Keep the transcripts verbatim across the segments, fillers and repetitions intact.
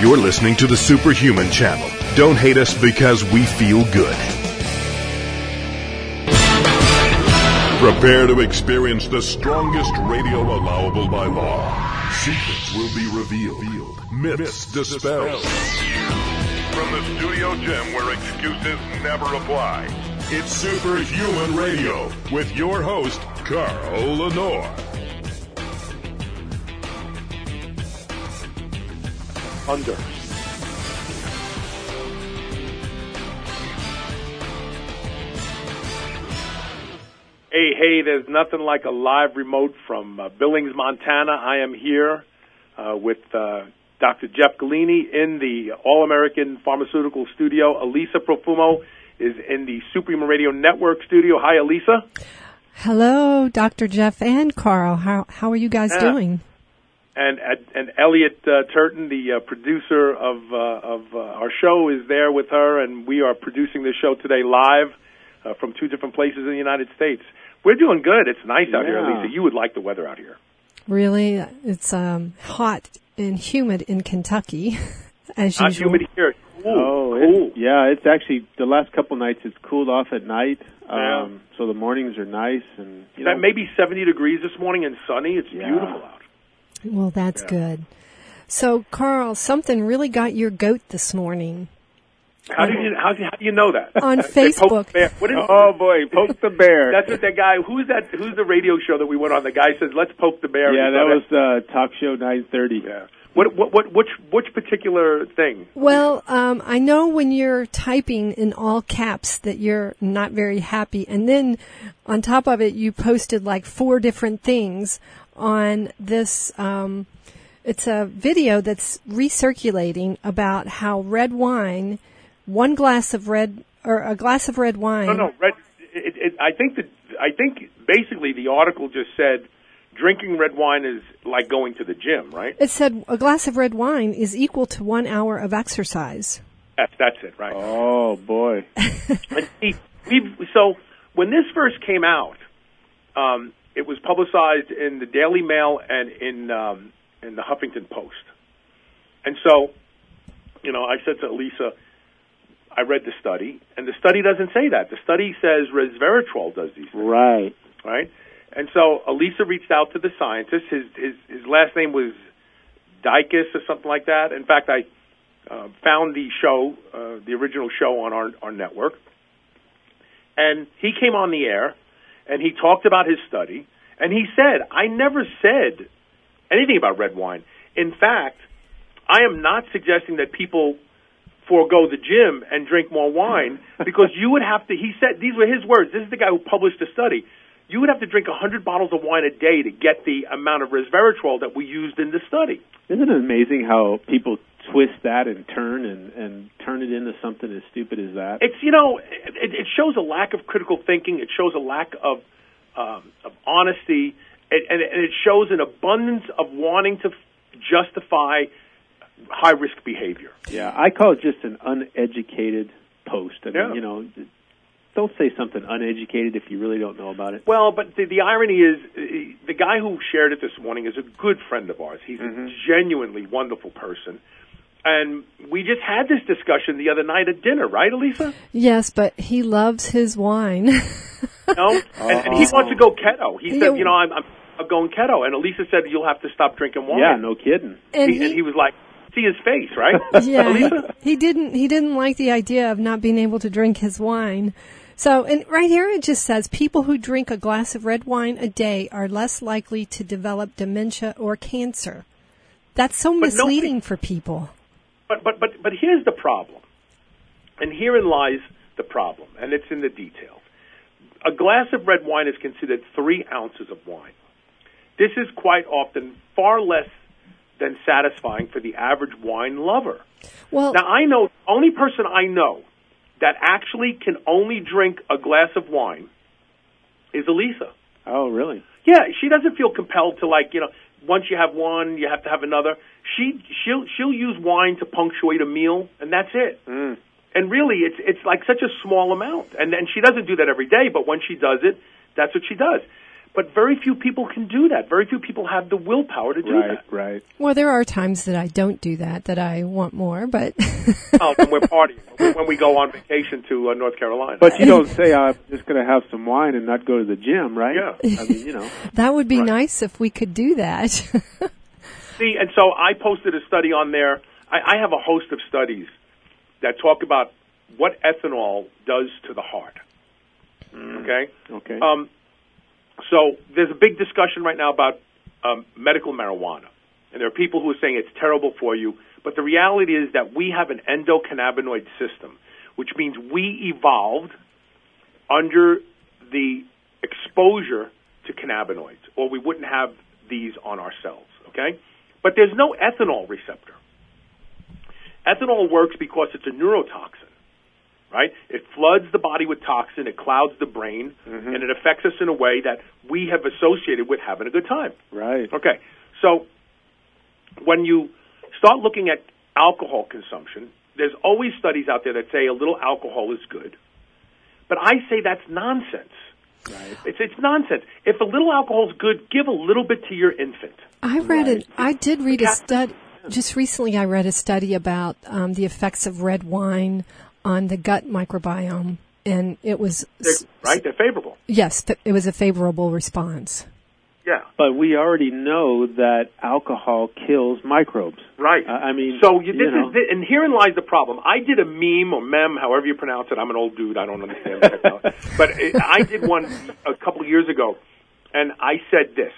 You're listening to the Superhuman Channel. Don't hate us because we feel good. Prepare to experience the strongest radio allowable by law. Secrets will be revealed. Myths dispelled. From the studio gym where excuses never apply. It's Superhuman Radio with your host, Carl Lenore. Under. Hey, hey, there's nothing like a live remote from uh, Billings, Montana. I am here uh, with uh, Doctor Jeff Galini in the All-American Pharmaceutical Studio. Elisa Profumo is in the Superhuman Radio Network studio. Hi, Elisa. Hello, Doctor Jeff and Carl. How how are you guys yeah. doing? And and Elliot uh, Turton, the uh, producer of uh, of uh, our show, is there with her, and we are producing this show today live uh, from two different places in the United States. We're doing good. It's nice out yeah. here, Elisa. You would like the weather out here. Really, it's um, hot and humid in Kentucky, as Not usual. humid here. Ooh, oh, cool. it's, yeah, it's actually, the last couple nights it's cooled off at night, um, Yeah. so the mornings are nice. And you That know, maybe seventy degrees this morning and sunny. It's Yeah. beautiful out. Well, that's Yeah. good. So, Carl, something really got your goat this morning. How do you how do you, how do you know that? On They poke Facebook. the bear. What is, oh boy, poke the bear. That's what that guy. Who's that? Who's the radio show that we went on? The guy says, "Let's poke the bear." yeah, You that saw was uh, Talk Show nine thirty. Yeah. What what what which which particular thing? Well, um, I know when you're typing in all caps that you're not very happy, and then on top of it, you posted like four different things on this. Um, it's a video that's recirculating about how red wine, one glass of red or a glass of red wine. No, no. Red. It, it, I think that I think basically the article just said drinking red wine is like going to the gym, right? It said a glass of red wine is equal to one hour of exercise. That's that's it, right? Oh boy. And see, we've, so when this first came out, um, it was publicized in the Daily Mail and in um, in the Huffington Post. And so, you know, I said to Elisa, I read the study, and the study doesn't say that. The study says resveratrol does these things. Right. Right? And so Elisa reached out to the scientist. His his, his last name was Dykes or something like that. In fact, I uh, found the show, uh, the original show on our, our network. And he came on the air, and he talked about his study. And he said, I never said anything about red wine. In fact, I am not suggesting that people forego the gym and drink more wine because you would have to, he said, these were his words. This is the guy who published the study. You would have to drink one hundred bottles of wine a day to get the amount of resveratrol that we used in the study. Isn't it amazing how people twist that and turn and, and turn it into something as stupid as that? It's, you know, it, it shows a lack of critical thinking. It shows a lack of, um, of honesty. And, and, and it shows an abundance of wanting to justify high-risk behavior. Yeah, I call it just an uneducated post. I mean, Yeah. you know, don't say something uneducated if you really don't know about it. Well, but the, the irony is, uh, the guy who shared it this morning is a good friend of ours. He's Mm-hmm. a genuinely wonderful person. And we just had this discussion the other night at dinner, right, Elisa? Yes, but he loves his wine. No? and, and he wants to go keto. He said, Yeah. you know, I'm, I'm going keto. And Elisa said, you'll have to stop drinking wine. Yeah, no kidding. And He, he- and he was like, see his face, right? Yeah, Elisa? he, he didn't. He didn't like the idea of not being able to drink his wine. So, and right here it just says people who drink a glass of red wine a day are less likely to develop dementia or cancer. That's so But misleading nobody- for people. But but but but here's the problem, and herein lies the problem, and it's in the details. A glass of red wine is considered three ounces of wine. This is quite often far less than satisfying for the average wine lover. Well, Now, I know, only person I know that actually can only drink a glass of wine is Elisa. Oh, really? Yeah, she doesn't feel compelled to, like, you know, once you have one, you have to have another. She, she'll, she'll use wine to punctuate a meal, and that's it. Mm. And really, it's, it's like such a small amount. And, and she doesn't do that every day, but when she does it, that's what she does. but very few people can do that. Very few people have the willpower to do right, that. Right, right. Well, there are times that I don't do that, that I want more, but... Oh, when we're partying, when we go on vacation to uh, North Carolina. But you don't say, I'm just going to have some wine and not go to the gym, right? Yeah. I mean, you know. That would be Right. nice if we could do that. See, and so I posted a study on there. I, I have a host of studies that talk about what ethanol does to the heart. Mm. Okay? Okay. Um, so there's a big discussion right now about um, medical marijuana. And there are people who are saying it's terrible for you. But the reality is that we have an endocannabinoid system, which means we evolved under the exposure to cannabinoids, or we wouldn't have these on our cells, okay? But there's no ethanol receptor. Ethanol works because it's a neurotoxin, right? It floods the body with toxin, it clouds the brain, mm-hmm. and it affects us in a way that we have associated with having a good time. Right. Okay, so when you start looking at alcohol consumption, there's always studies out there that say a little alcohol is good. But I say that's nonsense. Right. It's it's nonsense. If a little alcohol is good, give a little bit to your infant. I read Right. it. I did read a study. Just recently, I read a study about um, the effects of red wine on the gut microbiome, and it was They're, right? They're favorable. yes, it was a favorable response. Yeah. But we already know that alcohol kills microbes. Right. Uh, I mean, so you, this you know. is the, and herein lies the problem. I did a meme or mem, however you pronounce it. I'm an old dude. I don't understand the technology. But it, I did one a couple of years ago, and I said this.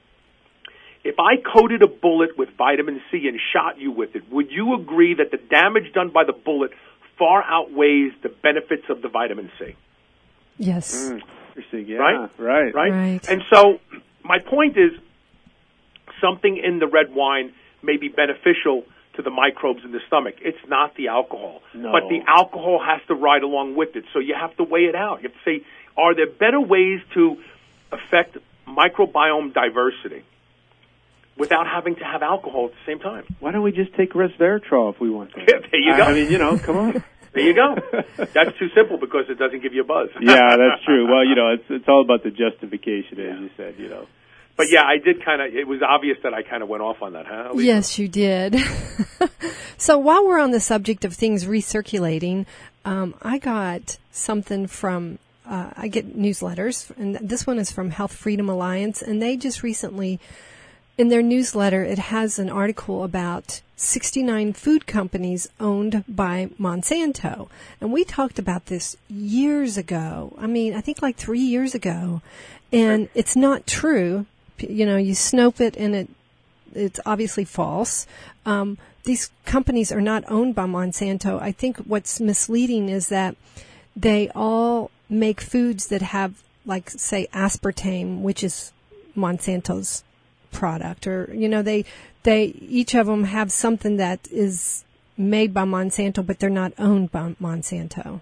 If I coated a bullet with vitamin C and shot you with it, would you agree that the damage done by the bullet far outweighs the benefits of the vitamin C? Yes. Mm, interesting. Yeah. Right? Right. Right? Right. And so my point is something in the red wine may be beneficial to the microbes in the stomach. It's not the alcohol. No. But the alcohol has to ride along with it. So you have to weigh it out. You have to say, are there better ways to affect microbiome diversity without having to have alcohol at the same time? Why don't we just take resveratrol if we want to? Yeah, there you I, go. I mean, you know, come on. There you go. That's too simple because it doesn't give you a buzz. Yeah, that's true. Well, you know, it's it's all about the justification, as Yeah. you said, you know. But yeah, I did kind of, it was obvious that I kind of went off on that, huh? Lisa? Yes, you did. So while we're on the subject of things recirculating, um, I got something from, uh, I get newsletters, and this one is from Health Freedom Alliance, and they just recently, in their newsletter, it has an article about sixty-nine food companies owned by Monsanto. And we talked about this years ago. I mean, I think like three years ago. And it's not true. You know, you Snope it and it it's obviously false. Um, these companies are not owned by Monsanto. I think what's misleading is that they all make foods that have, like, say, aspartame, which is Monsanto's product, or, you know, they they each of them have something that is made by Monsanto, but they're not owned by Monsanto.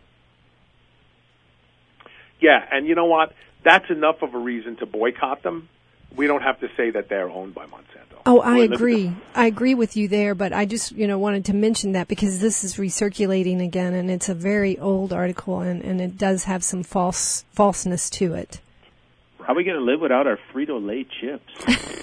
Yeah, and you know what? That's enough of a reason to boycott them. We don't have to say that they're owned by Monsanto. Oh, I Well, look at agree. this. I agree with you there, but I just, you know, wanted to mention that because this is recirculating again, and it's a very old article, and, and it does have some false falseness to it. How are we going to live without our Frito-Lay chips?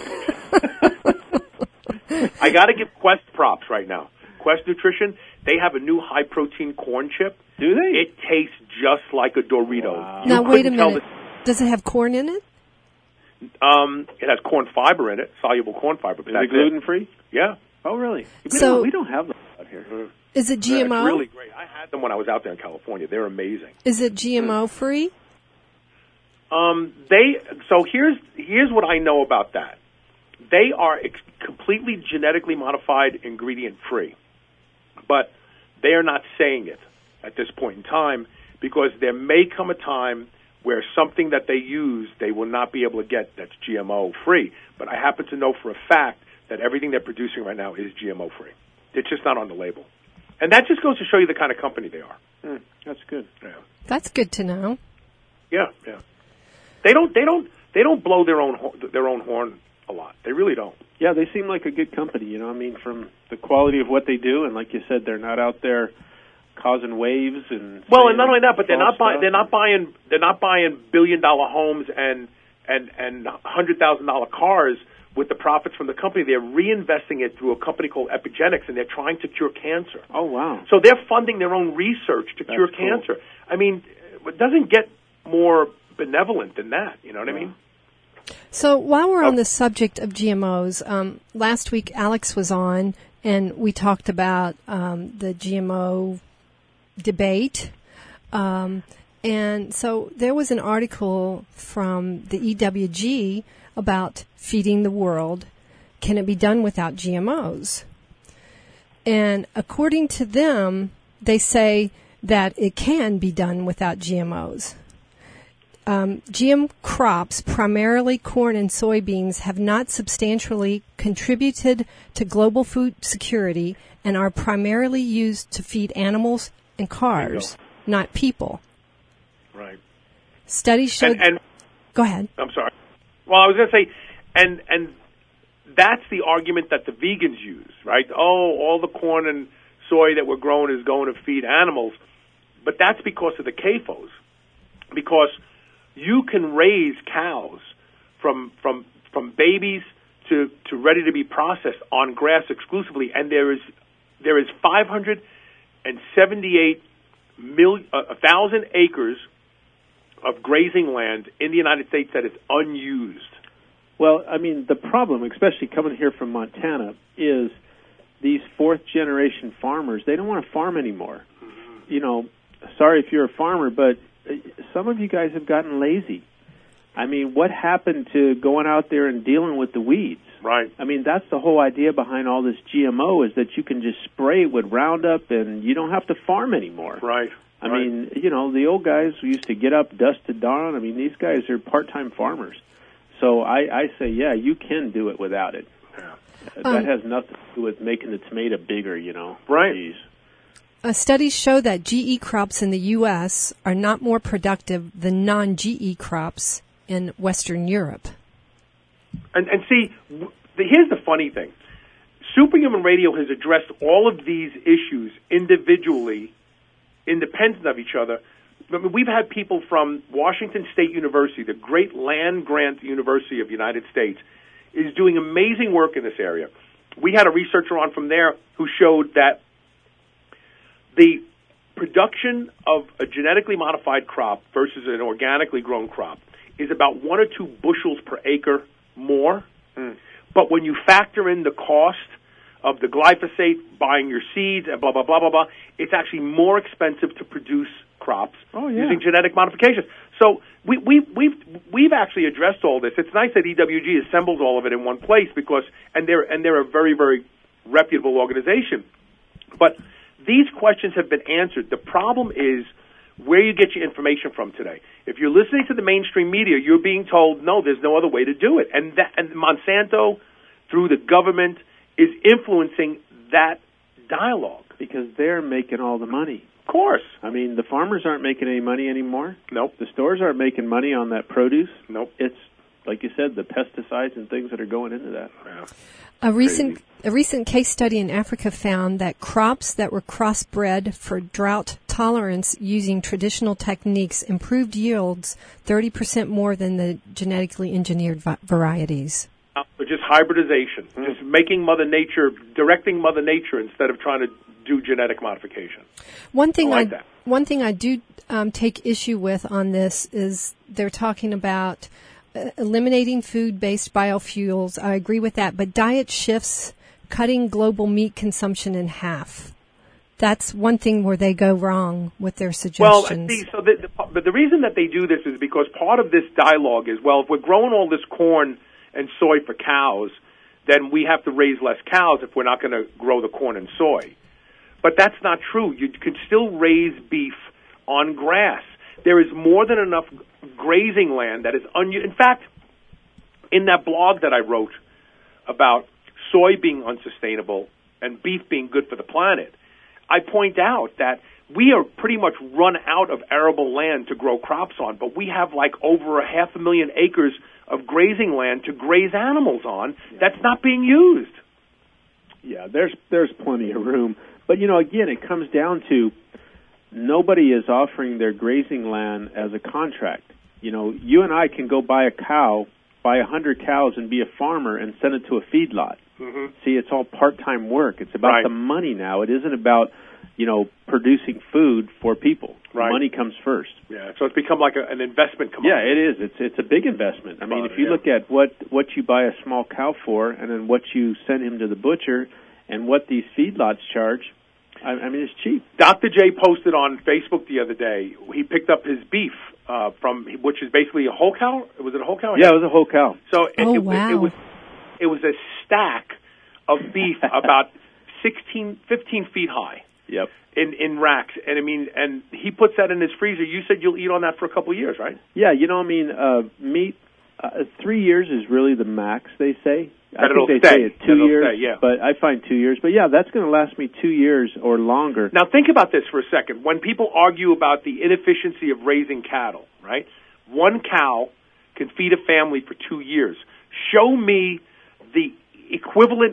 I got to give Quest props right now. Quest Nutrition, they have a new high-protein corn chip. Do they? It tastes just like a Dorito. Wow. You Now, wait a couldn't tell minute. Does it have corn in it? the- um, it has corn fiber in it, soluble corn fiber. But Is that's it gluten-free? It. Yeah. Oh, really? We, So- don't, we don't have those out here. Is it G M O? It's really great. I had them when I was out there in California. They're amazing. Is it G M O free? Um, they so here's here's what I know about that. They are ex- completely genetically modified, ingredient free, but they are not saying it at this point in time because there may come a time where something that they use they will not be able to get that's G M O free. But I happen to know for a fact that everything they're producing right now is G M O free. It's just not on the label, and that just goes to show you the kind of company they are. Mm, that's good. Yeah, That's good to know. yeah, yeah. They don't they don't they don't blow their own ho- their own horn a lot. They really don't. Yeah, they seem like a good company, you know, I mean, from the quality of what they do, and like you said, they're not out there causing waves and Well, and not only that, but they're false not buying stuff. they're not buying they're not buying billion dollar homes and and and one hundred thousand dollars cars with the profits from the company. They're reinvesting it through a company called Epigenics, and they're trying to cure cancer. Oh, wow. So they're funding their own research to That's cure cool. cancer. I mean, it doesn't get more benevolent than that. You know what yeah. I mean? So while we're Oh. on the subject of G M Os, um, last week Alex was on, and we talked about um, the G M O debate. Um, and so there was an article from the E W G about feeding the world. Can it be done without G M Os? And according to them, they say that it can be done without G M Os. Um, G M crops, primarily corn and soybeans, have not substantially contributed to global food security and are primarily used to feed animals and cars, not people. Right. Studies showed... And, and go ahead. I'm sorry. Well, I was going to say, and and that's the argument that the vegans use, right? Oh, all the corn and soy that we're growing is going to feed animals. But that's because of the C A F Os. Because you can raise cows from from from babies to, to ready to be processed on grass exclusively, and there is there is five hundred seventy-eight million a thousand acres of grazing land in the United States that is unused. Well, I mean, the problem, especially coming here from Montana, is these fourth-generation farmers, they don't want to farm anymore. Mm-hmm. You know, sorry if you're a farmer, but some of you guys have gotten lazy. I mean, what happened to going out there and dealing with the weeds? Right. I mean, that's the whole idea behind all this G M O, is that you can just spray it with Roundup and you don't have to farm anymore. Right. I right. mean, you know, the old guys who used to get up dusk to dawn, I mean, these guys are part-time farmers. So I, I say, yeah, you can do it without it. Yeah. That Um, has nothing to do with making the tomato bigger, you know. Right. Jeez. Uh, studies show that G E crops in the U S are not more productive than non-G E crops in Western Europe. And, and see, w- the, here's the funny thing. Superhuman Radio has addressed all of these issues individually, independent of each other. I mean, we've had people from Washington State University, the great land-grant university of the United States, is doing amazing work in this area. We had a researcher on from there who showed that the production of a genetically modified crop versus an organically grown crop is about one or two bushels per acre more. Mm. But when you factor in the cost of the glyphosate, buying your seeds, and blah, blah, blah, blah, blah, it's actually more expensive to produce crops oh, yeah. using genetic modifications. So we, we, we've we've actually addressed all this. It's nice that E W G assembled all of it in one place because, and they're and they're a very very reputable organization. But these questions have been answered. The problem is where you get your information from today. If you're listening to the mainstream media, you're being told no, there's no other way to do it, and that and Monsanto, through the government, is influencing that dialogue because they're making all the money. Of course. I mean, the farmers aren't making any money anymore. Nope. The stores aren't making money on that produce. Nope. It's, like you said, the pesticides and things that are going into that. Yeah. A recent a recent case study in Africa found that crops that were crossbred for drought tolerance using traditional techniques improved yields thirty percent more than the genetically engineered vi- varieties. Uh, just hybridization, mm. just making Mother Nature, directing Mother Nature instead of trying to do genetic modification. One thing I like I, that. one thing I do um, take issue with on this is they're talking about uh, eliminating food-based biofuels. I agree with that, but diet shifts, cutting global meat consumption in half. That's one thing where they go wrong with their suggestions. Well, see, so the, the, but the reason that they do this is because part of this dialogue is, well, if we're growing all this corn and soy for cows, then we have to raise less cows if we're not going to grow the corn and soy. But that's not true. You can still raise beef on grass. There is more than enough grazing land that is unused. In fact, in that blog that I wrote about soy being unsustainable and beef being good for the planet, I point out that we are pretty much run out of arable land to grow crops on, but we have like over a half a million acres of grazing land to graze animals on that's not being used. Yeah, there's there's plenty of room. But, you know, again, it comes down to nobody is offering their grazing land as a contract. You know, you and I can go buy a cow, buy a hundred cows, and be a farmer and send it to a feedlot. Mm-hmm. See, it's all part-time work. It's about Right. the money now. It isn't about, you know, producing food for people. Right. Money comes first. Yeah, so it's become like a, an investment commodity. Yeah, it is. It's it's a big investment. I mean, if you yeah. look at what what you buy a small cow for, and then what you send him to the butcher, and what these feedlots charge, I, I mean, it's cheap. Doctor J posted on Facebook the other day. He picked up his beef uh, from, which is basically a whole cow. Was it a whole cow? Yeah, it was a whole cow. So it, Oh, it, wow. it was it was a stack of beef about sixteen, fifteen feet high. Yep. In, in racks, and I mean, and he puts that in his freezer. You said you'll eat on that for a couple of years, right? Yeah, you know, I mean, uh, meat. Uh, three years is really the max. They say. I That it'll think they stay. say it two It'll years, stay, yeah. but I find two years. But yeah, that's going to last me two years or longer. Now think about this for a second. When people argue about the inefficiency of raising cattle, right? One cow can feed a family for two years. Show me the equivalent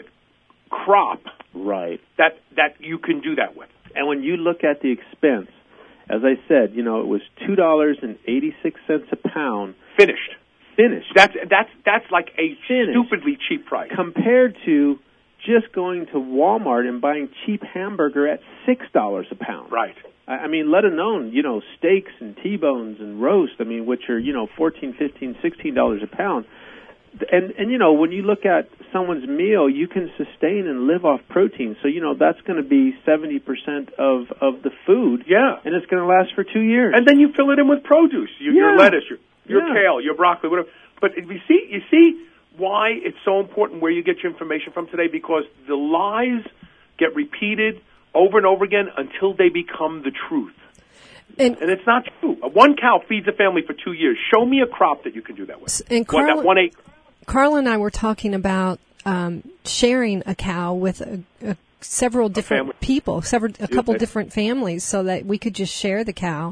crop Right. that that you can do that with. And when you look at the expense, as I said, you know, it was two dollars and eighty six cents a pound Finished. finished. That's that's that's like a Finished. stupidly cheap price. Compared to just going to Walmart and buying cheap hamburger at six dollars a pound. Right. I I mean, let alone, you know, steaks and T-bones and roast, I mean, which are, you know, fourteen, fifteen, sixteen dollars a pound. And, and you know, when you look at someone's meal, you can sustain and live off protein. So, you know, that's going to be seventy percent of, of the food. Yeah. And it's going to last for two years. And then you fill it in with produce, your, your Yeah. lettuce, your, your Yeah. kale, your broccoli, whatever. But you see, you see why it's so important where you get your information from today, because the lies get repeated over and over again until they become the truth. And, And it's not true. One cow feeds a family for two years. Show me a crop that you can do that with. and One, Carl, that one acre. Carl and I were talking about um, sharing a cow with a, a, several different family. people, several a couple Okay. different families, so that we could just share the cow.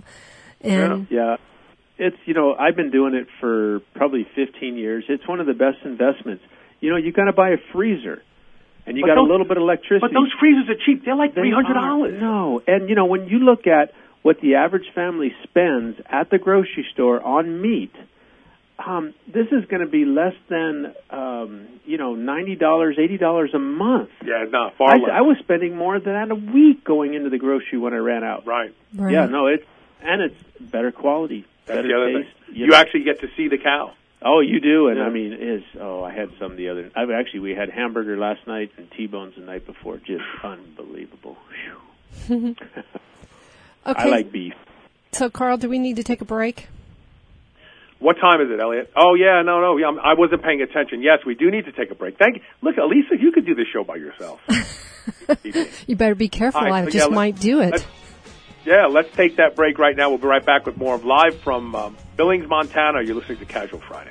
And Yeah. It's, you know, I've been doing it for probably fifteen years. It's one of the best investments. You know, you got to buy a freezer, and you But got those- a little bit of electricity. But those freezers are cheap. They're like They three hundred are- dollars. No, and you know, when you look at what the average family spends at the grocery store on meat, um, this is going to be less than, um, you know, ninety dollars, eighty dollars a month. Yeah, no, far I, less. I was spending more than that a week going into the grocery when I ran out. Right. right. Yeah, no, it's and it's better quality, That's better the other taste. thing. You You know. actually get to see the cow. Oh, you do, and Yeah. I mean, it is oh, I had some the other. I actually we had hamburger last night and T-bones the night before. Just unbelievable. Whew. Okay. I like beef. So, Carl, do we need to take a break? What time is it, Elliot? Oh, yeah, no, no, yeah, I'm- I wasn't paying attention. Yes, we do need to take a break. Thank you. Look, Elisa, you could do this show by yourself. You better be careful. All right, I so just yeah, let- might do it. let's- Yeah, let's take that break right now. We'll be right back with more of Live from um, Billings, Montana. You're listening to Casual Friday.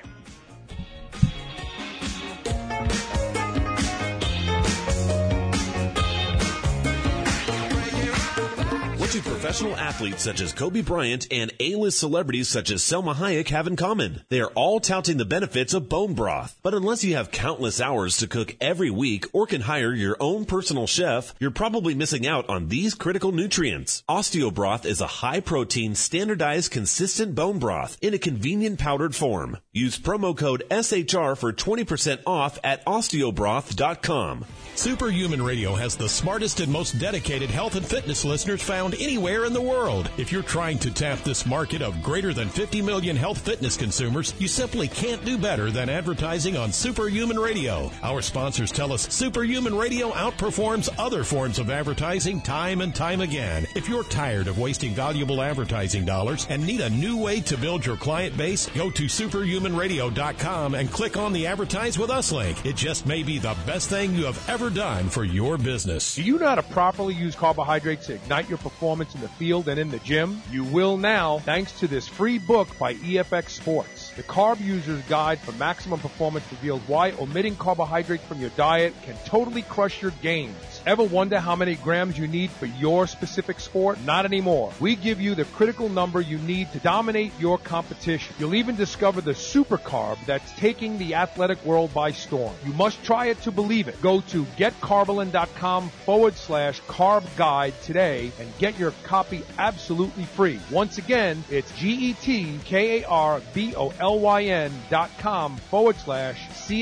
What do professional athletes such as Kobe Bryant and A-list celebrities such as Selma Hayek have in common? They are all touting the benefits of bone broth. But unless you have countless hours to cook every week or can hire your own personal chef, you're probably missing out on these critical nutrients. OsteoBroth is a high-protein, standardized, consistent bone broth in a convenient powdered form. Use promo code S H R for twenty percent off at osteobroth dot com. Superhuman Radio has the smartest and most dedicated health and fitness listeners found anywhere in the world. If you're trying to tap this market of greater than fifty million health fitness consumers, you simply can't do better than advertising on Superhuman Radio. Our sponsors tell us Superhuman Radio outperforms other forms of advertising time and time again. If you're tired of wasting valuable advertising dollars and need a new way to build your client base, go to superhuman radio dot com and click on the Advertise With Us link. It just may be the best thing you have ever done for your business. Do you know how to properly use carbohydrates to ignite your performance in the field and in the gym? You will now, thanks to this free book by E F X Sports. The Carb User's Guide for Maximum Performance reveals why omitting carbohydrates from your diet can totally crush your gains. Ever wonder how many grams you need for your specific sport? Not anymore. We give you the critical number you need to dominate your competition. You'll even discover the super carb that's taking the athletic world by storm. You must try it to believe it. Go to getcarbolin.com forward slash carb guide today and get your copy absolutely free. Once again, it's G-E-T-K-A-R-B-O-L-Y-N dot com forward slash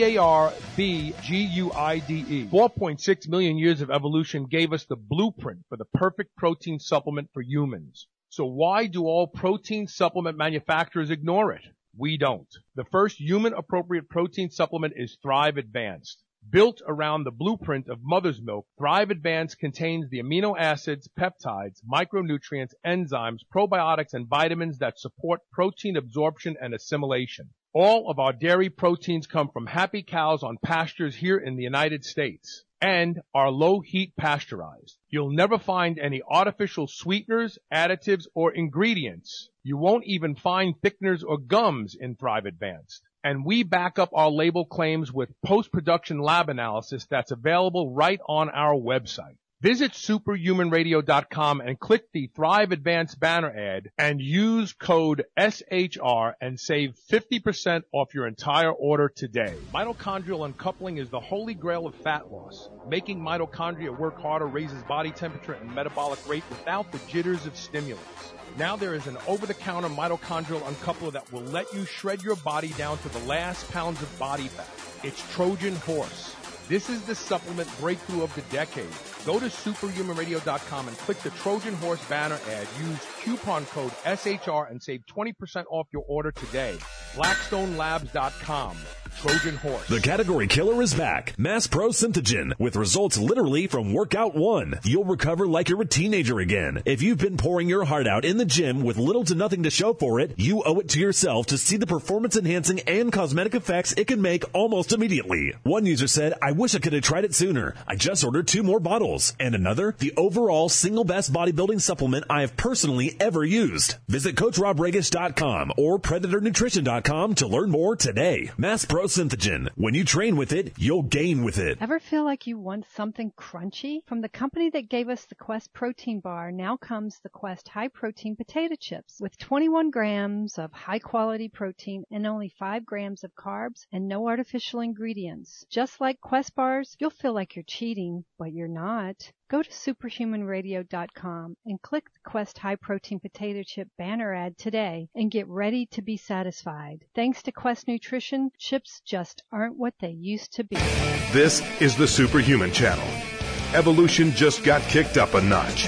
C-A-R-B-G-U-I-D-E. four point six million years of evolution gave us the blueprint for the perfect protein supplement for humans. So why do all protein supplement manufacturers ignore it? We don't. The first human-appropriate protein supplement is Thrive Advanced. Built around the blueprint of mother's milk, Thrive Advanced contains the amino acids, peptides, micronutrients, enzymes, probiotics, and vitamins that support protein absorption and assimilation. All of our dairy proteins come from happy cows on pastures here in the United States and are low-heat pasteurized. You'll never find any artificial sweeteners, additives, or ingredients. You won't even find thickeners or gums in Thrive Advanced. And we back up our label claims with post-production lab analysis that's available right on our website. Visit superhuman radio dot com and click the Thrive Advanced banner ad and use code S H R and save fifty percent off your entire order today. Mitochondrial uncoupling is the holy grail of fat loss. Making mitochondria work harder raises body temperature and metabolic rate without the jitters of stimulants. Now there is an over-the-counter mitochondrial uncoupler that will let you shred your body down to the last pounds of body fat. It's Trojan Horse. This is the supplement breakthrough of the decade. Go to superhuman radio dot com and click the Trojan Horse banner ad. Use coupon code S H R and save twenty percent off your order today. blackstone labs dot com. Trojan Horse. The category killer is back. Mass Pro Synthogen, with results literally from workout one. You'll recover like you're a teenager again. If you've been pouring your heart out in the gym with little to nothing to show for it, you owe it to yourself to see the performance-enhancing and cosmetic effects it can make almost immediately. One user said, I wish I could have tried it sooner. I just ordered two more bottles. And another, the overall single best bodybuilding supplement I have personally ever used. Visit Coach Rob Regis dot com or Predator Nutrition dot com to learn more today. Mass Pro Synthogen. When you train with it, you'll gain with it. Ever feel like you want something crunchy? From the company that gave us the Quest protein bar, now comes the Quest high protein potato chips with twenty-one grams of high quality protein and only five grams of carbs and no artificial ingredients. Just like Quest bars, you'll feel like you're cheating, but you're not. Go to superhuman radio dot com and click the Quest High Protein Potato Chip banner ad today and get ready to be satisfied. Thanks to Quest Nutrition, chips just aren't what they used to be. This is the Superhuman Channel. Evolution just got kicked up a notch.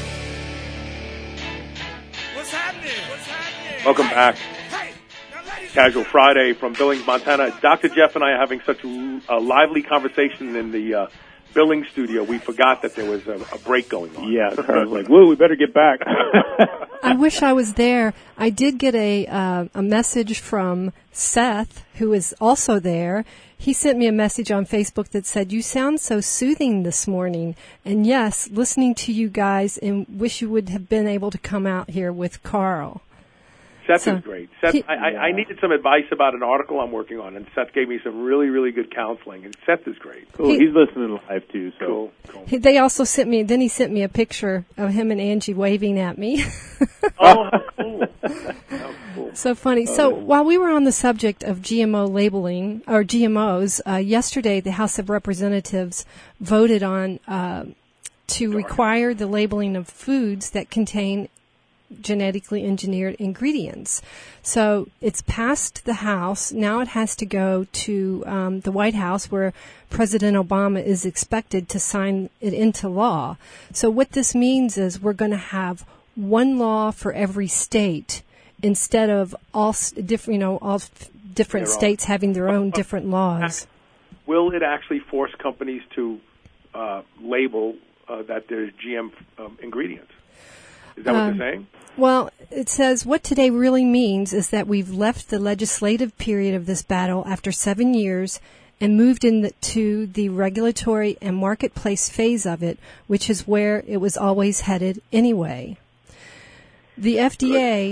What's happening? What's happening? Welcome Hey, back. Hey, now, ladies, Casual Friday from Billings, Montana. Doctor Jeff and I are having such a, a lively conversation in the uh, Billings studio. We forgot that there was a, a break going on. Yeah, I was like, whoa, we better get back. I wish I was there. I did get a uh, a message from Seth, who is also there. He sent me a message on Facebook that said, you sound so soothing this morning. And yes, listening to you guys, and wish you would have been able to come out here with Carl. Seth So, is great. Seth, he- I, I, I needed some advice about an article I'm working on, and Seth gave me some really, really good counseling. And Seth is great. Cool. He- He's listening live too, so. Cool, cool. He- They also sent me, then he sent me a picture of him and Angie waving at me. Oh, how cool. How cool. So funny. So while we were on the subject of G M O labeling, or G M Os, uh, yesterday the House of Representatives voted on uh, to require the labeling of foods that contain genetically engineered ingredients. So it's passed the House. Now it has to go to um, the White House, where President Obama is expected to sign it into law. So what this means is we're going to have one law for every state instead of all s- different, you know, all f- different They're all- states having their own different laws. Will it actually force companies to uh, label uh, that there's G M um, ingredients? Is that what Um, they're saying? Well, it says what today really means is that we've left the legislative period of this battle after seven years and moved into the regulatory and marketplace phase of it, which is where it was always headed anyway. The F D A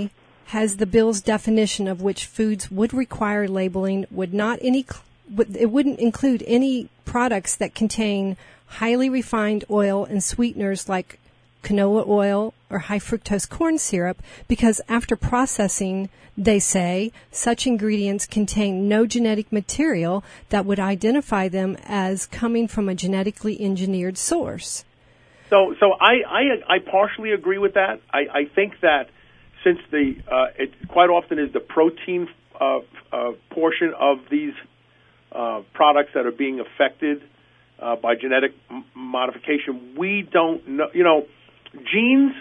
has the bill's definition of which foods would require labeling. Would not any, it wouldn't include any products that contain highly refined oil and sweeteners like canola oil or high fructose corn syrup, because after processing, they say, such ingredients contain no genetic material that would identify them as coming from a genetically engineered source. So, so I, I, I partially agree with that. I, I think that since the uh, it quite often is the protein uh, uh, portion of these uh, products that are being affected uh, by genetic m- modification, we don't know. You know, genes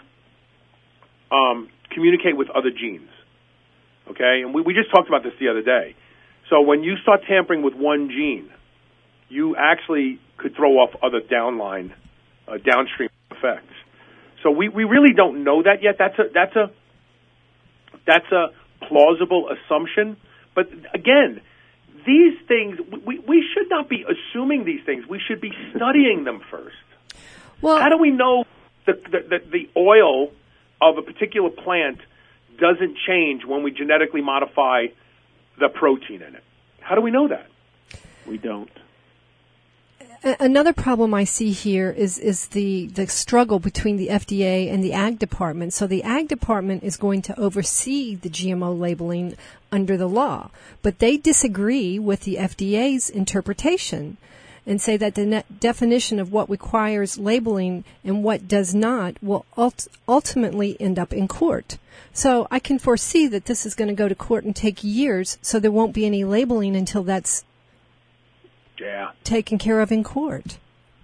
um, communicate with other genes. Okay, and we, we just talked about this the other day. So when you start tampering with one gene, you actually could throw off other downline, uh, downstream effects. So we, we really don't know that yet. That's a that's a that's a plausible assumption. But again, these things we we should not be assuming these things. We should be studying them first. Well, how do we know the the, the, the oil of a particular plant doesn't change when we genetically modify the protein in it? How do we know that? We don't. Another problem I see here is, is the, the struggle between the F D A and the Ag Department. So the Ag Department is going to oversee the G M O labeling under the law, but they disagree with the F D A's interpretation and say that the net definition of what requires labeling and what does not will ult- ultimately end up in court. So I can foresee that this is going to go to court and take years, so there won't be any labeling until that's yeah. taken care of in court.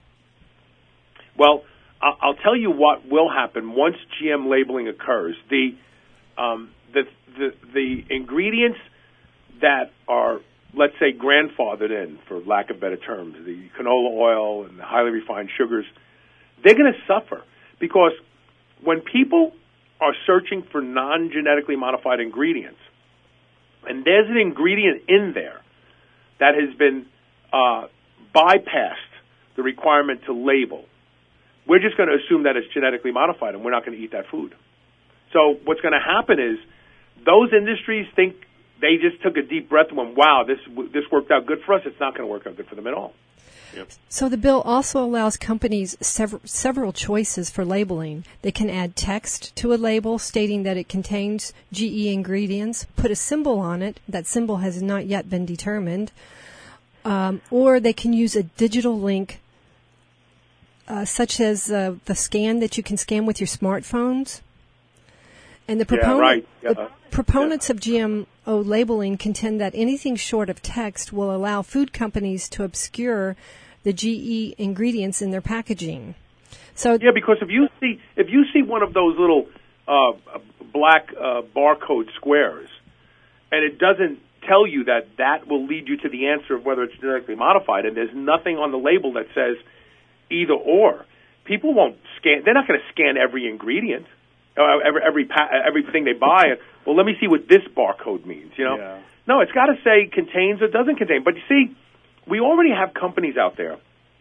Well, I'll tell you what will happen once G M labeling occurs. The um, the, the the ingredients that are, let's say, grandfathered in, for lack of better terms, the canola oil and the highly refined sugars, they're going to suffer because when people are searching for non-genetically modified ingredients, and there's an ingredient in there that has been uh, bypassed the requirement to label, we're just going to assume that it's genetically modified, and we're not going to eat that food. So what's going to happen is those industries think they just took a deep breath and went, wow, this this worked out good for us. It's not going to work out good for them at all. Yep. So the bill also allows companies several, several choices for labeling. They can add text to a label stating that it contains G E ingredients, put a symbol on it. That symbol has not yet been determined. Um, or they can use a digital link, uh, such as uh, the scan that you can scan with your smartphones. And the, proponent, yeah, right. yeah. the proponents yeah. of G M O labeling contend that anything short of text will allow food companies to obscure the G E ingredients in their packaging. So yeah, because if you see if you see one of those little uh, black uh, barcode squares, and it doesn't tell you that that will lead you to the answer of whether it's genetically modified, and there's nothing on the label that says either or, people won't scan. They're not going to scan every ingredient. Uh, every every pa- everything they buy. Well, let me see what this barcode means. You know, yeah. no, it's got to say contains or doesn't contain. But you see, we already have companies out there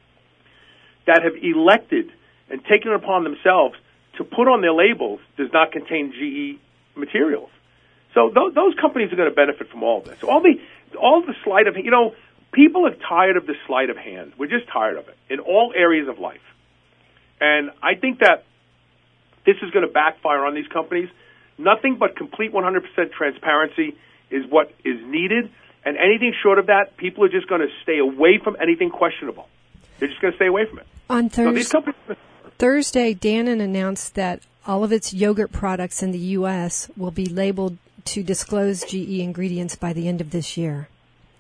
that have elected and taken it upon themselves to put on their labels does not contain G E materials. So th- those companies are going to benefit from all this. All the all the sleight of you know, people are tired of the sleight of hand. We're just tired of it in all areas of life, and I think that this is going to backfire on these companies. Nothing but complete one hundred percent transparency is what is needed, and anything short of that, people are just going to stay away from anything questionable. They're just going to stay away from it. On Thurs- so these companies- Thursday, Dannon announced that all of its yogurt products in the U S will be labeled to disclose G E ingredients by the end of this year.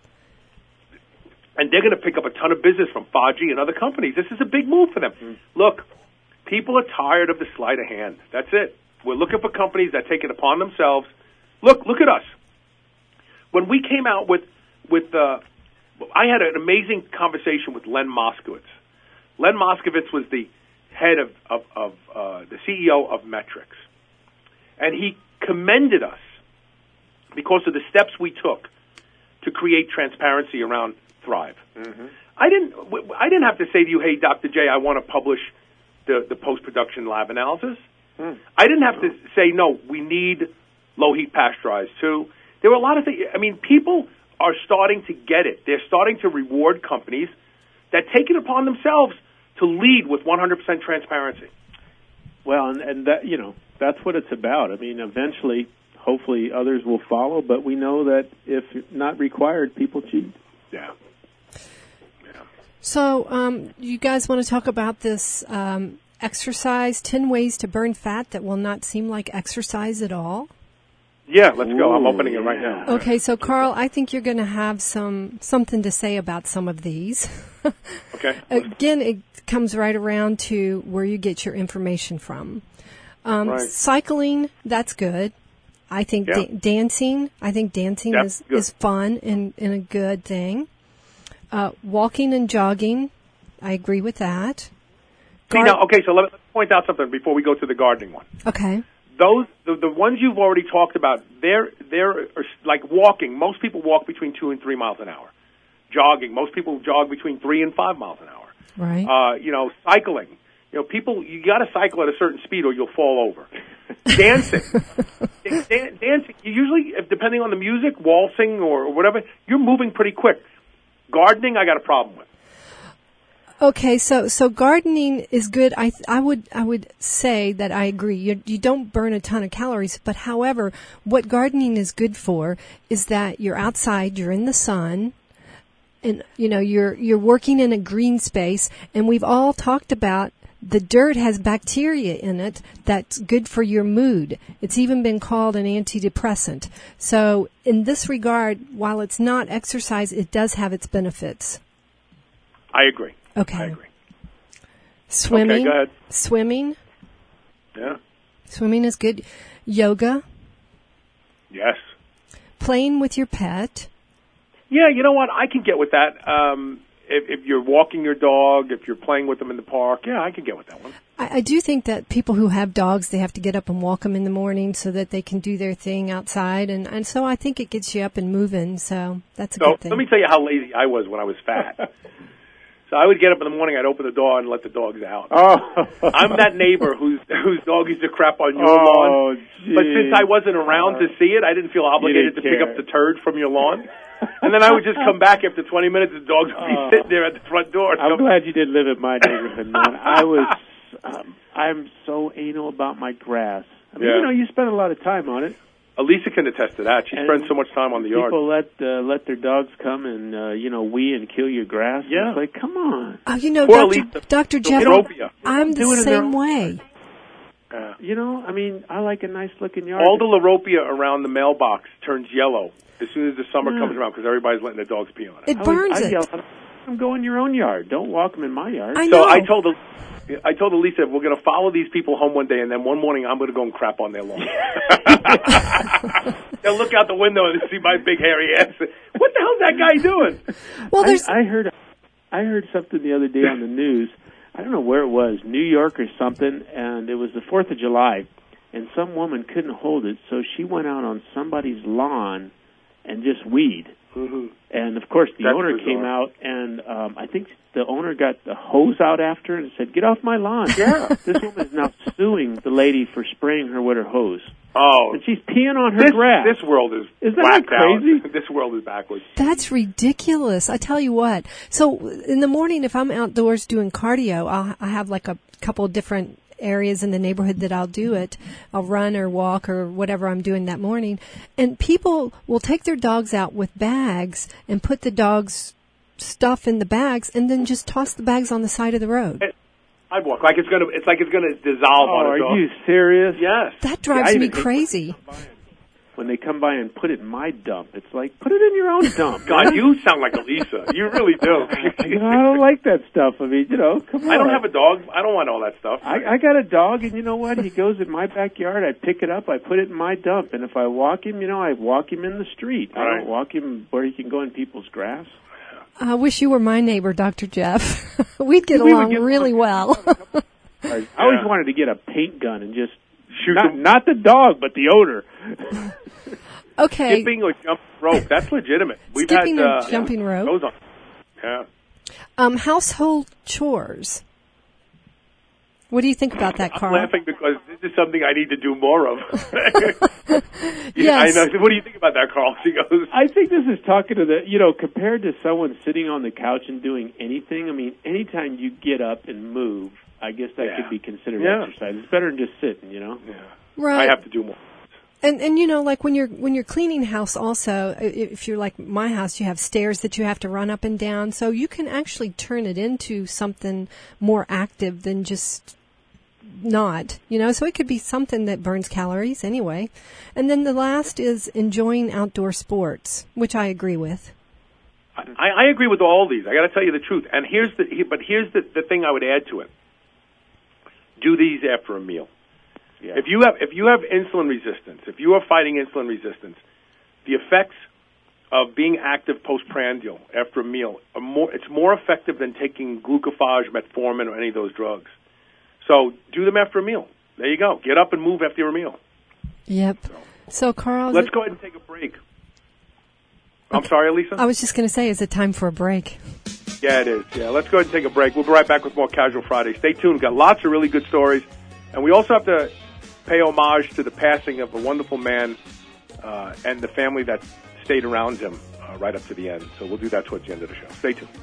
And they're going to pick up a ton of business from Faggi and other companies. This is a big move for them. Mm-hmm. Look, people are tired of the sleight of hand. That's it. We're looking for companies that take it upon themselves. Look, look at us. When we came out with, with uh, I had an amazing conversation with Len Moskowitz. Len Moskowitz was the head of, of, of uh, the C E O of Metrix. And he commended us because of the steps we took to create transparency around Thrive. Mm-hmm. I didn't, I didn't have to say to you, hey, Doctor J, I want to publish the, the post-production lab analysis. Hmm. I didn't have to say, no, we need low heat pasteurized too. There were a lot of things. I mean, people are starting to get it. They're starting to reward companies that take it upon themselves to lead with one hundred percent transparency. Well, and, and that, you know, that's what it's about. I mean, eventually, hopefully others will follow, but we know that if not required, people cheat. Yeah. So, um, you guys want to talk about this um, exercise, ten ways to burn fat that will not seem like exercise at all? Yeah, let's go. I'm Ooh, opening it right yeah. now. Okay, so Carl, I think you're going to have some something to say about some of these. Okay. Again, it comes right around to where you get your information from. Um, Right. Cycling, that's good. I think Yeah. da- dancing, I think dancing Yep, is, good. is fun and, and a good thing. Uh, walking and jogging, I agree with that. See, Gar- now, okay, so let me point out something before we go to the gardening one. Okay. Those the, the ones you've already talked about, they're they're like walking. Most people walk between two and three miles an hour. Jogging, most people jog between three and five miles an hour. Right. Uh, you know, cycling. You know, people, you got to cycle at a certain speed or you'll fall over. Dancing, Dan- dancing. You usually, if, depending on the music, waltzing or whatever, you're moving pretty quick. Gardening, I got a problem with. Okay, so so gardening is good. I th- I would I would say that I agree. You you don't burn a ton of calories, but however, what gardening is good for is that you're outside, you're in the sun, and you know you're you're working in a green space. And we've all talked about the dirt has bacteria in it that's good for your mood. It's even been called an antidepressant. So in this regard, while it's not exercise, it does have its benefits. I agree. Okay. I agree. Swimming. Okay, go ahead. Swimming. Yeah. Swimming is good. Yoga. Yes. Playing with your pet. Yeah, you know what? I can get with that. Um, if, if you're walking your dog, if you're playing with them in the park, yeah, I can get with that one. I, I do think that people who have dogs, they have to get up and walk them in the morning so that they can do their thing outside. And, and so I think it gets you up and moving. So that's a So good thing. let me tell you how lazy I was when I was fat. So I would get up in the morning, I'd open the door and let the dogs out. Oh. I'm that neighbor whose whose dog used to crap on your Oh, lawn. geez. But since I wasn't around to see it, I didn't feel obligated to didn't pick care. up the turd from your lawn. And then I would just come back after twenty minutes, the dogs would be Oh. sitting there at the front door. I'm So- glad you didn't live in my neighborhood, man. I was, um, I'm so anal about my grass. I mean, Yeah. you know, you spend a lot of time on it. Elisa can attest to that. She And spends so much time on the yard. People let uh, let their dogs come and uh, you know wee and kill your grass. And Yeah. it's like, come on. Oh, you know, Poor Doctor Lisa. Doctor Jeff, Europia. I'm the Do it in their same own way. Yeah. You know, I mean, I like a nice looking yard. All the Laropia around the mailbox turns yellow as soon as the summer Yeah. comes around because everybody's letting their dogs pee on it. It I would- burns I it. yell, "I'm going in your own yard. Don't walk them in my yard." I So know. I told I told Elisa we're going to follow these people home one day, and then one morning I'm going to go and crap on their lawn. They'll look out the window and see my big hairy ass. What the hell's that guy doing? well, I, there's I heard, I heard something the other day on the news. I don't know where it was, New York or something, and it was the Fourth of July, and some woman couldn't hold it, so she went out on somebody's lawn and just weed. Mm-hmm. And of course, the That's owner bizarre. came out, and um, I think the owner got the hose out after her and said, "Get off my lawn!" Yeah. This woman is now suing the lady for spraying her with her hose, Oh, and she's peeing on her this, grass. this world is Isn't that whacked crazy? out. This world is backwards. That's ridiculous. I tell you what. So in the morning, if I'm outdoors doing cardio, I'll, I have like a couple of different areas in the neighborhood that I'll do it. I'll run or walk or whatever I'm doing that morning. And people will take their dogs out with bags and put the dog's stuff in the bags and then just toss the bags on the side of the road. I'd walk like it's gonna. It's like it's gonna dissolve Oh, on are its own. you serious? Yes. That drives I me even hate crazy. When they come by and put it in my dump, it's like, put it in your own dump. God, you sound like Elisa. You really do. You know, I don't like that stuff. I mean, you know, come on. I don't have a dog. I don't want all that stuff. I, I got a dog, and you know what? He goes in my backyard. I pick it up. I put it in my dump. And if I walk him, you know, I walk him in the street. I Right. don't walk him where he can go in people's grass. I wish you were my neighbor, Doctor Jeff. We'd get We would along get really well. I always wanted to get a paint gun and just Shoot not, them. not the dog, but the odor. Okay. Skipping or jumping rope. That's legitimate. We've Skipping had or uh, jumping rope. Those on. Yeah. Um, household chores. What do you think about that, I'm Carl? laughing because this is something I need to do more of. Yeah, yes. I know. What do you think about that, Carl? She goes, I think this is talking to the, you know, compared to someone sitting on the couch and doing anything, I mean, anytime you get up and move, I guess that yeah. could be considered yeah. exercise. It's better than just sitting, you know? Yeah. Right. I have to do more. And and you know, like when you're when you're cleaning house, also, if you're like my house, you have stairs that you have to run up and down, so you can actually turn it into something more active than just not, you know. So it could be something that burns calories anyway. And then the last is enjoying outdoor sports, which I agree with. I, I agree with all these. I got to tell you the truth. And here's the but here's the, the thing I would add to it. Do these after a meal. Yeah. If you have if you have insulin resistance, if you are fighting insulin resistance, the effects of being active postprandial after a meal are more it's more effective than taking glucophage, metformin, or any of those drugs. So do them after a meal. There you go. Get up and move after your meal. Yep. So Carl, let's go ahead and take a break. I'm okay. sorry, Elisa? I was just going to say, is it time for a break? Yeah, it is. Yeah, let's go ahead and take a break. We'll be right back with more Casual Friday. Stay tuned. We've got lots of really good stories. And we also have to pay homage to the passing of a wonderful man uh, and the family that stayed around him uh, right up to the end. So we'll do that towards the end of the show. Stay tuned.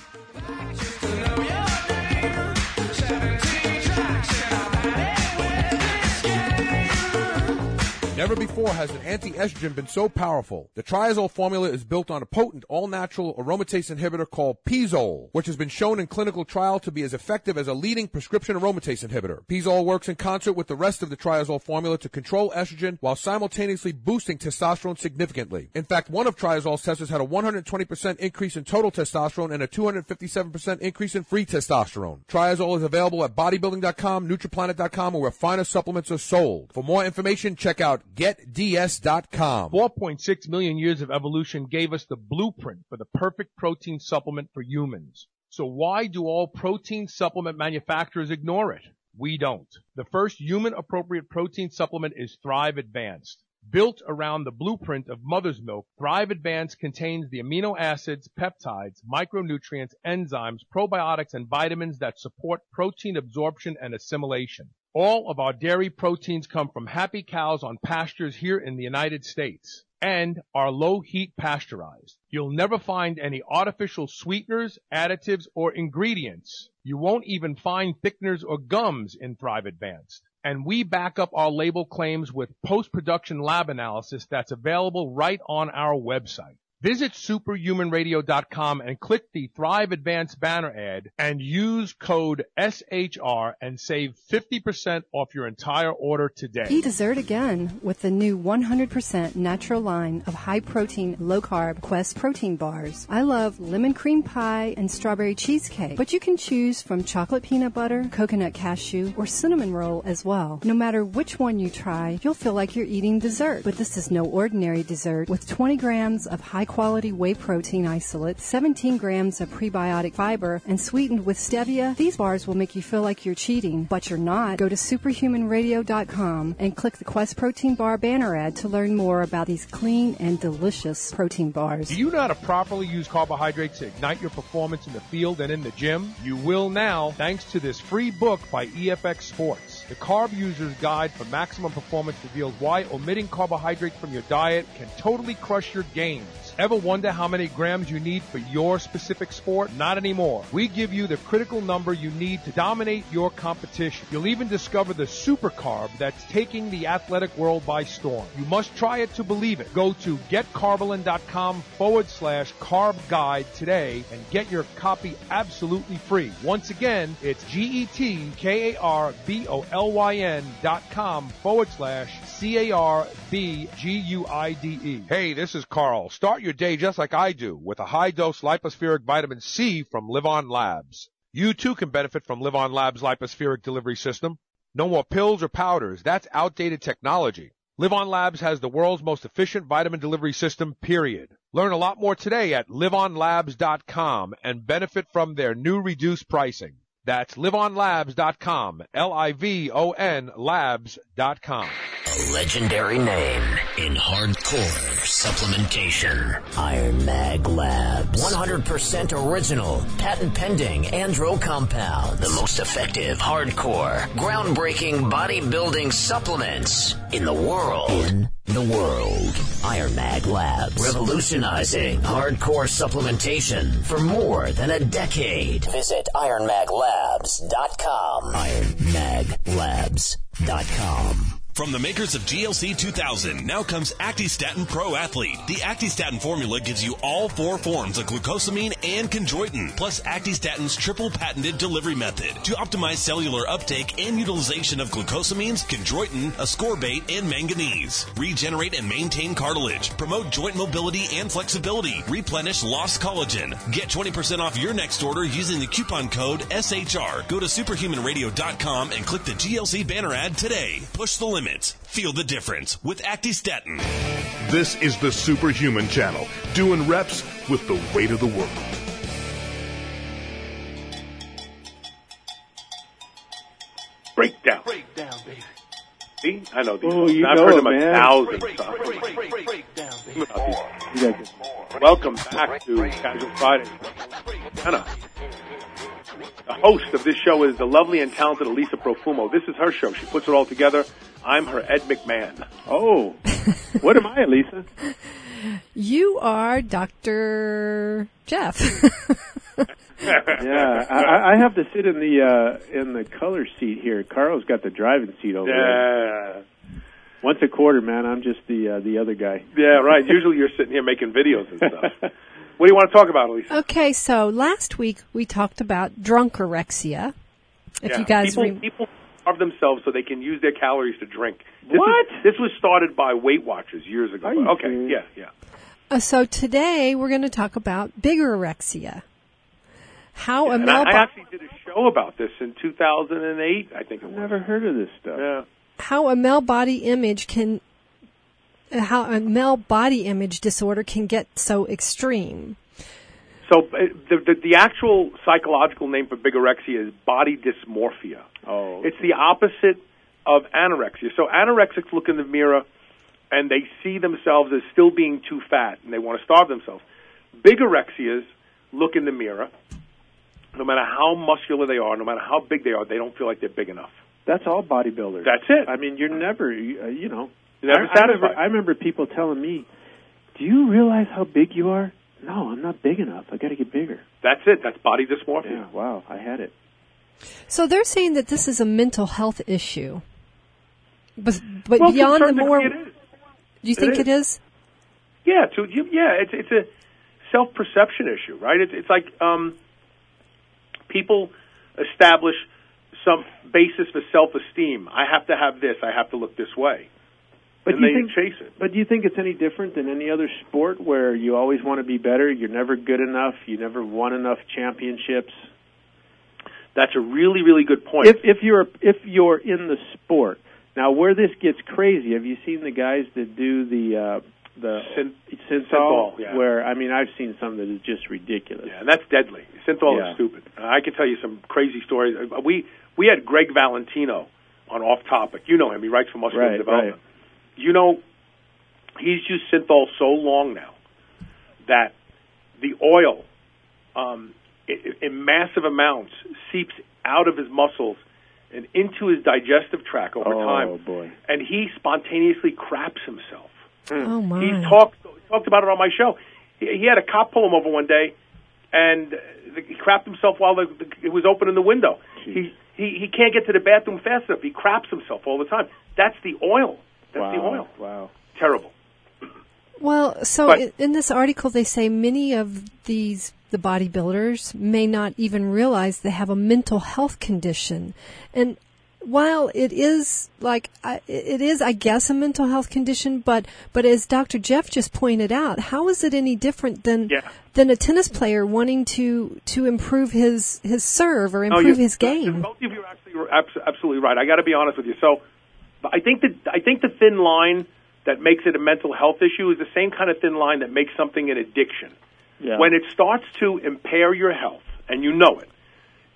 Never before has an anti-estrogen been so powerful. The Triazole formula is built on a potent, all-natural aromatase inhibitor called Pizole, which has been shown in clinical trial to be as effective as a leading prescription aromatase inhibitor. Pizole works in concert with the rest of the Triazole formula to control estrogen while simultaneously boosting testosterone significantly. In fact, one of Triazole's testers had a one hundred twenty percent increase in total testosterone and a two hundred fifty-seven percent increase in free testosterone. Triazole is available at bodybuilding dot com, Nutriplanet dot com, or where finer supplements are sold. For more information, check out get d s dot com. four point six million years of evolution gave us the blueprint for the perfect protein supplement for humans. So why do all protein supplement manufacturers ignore it? We don't. The first human-appropriate protein supplement is Thrive Advanced. Built around the blueprint of mother's milk, Thrive Advanced contains the amino acids, peptides, micronutrients, enzymes, probiotics, and vitamins that support protein absorption and assimilation. All of our dairy proteins come from happy cows on pastures here in the United States and are low-heat pasteurized. You'll never find any artificial sweeteners, additives, or ingredients. You won't even find thickeners or gums in Thrive Advanced. And we back up our label claims with post-production lab analysis that's available right on our website. Visit superhuman radio dot com and click the Thrive Advanced banner ad and use code S H R and save fifty percent off your entire order today. Eat dessert again with the new one hundred percent natural line of high-protein, low-carb Quest protein bars. I love lemon cream pie and strawberry cheesecake, but you can choose from chocolate peanut butter, coconut cashew, or cinnamon roll as well. No matter which one you try, you'll feel like you're eating dessert. But this is no ordinary dessert. With twenty grams of high quality whey protein isolate, seventeen grams of prebiotic fiber, and sweetened with stevia, these bars will make you feel like you're cheating, but you're not. Go to superhuman radio dot com and click the Quest Protein Bar banner ad to learn more about these clean and delicious protein bars. Do you know how to properly use carbohydrates to ignite your performance in the field and in the gym? You will now, thanks to this free book by E F X Sports. The Carb User's Guide for Maximum Performance reveals why omitting carbohydrates from your diet can totally crush your gains. Ever wonder how many grams you need for your specific sport? Not anymore. We give you the critical number you need to dominate your competition. You'll even discover the super carb that's taking the athletic world by storm. You must try it to believe it. Go to getcarbolin.com forward slash carb guide today and get your copy absolutely free. Once again, it's G-E-T-K-A-R-B-O-L-Y-N dot com forward slash C-A-R-B-G-U-I-D-E. Hey, this is Carl. Start your day just like I do with a high-dose lipospheric vitamin C from Live On Labs. You too can benefit from Live On Labs' lipospheric delivery system. No more pills or powders. That's outdated technology. Live On Labs has the world's most efficient vitamin delivery system, period. Learn a lot more today at live on labs dot com and benefit from their new reduced pricing. That's live on labs dot com. L I V O N labs dot com. A legendary name in hardcore supplementation. Iron Mag Labs. one hundred percent original, patent pending andro compound. The most effective hardcore, groundbreaking bodybuilding supplements in the world. In the world. Iron Mag Labs. Revolutionizing hardcore supplementation for more than a decade. Visit iron mag labs dot com. iron mag labs dot com. From the makers of G L C two thousand, now comes Actistatin Pro Athlete. The Actistatin formula gives you all four forms of glucosamine and chondroitin, plus Actistatin's triple patented delivery method to optimize cellular uptake and utilization of glucosamines, chondroitin, ascorbate, and manganese. Regenerate and maintain cartilage, promote joint mobility and flexibility, replenish lost collagen. Get twenty percent off your next order using the coupon code S H R. Go to superhuman radio dot com and click the G L C banner ad today. Push the limit. Feel the difference with Actistatin. This is the Superhuman Channel, doing reps with the weight of the world. Breakdown. Breakdown, baby. See? I know these. Oh, you I've know heard it, them a man. thousand Break, times. break, break, break, break down, baby. You guys- Welcome back to Casual Friday. Anna. The host of this show is the lovely and talented Elisa Profumo. This is her show. She puts it all together. I'm her Ed McMahon. Oh, what am I, Lisa? You are Doctor Jeff. Yeah, I, I have to sit in the uh, in the color seat here. Carl's got the driving seat over there. Yeah. Once a quarter, man. I'm just the uh, the other guy. Yeah, right. Usually you're sitting here making videos and stuff. What do you want to talk about, Elisa? Okay, so last week we talked about drunkorexia. If Yeah. you guys people, re- people starve themselves so they can use their calories to drink. This What? Was, this was started by Weight Watchers years ago. Are you Okay, serious? yeah, yeah. uh, so today we're going to talk about bigorexia. How a And male I, I bo- actually did a show about this in two thousand eight, I think it I've was. never heard of this stuff. Yeah. how a male body image can uh, how a male body image disorder can get so extreme. So uh, the, the the actual psychological name for bigorexia is body dysmorphia. Oh, okay. It's the opposite of anorexia. So anorexics look in the mirror and they see themselves as still being too fat and they want to starve themselves. Bigorexias look in the mirror, no matter how muscular they are, no matter how big they are, they don't feel like they're big enough. That's all bodybuilders. That's it. I mean, you're never, you, uh, you know. You're never I, I, remember, satisfied. I remember people telling me, "Do you realize how big you are?" No, I'm not big enough. I got to get bigger. That's it. That's body dysmorphia. Yeah, wow, I had it. So they're saying that this is a mental health issue. But, but Well, to a beyond the certain more, degree it is. do you think It it is? Yeah, to you, yeah, it's it's a self-perception issue, right? It's it's like um, people establish some basis for self-esteem. I have to have this. I have to look this way, But and do they you think, chase it. But do you think it's any different than any other sport where you always want to be better? You're never good enough. You never won enough championships. That's a really, really good point. If if you're if you're in the sport now, where this gets crazy, have you seen the guys that do the uh, the Syn- synthol? synthol, yeah. Where I mean, I've seen some that is just ridiculous. Yeah, and that's deadly. Synthol Yeah. is stupid. Uh, I can tell you some crazy stories. Uh, We we had Greg Valentino on Off Topic. You know him. He writes for Muscular Right, Development. right. You know, he's used synthol so long now that the oil, um, i- in massive amounts, seeps out of his muscles and into his digestive tract over Oh, time. boy. And he spontaneously craps himself. Oh my! He talked talked about it on my show. He, he had a cop pull him over one day, and uh, he crapped himself while the, the, it was open in the window. He, he he can't get to the bathroom fast enough. He craps himself all the time. That's the oil. That's wow. the oil. Wow. Terrible. Well, so But- in, in this article, they say many of these the bodybuilders may not even realize they have a mental health condition, and while it is like I- it is, I guess, a mental health condition, but but as Doctor Jeff just pointed out, how is it any different than Yeah. than a tennis player wanting to to improve his his serve or No, improve you- his game? Both of you are actually abs- absolutely right. I got to be honest with you. So, I think that I think the thin line that makes it a mental health issue is the same kind of thin line that makes something an addiction. Yeah. When it starts to impair your health, and you know it,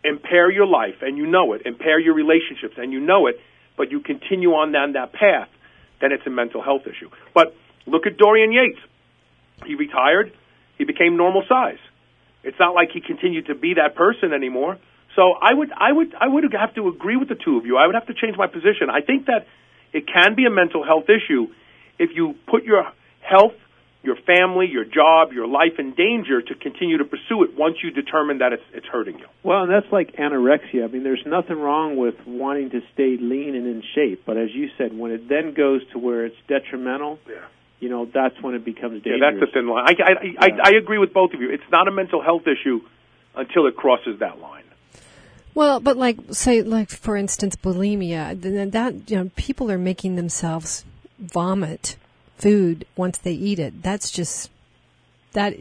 impair your life, and you know it, impair your relationships, and you know it, but you continue on down that path, then it's a mental health issue. But look at Dorian Yates. He retired. He became normal size. It's not like he continued to be that person anymore. So I would, I would, I would have to agree with the two of you. I would have to change my position. I think that it can be a mental health issue if you put your health, your family, your job, your life in danger to continue to pursue it once you determine that it's it's hurting you. Well, and that's like anorexia. I mean, there's nothing wrong with wanting to stay lean and in shape, but as you said, when it then goes to where it's detrimental, yeah. you know, that's when it becomes dangerous. Yeah, that's the thin line. I, I, I, yeah. I, I agree with both of you. It's not a mental health issue until it crosses that line. Well, but like, say, like for instance, bulimia. Then that, you know, people are making themselves vomit food once they eat it. That's just that.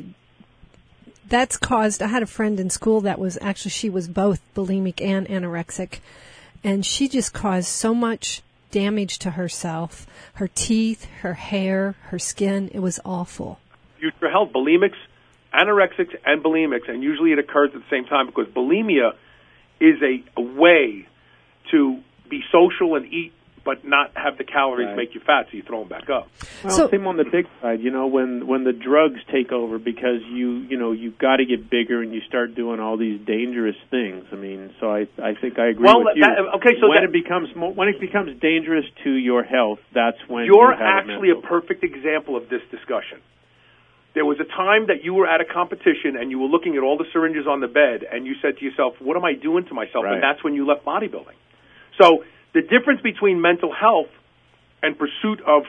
That's caused. I had a friend in school that was actually she was both bulimic and anorexic, and she just caused so much damage to herself, her teeth, her hair, her skin. It was awful. Future health, bulimics, anorexics, and bulimics, and usually it occurs at the same time because bulimia is a, a way to be social and eat, but not have the calories right. make you fat, so you throw them back up. Well, so, same on the big side, you know, when when the drugs take over because you you know you've got to get bigger and you start doing all these dangerous things. I mean, so I I think I agree well, with you. That, okay, so when that, it becomes when it becomes dangerous to your health, that's when you're you have actually a, a perfect example of this discussion. There was a time that you were at a competition and you were looking at all the syringes on the bed and you said to yourself, what am I doing to myself? Right. And that's when you left bodybuilding. So the difference between mental health and pursuit of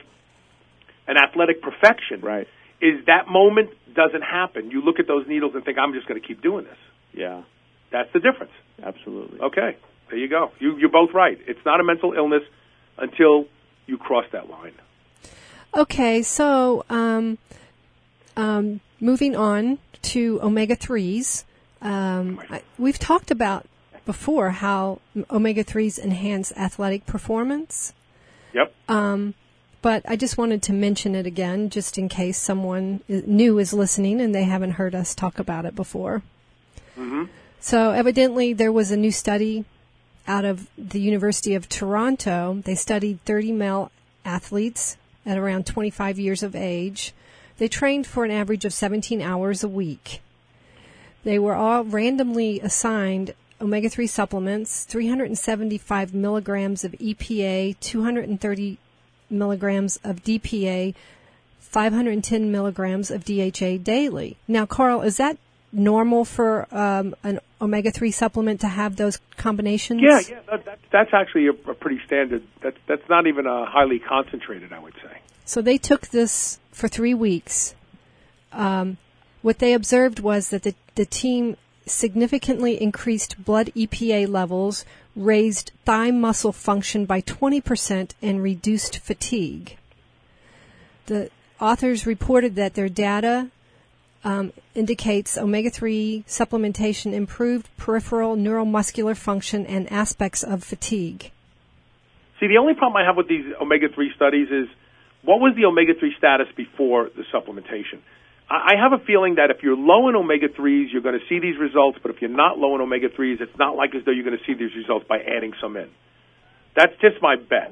an athletic perfection right. is that moment doesn't happen. You look at those needles and think, I'm just going to keep doing this. Yeah. That's the difference. Absolutely. Okay, there you go. You, you're both right. It's not a mental illness until you cross that line. Okay, so um, um, moving on to omega threes. Um, I, we've talked about before how omega threes enhance athletic performance. Yep. Um, but I just wanted to mention it again, just in case someone new is listening and they haven't heard us talk about it before. Mm-hmm. So evidently there was a new study out of the University of Toronto. They studied thirty male athletes at around twenty-five years of age. They trained for an average of seventeen hours a week. They were all randomly assigned omega three supplements, three hundred seventy-five milligrams of E P A, two hundred thirty milligrams of D P A, five hundred ten milligrams of D H A daily. Now, Carl, is that normal for um, an omega three supplement to have those combinations? Yeah, yeah, that, that, that's actually a, a pretty standard. That's that's not even a highly concentrated, I would say. So they took this for three weeks. Um, what they observed was that the, the team significantly increased blood E P A levels, raised thigh muscle function by twenty percent, and reduced fatigue. The authors reported that their data um, indicates omega three supplementation improved peripheral neuromuscular function and aspects of fatigue. See, the only problem I have with these omega three studies is, what was the omega three status before the supplementation? I have a feeling that if you're low in omega threes, you're going to see these results, but if you're not low in omega threes, it's not like as though you're going to see these results by adding some in. That's just my bet.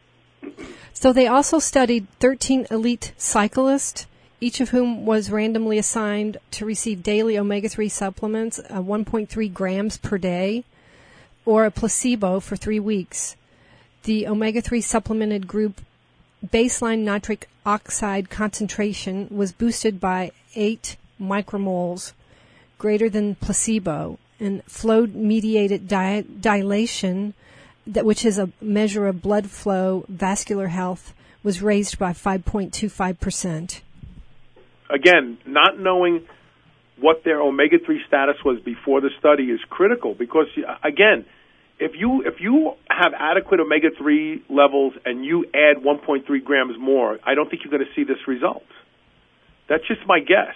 So they also studied thirteen elite cyclists, each of whom was randomly assigned to receive daily omega three supplements, uh, one point three grams per day, or a placebo for three weeks. The omega three supplemented group baseline nitric oxide concentration was boosted by eight micromoles, greater than placebo, and flow-mediated di- dilation, that which is a measure of blood flow, vascular health, was raised by five point two five percent. Again, not knowing what their omega three status was before the study is critical because, again, If you if you have adequate omega three levels and you add one point three grams more, I don't think you're going to see this result. That's just my guess.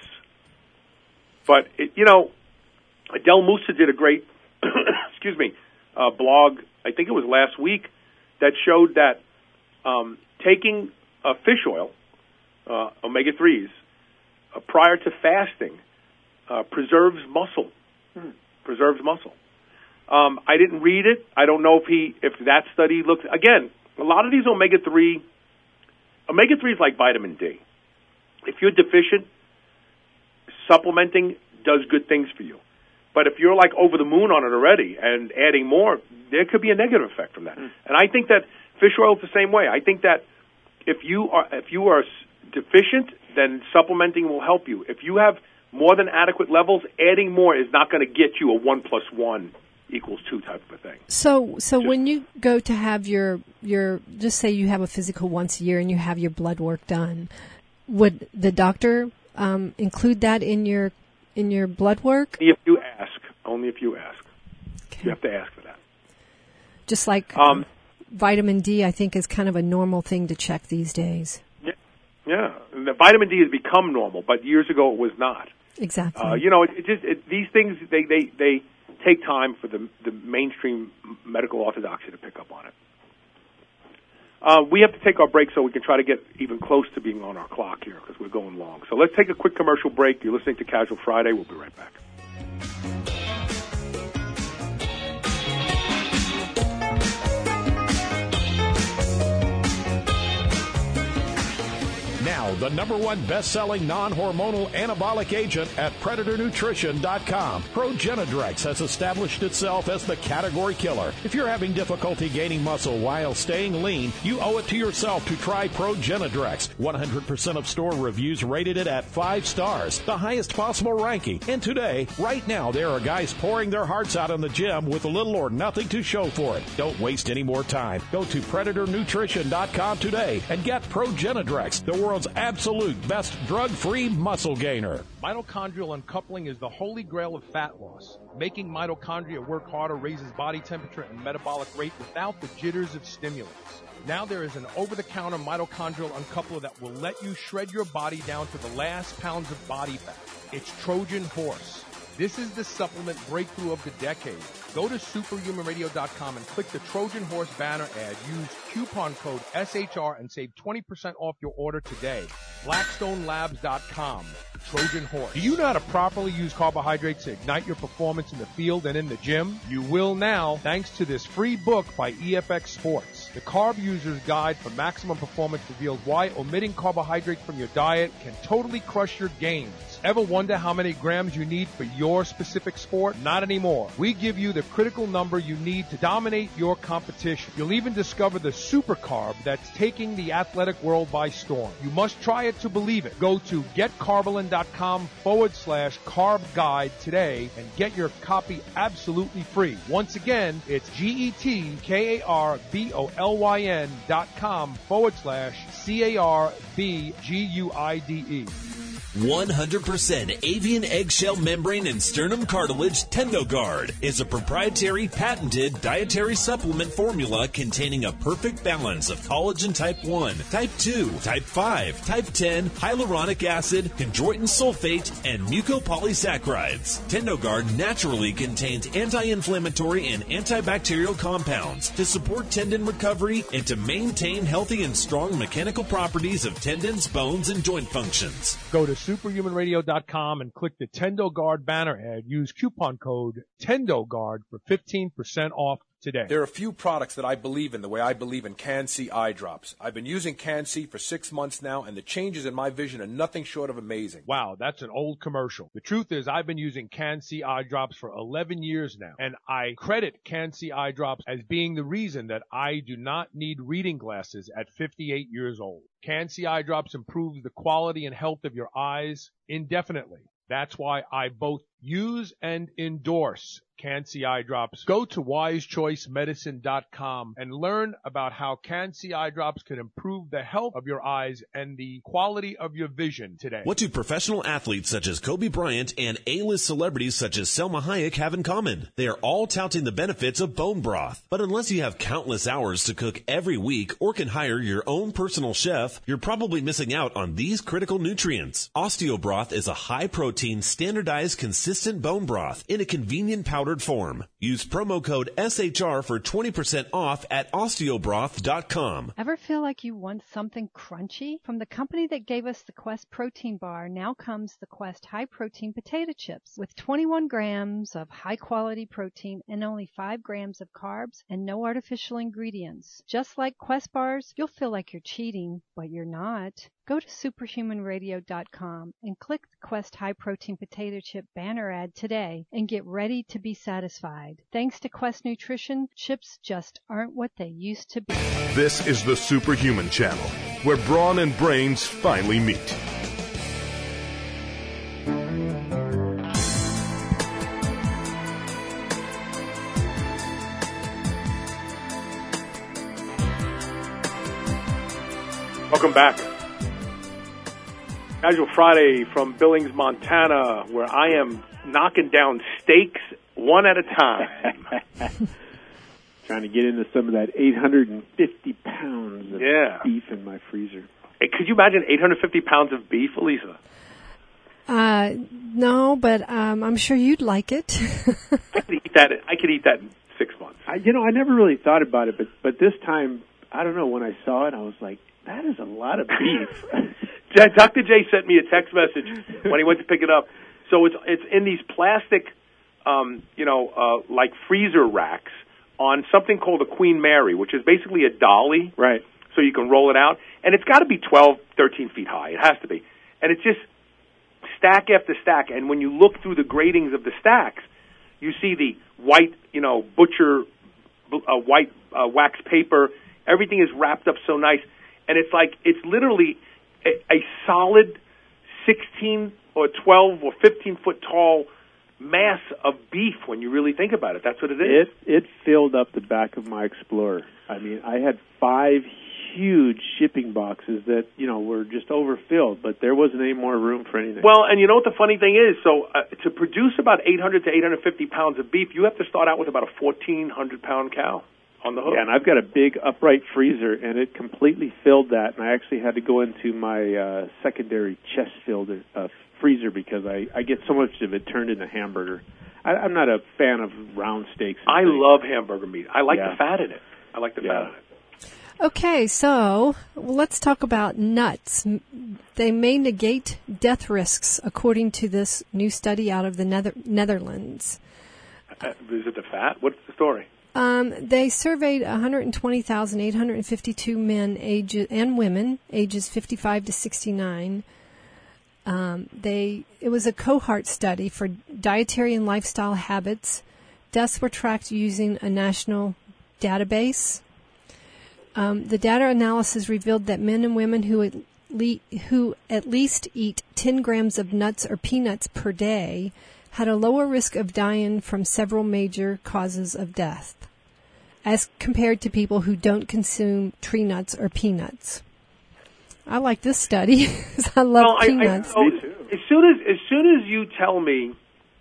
But, it, you know, Del Musa did a great, excuse me, uh, blog, I think it was last week, that showed that um, taking uh, fish oil, uh, omega threes, uh, prior to fasting uh, preserves muscle, hmm. preserves muscle. Um, I didn't read it. I don't know if he if that study looks again. A lot of these omega three, omega three is like vitamin D. If you're deficient, supplementing does good things for you. But if you're like over the moon on it already and adding more, there could be a negative effect from that. Mm. And I think that fish oil is the same way. I think that if you are if you are deficient, then supplementing will help you. If you have more than adequate levels, adding more is not going to get you a one plus one equals two type of a thing. So, so Just, when you go to have your your just say you have a physical once a year and you have your blood work done, would the doctor um, include that in your in your blood work? If you ask, only if you ask. Okay. You have to ask for that. Just like um, vitamin D, I think is kind of a normal thing to check these days. Yeah, yeah. The vitamin D has become normal, but years ago it was not. Exactly. Uh, you know, it, it just it, these things they, they, they take time for the the mainstream medical orthodoxy to pick up on it. Uh, we have to take our break so we can try to get even close to being on our clock here because we're going long. So let's take a quick commercial break. You're listening to Casual Friday. We'll be right back. Now, the number one best-selling non-hormonal anabolic agent at Predator Nutrition dot com. Progenadrex has established itself as the category killer. If you're having difficulty gaining muscle while staying lean, you owe it to yourself to try Progenadrex. one hundred percent of store reviews rated it at five stars, the highest possible ranking. And today, right now, there are guys pouring their hearts out in the gym with little or nothing to show for it. Don't waste any more time. Go to Predator Nutrition dot com today and get Progenadrex, the world's absolute best drug-free muscle gainer. Mitochondrial uncoupling is the holy grail of fat loss. Making mitochondria work harder raises body temperature and metabolic rate without the jitters of stimulants. Now there is an over-the-counter mitochondrial uncoupler that will let you shred your body down to the last pounds of body fat. It's Trojan Horse. This is the supplement breakthrough of the decade. Go to superhuman radio dot com and click the Trojan Horse banner ad. Use coupon code S H R and save twenty percent off your order today. blackstone labs dot com. Trojan Horse. Do you know how to properly use carbohydrates to ignite your performance in the field and in the gym? You will now, thanks to this free book by E F X Sports. The Carb User's Guide for Maximum Performance reveals why omitting carbohydrates from your diet can totally crush your gains. Ever wonder how many grams you need for your specific sport? Not anymore. We give you the critical number you need to dominate your competition. You'll even discover the super carb that's taking the athletic world by storm. You must try it to believe it. Go to getcarbolin.com forward slash carb guide today and get your copy absolutely free. Once again, it's G-E-T-K-A-R-B-O-L-Y-N dot com forward slash C-A-R-B-G-U-I-D-E. one hundred percent avian eggshell membrane and sternum cartilage TendoGuard is a proprietary patented dietary supplement formula containing a perfect balance of collagen type one, type two, type five, type ten, hyaluronic acid, chondroitin sulfate, and mucopolysaccharides. TendoGuard naturally contains anti-inflammatory and antibacterial compounds to support tendon recovery and to maintain healthy and strong mechanical properties of tendons, bones, and joint functions. Go to superhuman radio dot com and click the TendoGuard banner ad. Use coupon code TendoGuard for fifteen percent off today. There are a few products that I believe in the way I believe in Can-C eye drops. I've been using Can-C for six months now, and the changes in my vision are nothing short of amazing. Wow, that's an old commercial. The truth is I've been using Can-C eye drops for eleven years now, and I credit Can-C eye drops as being the reason that I do not need reading glasses at fifty-eight years old. Can-C eye drops improves the quality and health of your eyes indefinitely. That's why I both use and endorse Can-C eye drops. Go to wise choice medicine dot com and learn about how Can-C eye drops can improve the health of your eyes and the quality of your vision today. What do professional athletes such as Kobe Bryant and A-list celebrities such as Selma Hayek have in common? They are all touting the benefits of bone broth. But unless you have countless hours to cook every week or can hire your own personal chef, you're probably missing out on these critical nutrients. Osteobroth is a high-protein, standardized, consistent resistant bone broth in a convenient powdered form. Use promo code S H R for twenty percent off at osteobroth dot com. Ever feel like you want something crunchy? From the company that gave us the Quest protein bar, now comes the Quest high protein potato chips with twenty-one grams of high quality protein and only five grams of carbs and no artificial ingredients. Just like Quest bars, you'll feel like you're cheating, but you're not. Go to superhuman radio dot com and click the Quest high protein potato chip banner ad today and get ready to be satisfied. Thanks to Quest Nutrition, chips just aren't what they used to be. This is the Superhuman Channel, where brawn and brains finally meet. Welcome back. Casual Friday from Billings, Montana, where I am knocking down steaks one at a time. Trying to get into some of that eight hundred fifty pounds of yeah. beef in my freezer. Hey, could you imagine eight hundred fifty pounds of beef, Elisa? Uh, no, but um, I'm sure you'd like it. I could eat that. I could eat that in six months. I, you know, I never really thought about it, but but this time, I don't know. When I saw it, I was like, that is a lot of beef. Doctor J sent me a text message when he went to pick it up. So it's it's in these plastic, um, you know, uh, like freezer racks on something called a Queen Mary, which is basically a dolly. Right. So you can roll it out. And it's got to be twelve, thirteen feet high. It has to be. And it's just stack after stack. And when you look through the gratings of the stacks, you see the white, you know, butcher, uh, white uh, wax paper. Everything is wrapped up so nice. And it's like, it's literally a, a solid sixteen or twelve or fifteen foot tall mass of beef when you really think about it. That's what it is. It it filled up the back of my Explorer. I mean, I had five huge shipping boxes that, you know, were just overfilled, but there wasn't any more room for anything. Well, and you know what the funny thing is? So uh, to produce about eight hundred to eight hundred fifty pounds of beef, you have to start out with about a fourteen hundred pound cow on the hook. Yeah, and I've got a big upright freezer, and it completely filled that, and I actually had to go into my uh, secondary chest filter, uh, freezer because I, I get so much of it turned into hamburger. I, I'm not a fan of round steaks. I things. love hamburger meat. I like Yeah. the fat in it. I like the Yeah. fat in it. Okay, so well, let's talk about nuts. M- They may negate death risks, according to this new study out of the Nether- Netherlands. Uh, is it the fat? What's the story? Um, they surveyed one hundred twenty thousand eight hundred fifty-two men ages, and women ages fifty-five to sixty-nine. Um, they it was a cohort study for dietary and lifestyle habits. Deaths were tracked using a national database. Um, the data analysis revealed that men and women who at, le- who at least eat ten grams of nuts or peanuts per day had a lower risk of dying from several major causes of death, as compared to people who don't consume tree nuts or peanuts. I like this study because I love well, peanuts. I, I, oh, as soon as as soon as you tell me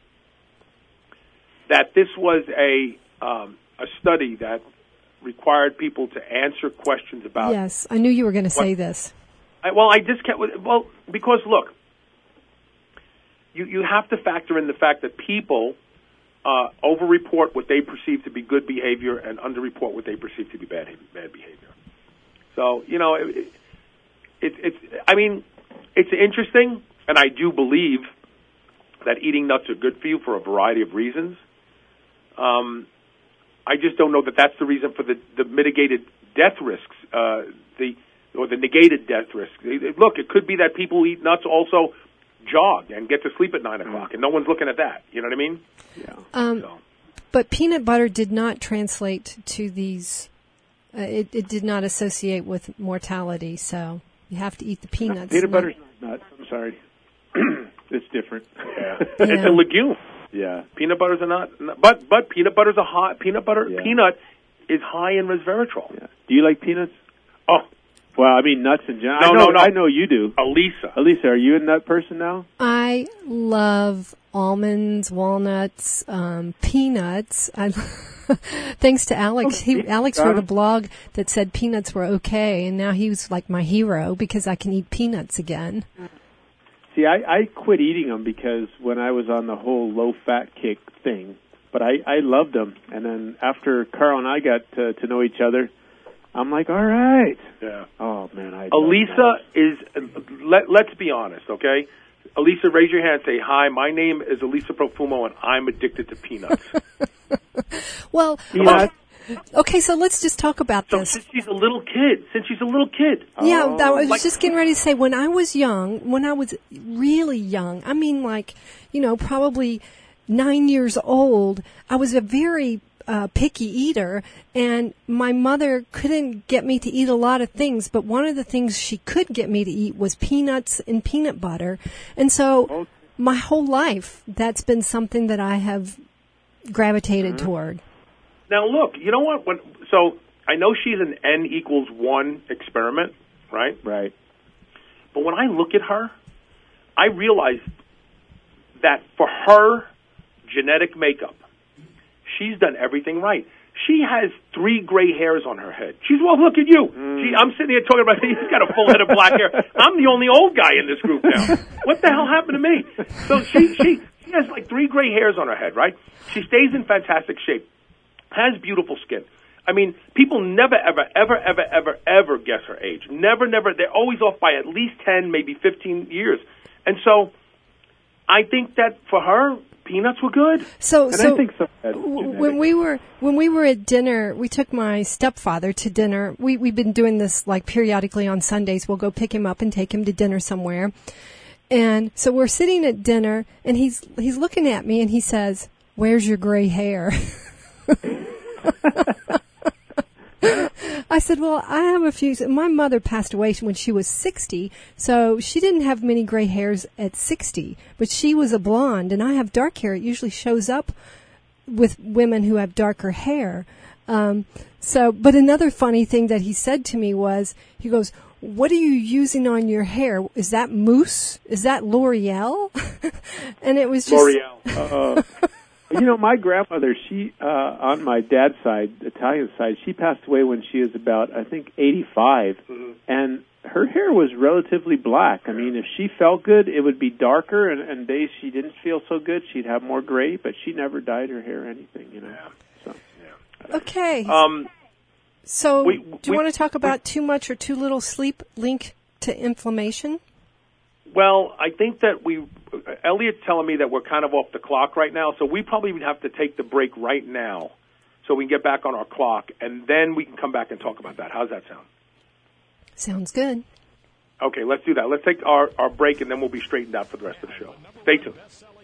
that this was a um, a study that required people to answer questions about. Yes, I knew you were going to say what, this. I, well, I just kept well because look, you you have to factor in the fact that people uh, overreport what they perceive to be good behavior and underreport what they perceive to be bad bad behavior. So you know, it, it, it's I mean, it's interesting, and I do believe that eating nuts are good for you for a variety of reasons. Um, I just don't know that that's the reason for the, the mitigated death risks, uh, the or the negated death risks. Look, it could be that people who eat nuts also jog and get to sleep at nine o'clock, and no one's looking at that. You know what I mean? Yeah. Um, so. But peanut butter did not translate to these. Uh, it, it did not associate with mortality, so you have to eat the peanuts. No, peanut butter's not nuts. I'm sorry. It's different. Yeah. It's a legume. Yeah. Peanut butters are not, but but peanut butter's a high peanut butter Yeah. peanut is high in resveratrol. Yeah. Do you like peanuts? Oh, well, I mean nuts in general. No, I know, no, no. I know you do. Elisa. Elisa, are you a nut person now? I love almonds, walnuts, um, peanuts. I, thanks to Alex. He, Alex wrote a blog that said peanuts were okay, and now he was like my hero because I can eat peanuts again. See, I, I quit eating them because when I was on the whole low-fat kick thing, but I, I loved them. And then after Carl and I got to, to know each other, I'm like, all right. Yeah. Oh, man, I Elisa is, let, let's be honest, okay? Elisa, raise your hand and say, hi, my name is Elisa Profumo, and I'm addicted to peanuts. Well, Peanuts? okay, so let's just talk about So this. since she's a little kid, since she's a little kid. Yeah, Oh. that, I was Like- just getting ready to say, when I was young, when I was really young, I mean like, you know, probably nine years old, I was a very uh, picky eater, and my mother couldn't get me to eat a lot of things, but one of the things she could get me to eat was peanuts and peanut butter. And so my whole life, that's been something that I have gravitated Mm-hmm. toward. Now, look, you know what? When, so I know she's an N equals one experiment, right? Right. But when I look at her, I realize that for her genetic makeup, she's done everything right. She has three gray hairs on her head. She's, well, look at you. Mm. She, I'm sitting here talking about, he's got a full head of black hair. I'm the only old guy in this group now. What the hell happened to me? So she, she, she has like three gray hairs on her head, right? She stays in fantastic shape, has beautiful skin. I mean, people never, ever, ever, ever, ever, ever guess her age. Never, never. They're always off by at least ten, maybe fifteen years. And so I think that for her, peanuts were good. So, And so I think so. w- when we were when we were at dinner, we took my stepfather to dinner. We we've been doing this like periodically on Sundays. We'll go pick him up and take him to dinner somewhere. And so we're sitting at dinner, and he's he's looking at me, and he says, "Where's your gray hair?" I said, well, I have a few. My mother passed away when she was sixty, so she didn't have many gray hairs at sixty, but she was a blonde, and I have dark hair. It usually shows up with women who have darker hair. Um, so, but another funny thing that he said to me was, he goes, what are you using on your hair? Is that mousse? Is that L'Oreal? And it was just... L'Oreal. Uh, you know, my grandmother, she, uh, on my dad's side, Italian side, she passed away when she was about, I think, eighty-five. Mm-hmm. And her hair was relatively black. I mean, if she felt good, it would be darker, and, and days she didn't feel so good, she'd have more gray, but she never dyed her hair or anything, you know. Yeah. So. Yeah. Okay. Um, so, we- do you we- want to talk about too much or too little sleep linked to inflammation? Well, I think that we, Elliot's telling me that we're kind of off the clock right now, so we probably would have to take the break right now so we can get back on our clock, and then we can come back and talk about that. How's that sound? Sounds good. Okay, let's do that. Let's take our, our break, and then we'll be straightened out for the rest of the show. Stay tuned.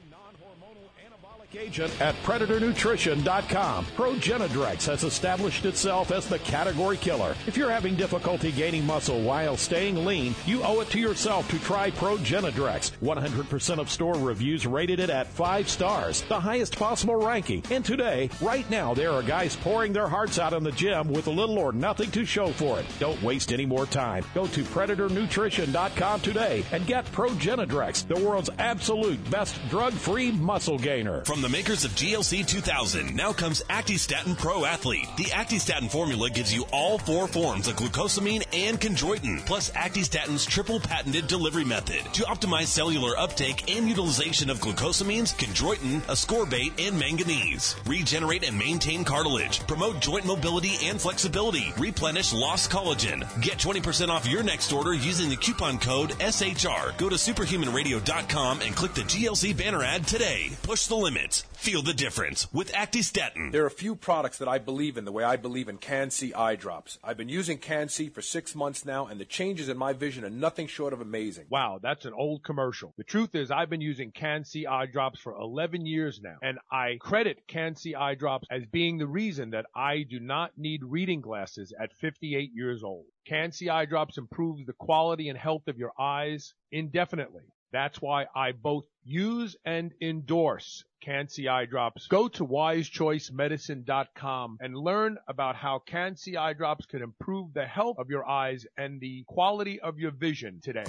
Agent at Predator Nutrition dot com. Progenadrex has established itself as the category killer. If you're having difficulty gaining muscle while staying lean, you owe it to yourself to try Progenadrex. one hundred percent of store reviews rated it at five stars, the highest possible ranking. And today, right now, there are guys pouring their hearts out in the gym with little or nothing to show for it. Don't waste any more time. Go to Predator Nutrition dot com today and get Progenadrex, the world's absolute best drug-free muscle gainer. From the makers of G L C two thousand, now comes Actistatin Pro Athlete. The Actistatin formula gives you all four forms of glucosamine and chondroitin, plus Actistatin's triple patented delivery method to optimize cellular uptake and utilization of glucosamines, chondroitin, ascorbate, and manganese. Regenerate and maintain cartilage, promote joint mobility and flexibility, replenish lost collagen. Get twenty percent off your next order using the coupon code S H R. Go to superhuman radio dot com and click the G L C banner ad today. Push the limits. Feel the difference with Actistatin. There are a few products that I believe in the way I believe in Can-C eye drops. I've been using Can-C for six months now, and the changes in my vision are nothing short of amazing. Wow, that's an old commercial. The truth is I've been using Can-C eye drops for eleven years now, and I credit Can-C eye drops as being the reason that I do not need reading glasses at fifty-eight years old. Can-C eye drops improves the quality and health of your eyes indefinitely. That's why I both use and endorse Can-C eye drops. Go to wise choice medicine dot com and learn about how Can-C eye drops can improve the health of your eyes and the quality of your vision today.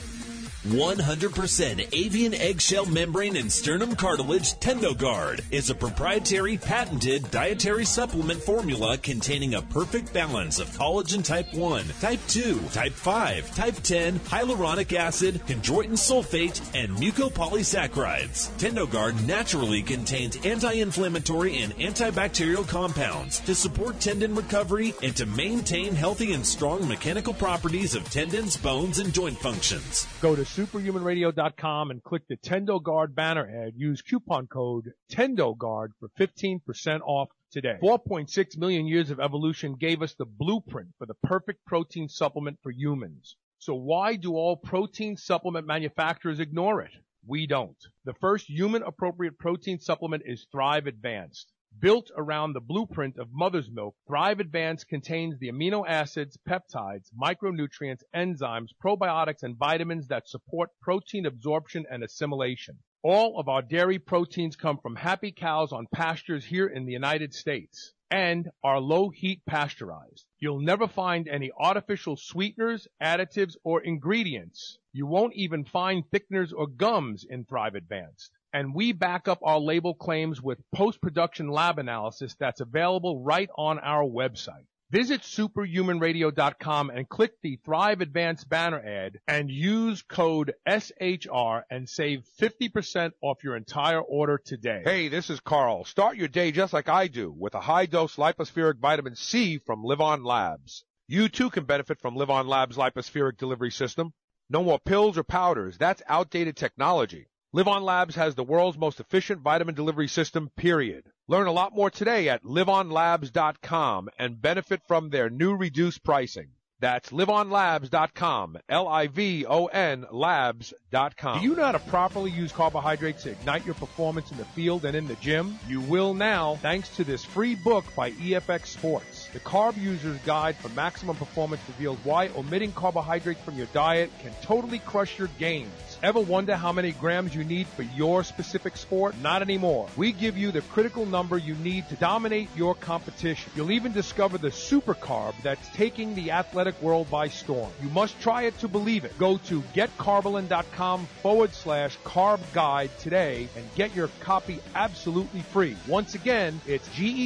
one hundred percent avian eggshell membrane and sternum cartilage TendoGuard is a proprietary patented dietary supplement formula containing a perfect balance of collagen type one, type two, type five, type ten, hyaluronic acid, chondroitin sulfate, and mucopolysaccharides. TendoGuard naturally contains anti-inflammatory and antibacterial compounds to support tendon recovery and to maintain healthy and strong mechanical properties of tendons, bones, and joint functions. Go to superhuman radio dot com and click the TendoGuard banner ad. Use coupon code TendoGuard for fifteen percent off today. four point six million years of evolution gave us the blueprint for the perfect protein supplement for humans. So why do all protein supplement manufacturers ignore it? We don't. The first human-appropriate protein supplement is Thrive Advanced. Built around the blueprint of mother's milk, Thrive Advanced contains the amino acids, peptides, micronutrients, enzymes, probiotics, and vitamins that support protein absorption and assimilation. All of our dairy proteins come from happy cows on pastures here in the United States and are low-heat pasteurized. You'll never find any artificial sweeteners, additives, or ingredients. You won't even find thickeners or gums in Thrive Advanced. And we back up our label claims with post-production lab analysis that's available right on our website. Visit superhuman radio dot com and click the Thrive Advanced banner ad and use code S H R and save fifty percent off your entire order today. Hey, this is Carl. Start your day just like I do with a high-dose lipospheric vitamin C from Live On Labs. You too can benefit from Live On Labs' lipospheric delivery system. No more pills or powders. That's outdated technology. Live On Labs has the world's most efficient vitamin delivery system, period. Learn a lot more today at live on labs dot com and benefit from their new reduced pricing. That's live on labs dot com, L I V O N labs dot com. Do you know how to properly use carbohydrates to ignite your performance in the field and in the gym? You will now, thanks to this free book by E F X Sports. The Carb User's Guide for Maximum Performance reveals why omitting carbohydrates from your diet can totally crush your gains. Ever wonder how many grams you need for your specific sport? Not anymore. We give you the critical number you need to dominate your competition. You'll even discover the super carb that's taking the athletic world by storm. You must try it to believe it. Go to getcarbolin.com forward slash carb guide today and get your copy absolutely free. Once again, it's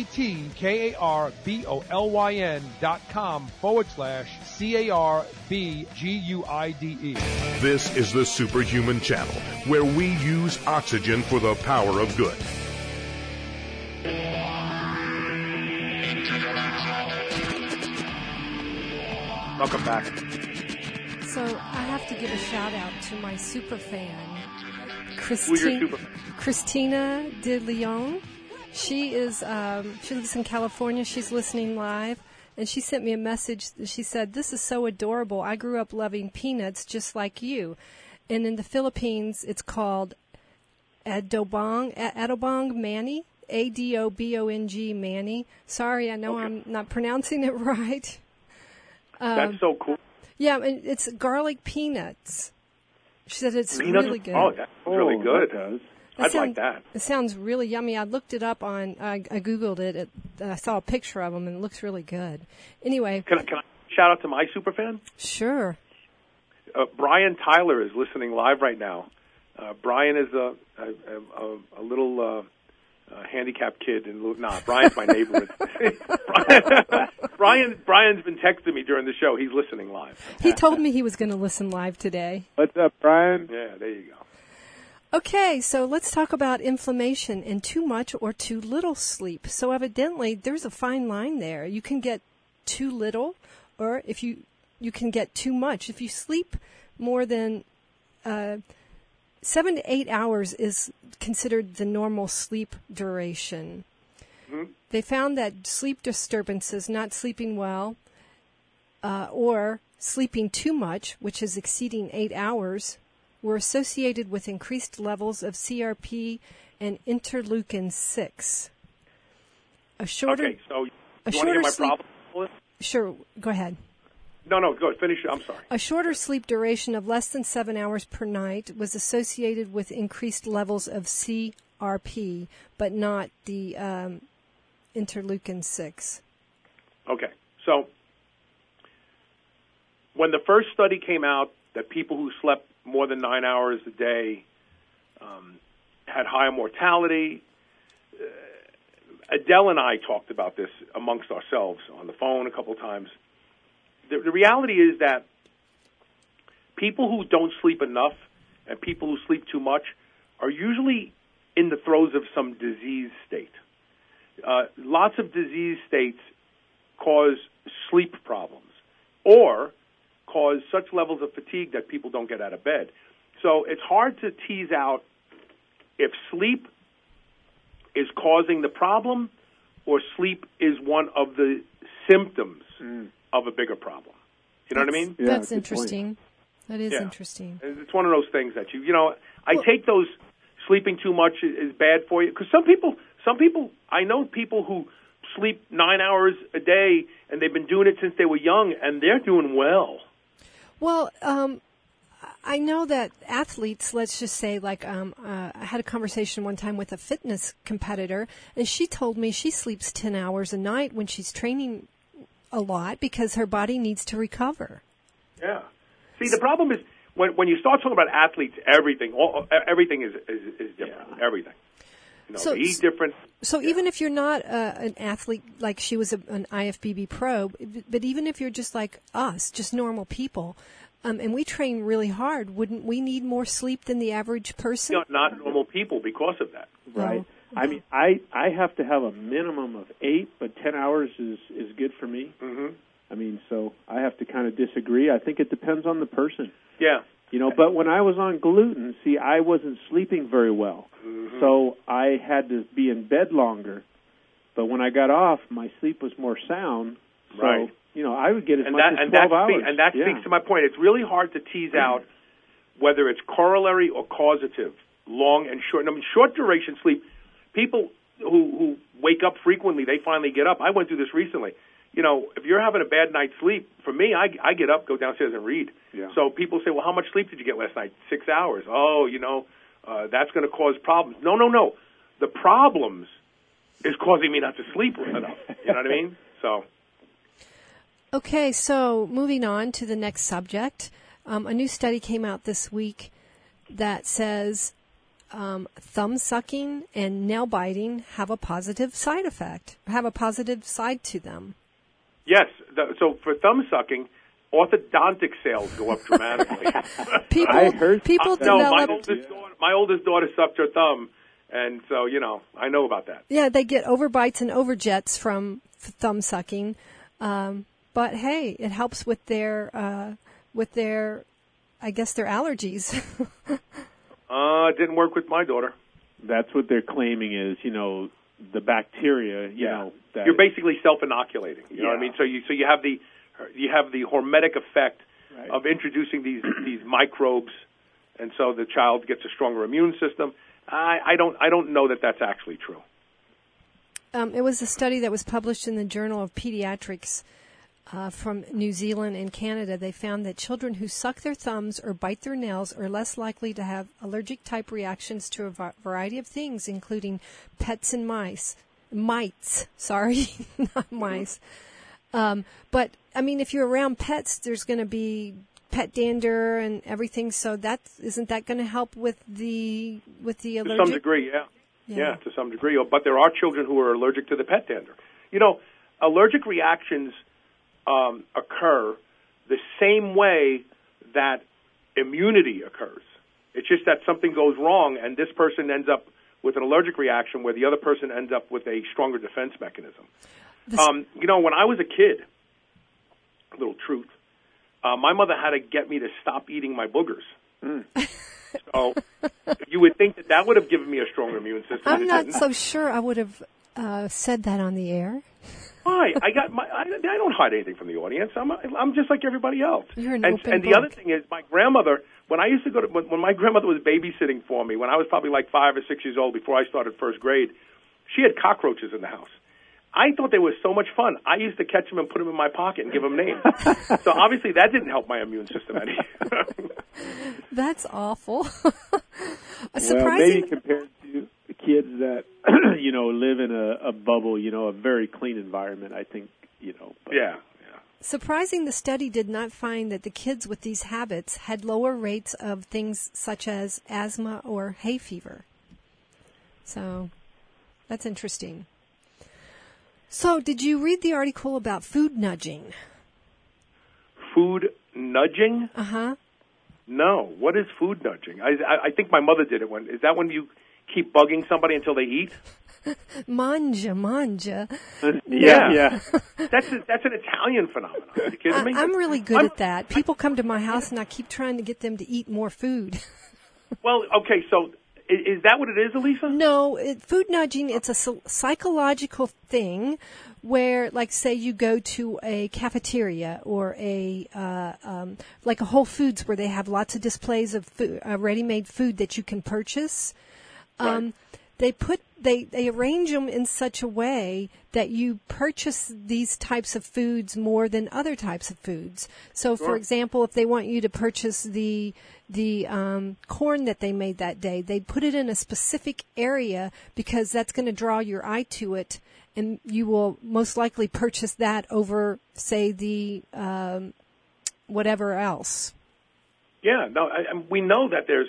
G-E-T-K-A-R-B-O-L-Y-N dot com forward slash C-A-R-B-G-U-I-D-E. This is the Superhuman Channel, where we use oxygen for the power of good. Welcome back. So I have to give a shout out to my super fan, Who's your Christine, super? Christina De Leon. She is um, she lives in California. She's listening live, and she sent me a message. She said, "This is so adorable. I grew up loving peanuts just like you." And in the Philippines, it's called adobong, adobong mani, A D O B O N G mani. Sorry, I know okay. I'm not pronouncing it right. Um, That's so cool. Yeah, and it's garlic peanuts. She said it's peanuts? really good. Oh, that's really good. That I'd sound, like that. It sounds really yummy. I looked it up on, I, I Googled it. it. I saw a picture of them, and it looks really good. Anyway. Can, I- can I shout out to my superfan? Sure. Uh, Brian Tyler is listening live right now. Uh, Brian is a, a, a, a little uh, uh, handicapped kid. And nah, Brian's my neighbor. Brian, Brian, Brian's been texting me during the show. He's listening live. He told me he was going to listen live today. What's up, Brian? Yeah, there you go. Okay, so let's talk about inflammation and too much or too little sleep. So evidently, there's a fine line there. You can get too little, or if you you can get too much. If you sleep more than uh, seven to eight hours is considered the normal sleep duration. Mm-hmm. They found that sleep disturbances, not sleeping well, uh, or sleeping too much, which is exceeding eight hours, were associated with increased levels of C R P and interleukin six. A shorter, okay, so you a want to hear my sleep, problem? Sure, go ahead. No, no, go ahead. Finish it. I'm sorry. A shorter sleep duration of less than seven hours per night was associated with increased levels of C R P, but not the um, interleukin six. Okay, so when the first study came out that people who slept more than nine hours a day um, had higher mortality, uh, Adele and I talked about this amongst ourselves on the phone a couple of times. The, the reality is that people who don't sleep enough and people who sleep too much are usually in the throes of some disease state. Uh, lots of disease states cause sleep problems or cause such levels of fatigue that people don't get out of bed. So it's hard to tease out if sleep is causing the problem or sleep is one of the symptoms mm. of a bigger problem. You know that's, what I mean? Yeah, that's interesting. Point. That is yeah. interesting. It's one of those things that you, you know, I well, take those sleeping too much is bad for you because some people, some people, I know people who sleep nine hours a day and they've been doing it since they were young and they're doing well. Well, um, I know that athletes, let's just say, like, um, uh, I had a conversation one time with a fitness competitor, and she told me she sleeps ten hours a night when she's training a lot because her body needs to recover. Yeah. See, the problem is when when you start talking about athletes, everything, all, everything is, is, is different. Yeah. Everything. You know, so, they eat different. So yeah. even if you're not uh, an athlete, like she was a, an I F B B pro, but even if you're just like us, just normal people, um, and we train really hard, wouldn't we need more sleep than the average person? Not, not normal people because of that. Right. Oh. I mean, I, I have to have a minimum of eight, but ten hours is, is good for me. Mm-hmm. I mean, so I have to kind of disagree. I think it depends on the person. Yeah. You know, but when I was on gluten, see, I wasn't sleeping very well. Mm-hmm. So I had to be in bed longer. But when I got off, my sleep was more sound. So, right. you know, I would get as and much that, as and twelve that hours. Speak, and that yeah. speaks to my point. It's really hard to tease out whether it's corollary or causative, long and short. I mean, short duration sleep, people who, who wake up frequently, they finally get up. I went through this recently. You know, if you're having a bad night's sleep, for me, I, I get up, go downstairs, and read. Yeah. So people say, well, how much sleep did you get last night? Six hours. Oh, you know, uh, that's going to cause problems. No, no, no. The problems is causing me not to sleep enough. You know what I mean? So. Okay, so moving on to the next subject. Um, a new study came out this week that says um, thumb sucking and nail biting have a positive side effect, have a positive side to them. Yes. The, so for thumb sucking, orthodontic sales go up dramatically. people, I heard. People uh, no, develop. my oldest, daughter, my oldest daughter sucked her thumb, and so you know I know about that. Yeah, they get overbites and overjets from thumb sucking, um, but hey, it helps with their uh, with their, I guess, their allergies. uh, it didn't work with my daughter. That's what they're claiming is, you know, the bacteria. You yeah. know, that you're basically self-inoculating. You yeah. know what I mean? So you so you have the you have the hormetic effect right. of introducing these these microbes, and so the child gets a stronger immune system. I, I don't I don't know that that's actually true. Um, it was a study that was published in the Journal of Pediatrics uh, from New Zealand and Canada. They found that children who suck their thumbs or bite their nails are less likely to have allergic-type reactions to a v- variety of things, including pets and mice. Mites, sorry, not mice. Um, but, I mean, if you're around pets, there's going to be pet dander and everything, so that, isn't that going to help with the with the allergic? To some degree, yeah. yeah. Yeah, to some degree. But there are children who are allergic to the pet dander. You know, allergic reactions um, occur the same way that immunity occurs. It's just that something goes wrong, and this person ends up with an allergic reaction where the other person ends up with a stronger defense mechanism. Um, you know, when I was a kid, a little truth, uh, my mother had to get me to stop eating my boogers. Mm. So you would think that that would have given me a stronger immune system. I'm not so sure I would have uh, said that on the air. Why? I got my. I, I don't hide anything from the audience. I'm. I'm just like everybody else. You're an and open and the book. other thing is, my grandmother. When I used to go to when, when my grandmother was babysitting for me, when I was probably like five or six years old, before I started first grade, she had cockroaches in the house. I thought they were so much fun. I used to catch them and put them in my pocket and give them names. So obviously that didn't help my immune system any. That's awful. Well, maybe compared to the kids that you know live in a, a bubble, you know, a very clean environment. I think you know. But. Yeah. Surprising, the study did not find that the kids with these habits had lower rates of things such as asthma or hay fever. So that's interesting. So did you read the article about food nudging? Food nudging? Uh-huh. No. What is food nudging? I, I, I think my mother did it. When, is that when you keep bugging somebody until they eat? Manja, manja. Yeah, yeah. that's a, that's an Italian phenomenon. Are you kidding me? I, I'm really good I'm, at that. People come to my house and I keep trying to get them to eat more food. Well, okay, so is, is that what it is, Elisa? No, it, food nudging, it's a psychological thing where, like, say you go to a cafeteria or a, uh, um, like a Whole Foods where they have lots of displays of food, uh, ready-made food that you can purchase. Um, right. They put they, they arrange them in such a way that you purchase these types of foods more than other types of foods. So, Sure. for example, if they want you to purchase the the um, corn that they made that day, they put it in a specific area because that's going to draw your eye to it, and you will most likely purchase that over, say, the um, whatever else. Yeah, no, I, I, we know that there's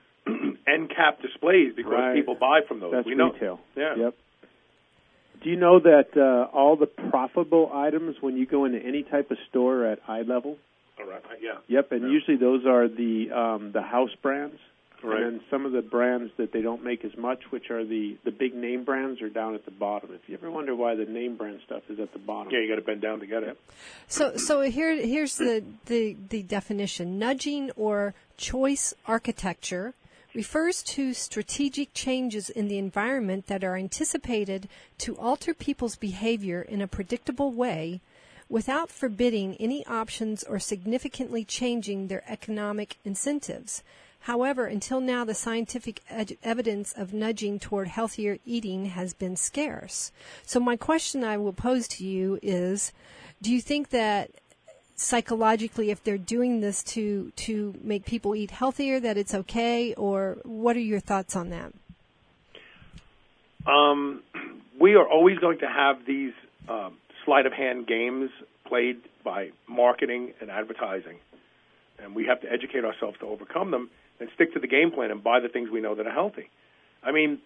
end cap displays because Right. people buy from those. That's we know. retail. Yeah. Yep. Do you know that uh, all the profitable items, when you go into any type of store, are at eye level? All right. Yeah. Yep, and Yeah. usually those are the um, the house brands. Right. And then some of the brands that they don't make as much, which are the, the big name brands, are down at the bottom. If you ever wonder why the name brand stuff is at the bottom. Yeah, you got to bend down to get it. So, so here, here's the, the, the definition. Nudging or choice architecture refers to strategic changes in the environment that are anticipated to alter people's behavior in a predictable way without forbidding any options or significantly changing their economic incentives. However, until now, the scientific ed- evidence of nudging toward healthier eating has been scarce. So my question I will pose to you is, do you think that psychologically, if they're doing this to to make people eat healthier, that it's okay, or what are your thoughts on that? Um, we are always going to have these um, sleight of hand games played by marketing and advertising, and we have to educate ourselves to overcome them and stick to the game plan and buy the things we know that are healthy. I mean,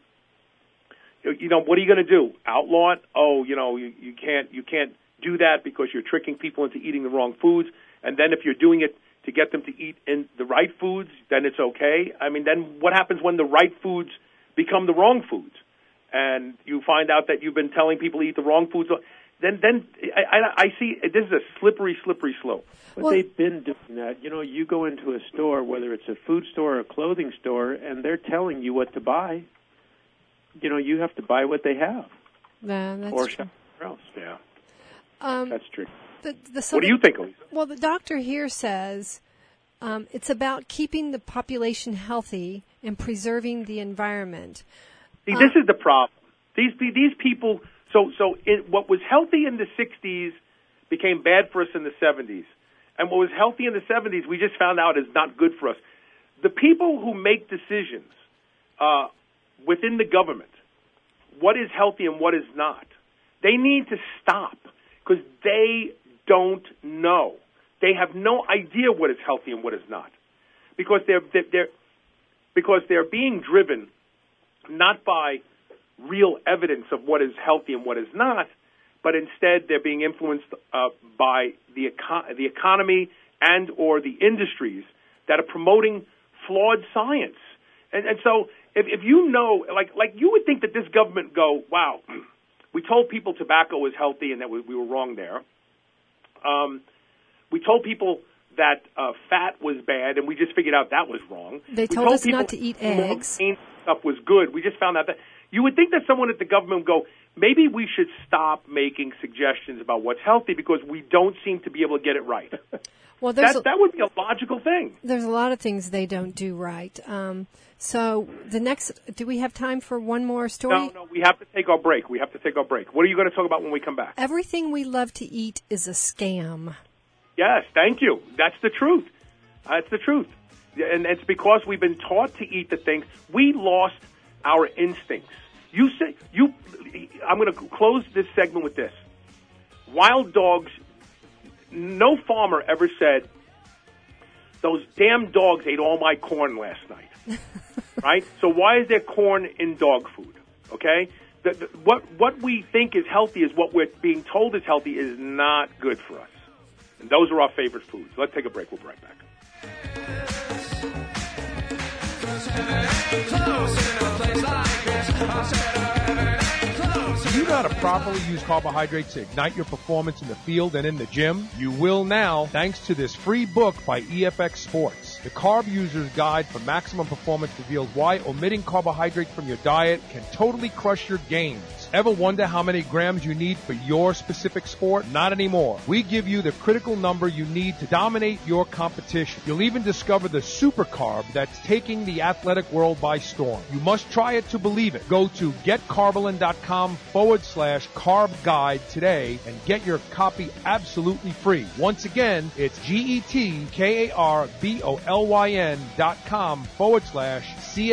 you know, what are you going to do? Outlaw it? Oh, you know, you, you can't you can't do that because you're tricking people into eating the wrong foods. And then if you're doing it to get them to eat in the right foods, then it's okay. I mean, then what happens when the right foods become the wrong foods? And you find out that you've been telling people to eat the wrong foods. Then, then I, I, I see this is a slippery, slippery slope. But well, they've been doing that. You know, you go into a store, whether it's a food store or a clothing store, and they're telling you what to buy. You know, you have to buy what they have. Yeah, that's or true. somewhere else. Yeah. Um, that's true. The, the, so what do you think, Elisa? Well, the doctor here says um, it's about keeping the population healthy and preserving the environment. See, um, this is the problem. These these people. So so it, what was healthy in the sixties became bad for us in the seventies, and what was healthy in the seventies we just found out is not good for us. The people who make decisions uh, within the government, what is healthy and what is not, they need to stop. Because they don't know. They have no idea what is healthy and what is not. Because they're, they're, they're because they're being driven not by real evidence of what is healthy and what is not, but instead they're being influenced uh, by the eco- the economy and or the industries that are promoting flawed science. And, and so if, if you know, like like you would think that this government go, wow, we told people tobacco was healthy and that we, we were wrong there. Um, we told people that uh, fat was bad and we just figured out that was wrong. They we told, told us people not to eat eggs. Stuff was good. We just found out that you would think that someone at the government would go, maybe we should stop making suggestions about what's healthy because we don't seem to be able to get it right. Well, that, a, that would be a logical thing. There's a lot of things they don't do right. Um, so the next, do we have time for one more story? No, no, we have to take our break. We have to take our break. What are you going to talk about when we come back? Everything we love to eat is a scam. Yes, thank you. That's the truth. That's the truth. And it's because we've been taught to eat the things. We lost our instincts. You say you. I'm going to close this segment with this. Wild dogs no farmer ever said, those damn dogs ate all my corn last night, right? So why is there corn in dog food, okay? The, the, what, what we think is healthy is what we're being told is healthy is not good for us. And those are our favorite foods. Let's take a break. We'll be right back. Do you know how to properly use carbohydrates to ignite your performance in the field and in the gym? You will now, thanks to this free book by E F X Sports. The Carb User's Guide for Maximum Performance reveals why omitting carbohydrates from your diet can totally crush your gains. Ever wonder how many grams you need for your specific sport? Not anymore. We give you the critical number you need to dominate your competition. You'll even discover the super carb that's taking the athletic world by storm. You must try it to believe it. Go to getcarbolin.com forward slash carb guide today and get your copy absolutely free. Once again, it's G-E-T-K-A-R-B-O-L-Y-N dot com forward slash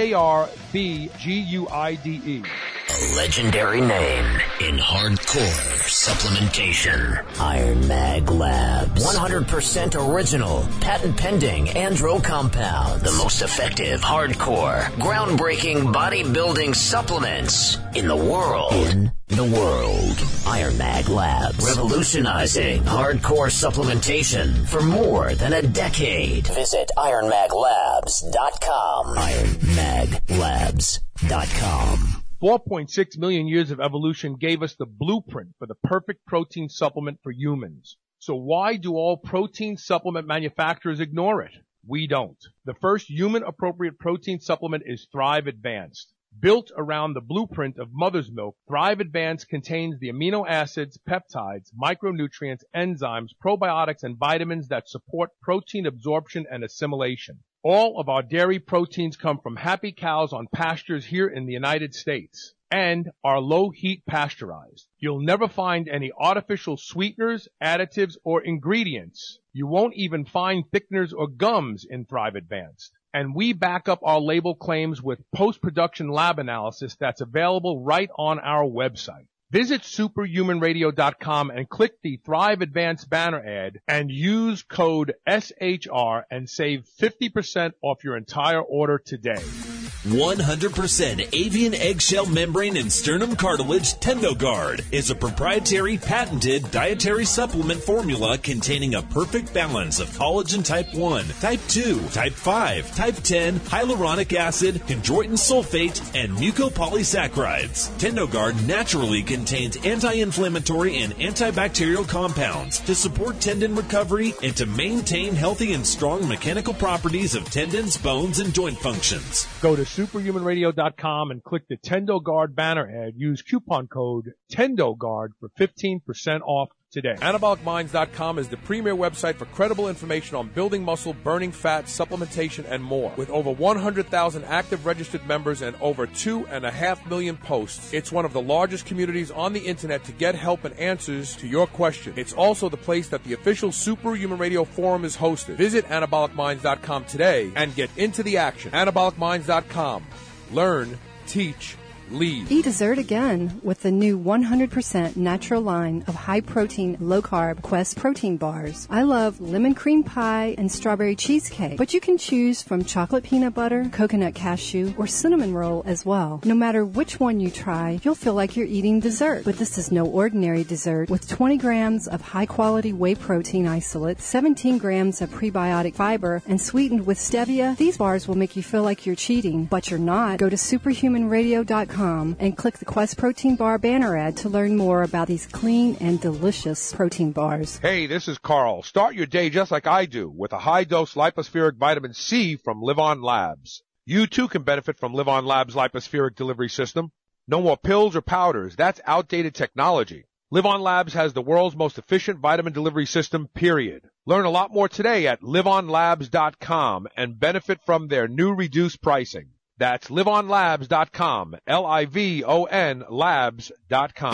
C-A-R-B-G-U-I-D-E. A legendary name in hardcore supplementation. Iron Mag Labs. one hundred percent original, patent pending Andro compound. The most effective hardcore, groundbreaking bodybuilding supplements in the world. In the world. Iron Mag Labs. Revolutionizing hardcore supplementation for more than a decade. Visit iron mag labs dot com. iron mag labs dot com. four point six million years of evolution gave us the blueprint for the perfect protein supplement for humans. So why do all protein supplement manufacturers ignore it? We don't. The first human-appropriate protein supplement is Thrive Advanced. Built around the blueprint of mother's milk, Thrive Advanced contains the amino acids, peptides, micronutrients, enzymes, probiotics, and vitamins that support protein absorption and assimilation. All of our dairy proteins come from happy cows on pastures here in the United States and are low-heat pasteurized. You'll never find any artificial sweeteners, additives, or ingredients. You won't even find thickeners or gums in Thrive Advanced. And we back up our label claims with post-production lab analysis that's available right on our website. Visit superhuman radio dot com and click the Thrive Advanced banner ad and use code S H R and save fifty percent off your entire order today. one hundred percent avian eggshell membrane and sternum cartilage TendoGuard is a proprietary patented dietary supplement formula containing a perfect balance of collagen type one, type two, type five, type ten, hyaluronic acid, chondroitin sulfate, and mucopolysaccharides. TendoGuard naturally contains anti-inflammatory and antibacterial compounds to support tendon recovery and to maintain healthy and strong mechanical properties of tendons, bones, and joint functions. Go to superhuman radio dot com and click the TendoGuard banner ad. Use coupon code TendoGuard for fifteen percent off today. anabolic minds dot com is the premier website for credible information on building muscle, burning fat, supplementation, and more. With over one hundred thousand active registered members and over two and a half million posts, it's one of the largest communities on the internet to get help and answers to your questions. It's also the place that the official Superhuman Radio Forum is hosted. Visit anabolic minds dot com today and get into the action. anabolic minds dot com. Learn, teach, lead. Eat dessert again with the new one hundred percent natural line of high-protein, low-carb Quest protein bars. I love lemon cream pie and strawberry cheesecake, but you can choose from chocolate peanut butter, coconut cashew, or cinnamon roll as well. No matter which one you try, you'll feel like you're eating dessert. But this is no ordinary dessert. With twenty grams of high-quality whey protein isolate, seventeen grams of prebiotic fiber, and sweetened with stevia, these bars will make you feel like you're cheating, but you're not. Go to superhuman radio dot com and click the Quest Protein Bar banner ad to learn more about these clean and delicious protein bars. Hey, this is Carl. Start your day just like I do with a high-dose lipospheric vitamin C from Live On Labs. You too can benefit from Live On Labs' lipospheric delivery system. No more pills or powders. That's outdated technology. Live On Labs has the world's most efficient vitamin delivery system, period. Learn a lot more today at live on labs dot com and benefit from their new reduced pricing. That's live on labs dot com, L I V O N labs dot com.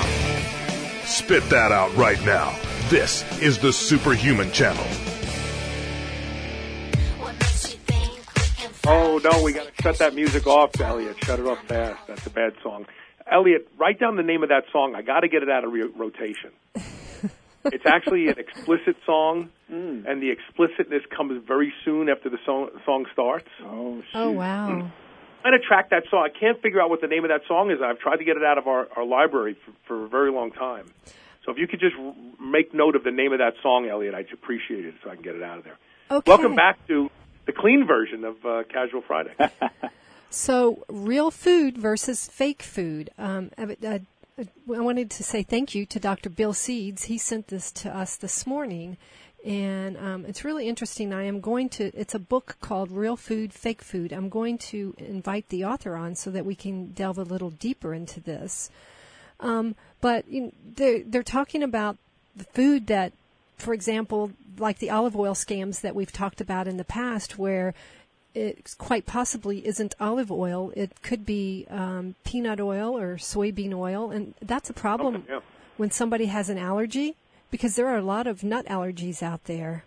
Spit that out right now. This is the Superhuman Channel. Oh, no, we got to shut that music off, Elliot. Shut it off fast. That's a bad song. Elliot, write down the name of that song. I got to get it out of re- rotation. It's actually an explicit song, Mm. and the explicitness comes very soon after the song, song starts. Oh, shoot. Oh, wow. I'm trying to track that song. I can't figure out what the name of that song is. I've tried to get it out of our, our library for, for a very long time. So if you could just r- make note of the name of that song, Elliot, I'd appreciate it so I can get it out of there. Okay. Welcome back to the clean version of uh, Casual Friday. So, real food versus fake food. Um, I, I, I wanted to say thank you to Doctor Bill Seeds. He sent this to us this morning, and um, it's really interesting. I am going to, it's a book called Real Food, Fake Food. I'm going to invite the author on so that we can delve a little deeper into this. Um, but you know, they're, they're talking about the food that, for example, like the olive oil scams that we've talked about in the past, where it quite possibly isn't olive oil. It could be um, peanut oil or soybean oil, and that's a problem Okay, yeah. when somebody has an allergy, because there are a lot of nut allergies out there.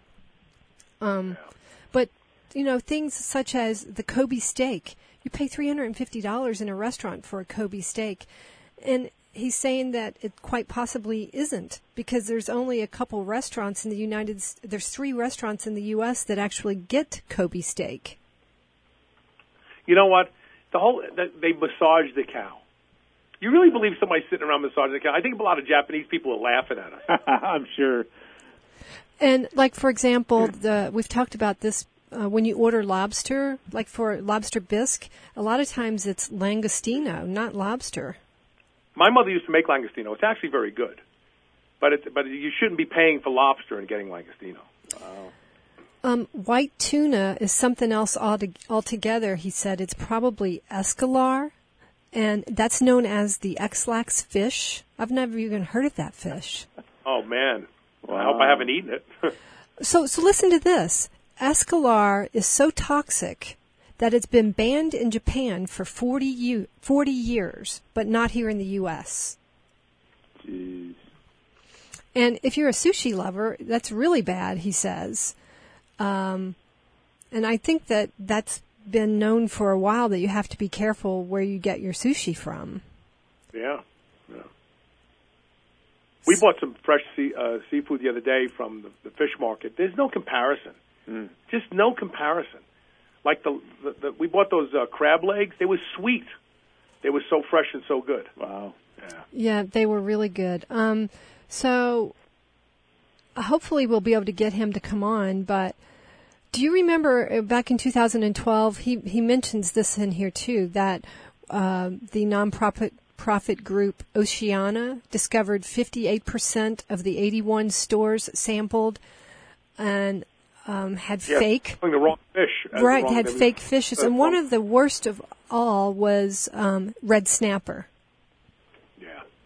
Um, Yeah. But, you know, things such as the Kobe steak. You pay three hundred fifty dollars in a restaurant for a Kobe steak, and he's saying that it quite possibly isn't, because there's only a couple restaurants in the United S- there's three restaurants in the U S that actually get Kobe steak. You know what? The whole the, they massage the cow. You really believe somebody's sitting around massaging the cow? I think a lot of Japanese people are laughing at us. I'm sure. And like, for example, the we've talked about this uh, when you order lobster, like for lobster bisque, a lot of times it's langostino, not lobster. My mother used to make langostino. It's actually very good, but it, but you shouldn't be paying for lobster and getting langostino. Wow. Um, white tuna is something else alto- altogether. He said it's probably escalar, and that's known as the X-lax fish. I've never even heard of that fish. Oh man! Wow. I hope I haven't eaten it. So, so listen to this. Escalar is so toxic that it's been banned in Japan for forty, u- forty years, but not here in the U S. Jeez. And if you're a sushi lover, that's really bad, he says. Um, and I think that that's been known for a while, that you have to be careful where you get your sushi from. Yeah. yeah. We bought some fresh sea, uh, seafood the other day from the, the fish market. There's no comparison. Mm. Just no comparison. Like the, the, the we bought those uh, crab legs. They were sweet. They were so fresh and so good. Wow. Yeah. Yeah, they were really good. Um, so hopefully we'll be able to get him to come on. But do you remember uh, back in two thousand twelve, he, he mentions this in here too, that uh, the nonprofit profit group Oceana discovered fifty-eight percent of the eighty-one stores sampled and um, had Yeah, fake. The wrong fish. uh, Right, wrong, had there was- fake fishes. uh, And one wrong- of the worst of all was um, red snapper. Yeah.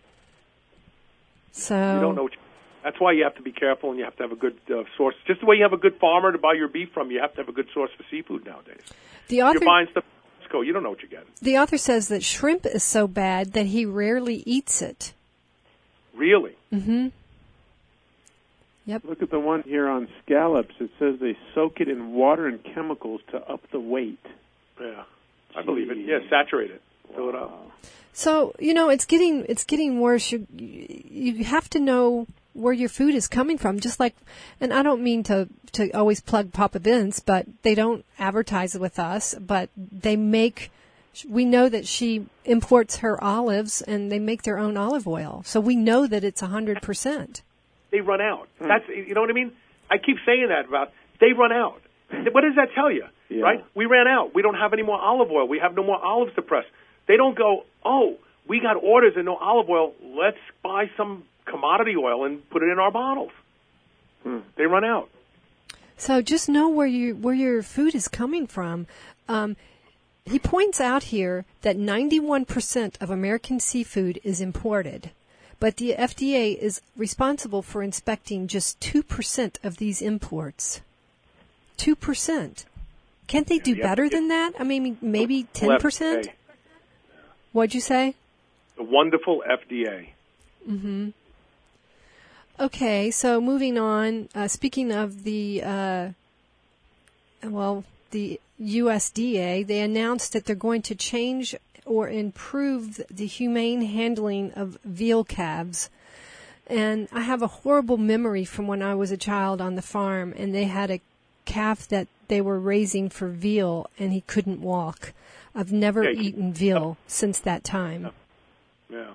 So You don't know. What you, that's why you have to be careful, and you have to have a good uh, source. Just the way you have a good farmer to buy your beef from, you have to have a good source for seafood nowadays. the If author you're buying stuff from Costco, you don't know what you're getting. the author says that shrimp is so bad that he rarely eats it. Really? Mm-hmm. Yep. Look at the one here on scallops. It says they soak it in water and chemicals to up the weight. Yeah. I believe it. Yeah, saturate it. Fill it up. So you know it's getting it's getting worse. You you have to know where your food is coming from. Just like, and I don't mean to to always plug Papa Vince, but they don't advertise with us. But they make. We know that she imports her olives, and they make their own olive oil. So we know that it's a hundred percent. They run out. That's you know what I mean? I keep saying that about they run out. What does that tell you? Yeah. Right? We ran out. We don't have any more olive oil. We have no more olives to press. They don't go, "Oh, we got orders and no olive oil. Let's buy some commodity oil and put it in our bottles." Hmm. They run out. So just know where you where your food is coming from. Um, he points out here that ninety-one percent of American seafood is imported, but the F D A is responsible for inspecting just two percent of these imports. two percent. Can't they do Yeah, better yeah. than that? I mean, maybe ten percent? What'd you say? The wonderful F D A. Mm-hmm. Okay, so moving on. Uh, speaking of the, uh, well, the U S D A, they announced that they're going to change or improve the humane handling of veal calves. And I have a horrible memory from when I was a child on the farm, and they had a calf that they were raising for veal, and he couldn't walk. I've never yeah, eaten veal since that time. Yeah.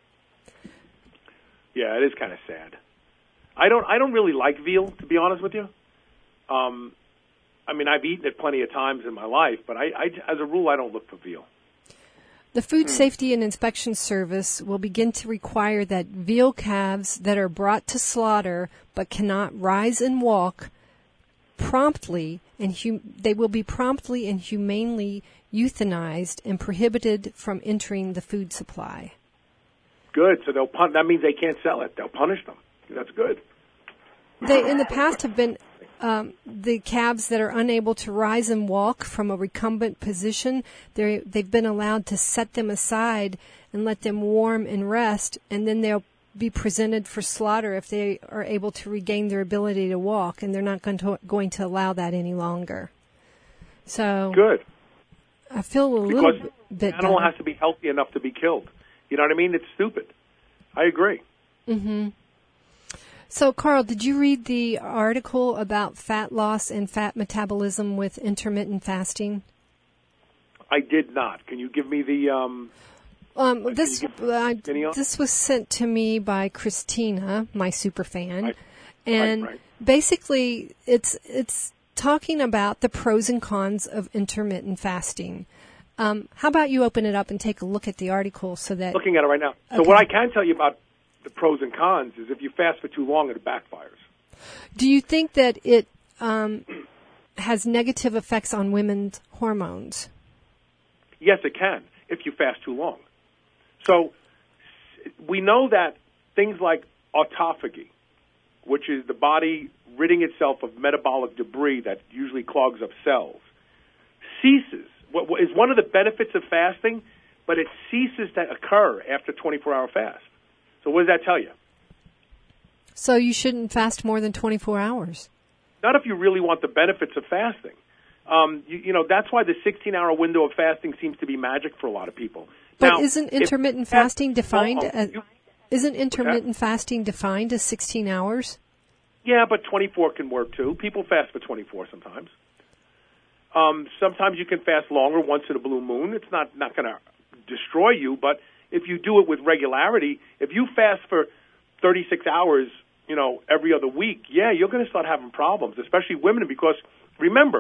Yeah, it is kind of sad. I don't I don't really like veal, to be honest with you. Um, I mean, I've eaten it plenty of times in my life, but I, I as a rule, I don't look for veal. The Food Safety and Inspection Service will begin to require that veal calves that are brought to slaughter but cannot rise and walk promptly and hum- they will be promptly and humanely euthanized and prohibited from entering the food supply. Good. So they'll pun- that means they can't sell it. They'll punish them. That's good. They in the past have been um, the calves that are unable to rise and walk from a recumbent position. They they've been allowed to set them aside and let them warm and rest, and then they'll be presented for slaughter if they are able to regain their ability to walk, and they're not going to going to allow that any longer. So good. I feel a because little bit. The animal better. has to be healthy enough to be killed. You know what I mean? It's stupid. I agree. Mm-hmm. So, Carl, did you read the article about fat loss and fat metabolism with intermittent fasting? I did not. Can you give me the? Um, um, this uh, any this was sent to me by Christina, my super fan, Right. and Right, right. basically, it's it's talking about the pros and cons of intermittent fasting. Um, how about you open it up and take a look at the article so that Looking at it right now. So Okay. what I can tell you about the pros and cons is if you fast for too long, it backfires. Do you think that it um, has negative effects on women's hormones? Yes, it can if you fast too long. So s- we know that things like autophagy, which is the body ridding itself of metabolic debris that usually clogs up cells, ceases. What what is one of the benefits of fasting, but it ceases to occur after twenty-four hour fast. So what does that tell you? So you shouldn't fast more than twenty-four hours. Not if you really want the benefits of fasting. Um, you, you know, that's why the sixteen hour window of fasting seems to be magic for a lot of people. But Now, isn't if intermittent fast- fasting defined Oh, as, you- isn't intermittent fasting defined as sixteen hours? Yeah, but twenty-four can work too. People fast for twenty-four sometimes. Um, sometimes you can fast longer once in a blue moon. It's not, not going to destroy you, but if you do it with regularity, if you fast for thirty-six hours, you know, every other week, yeah, you're going to start having problems, especially women, because remember,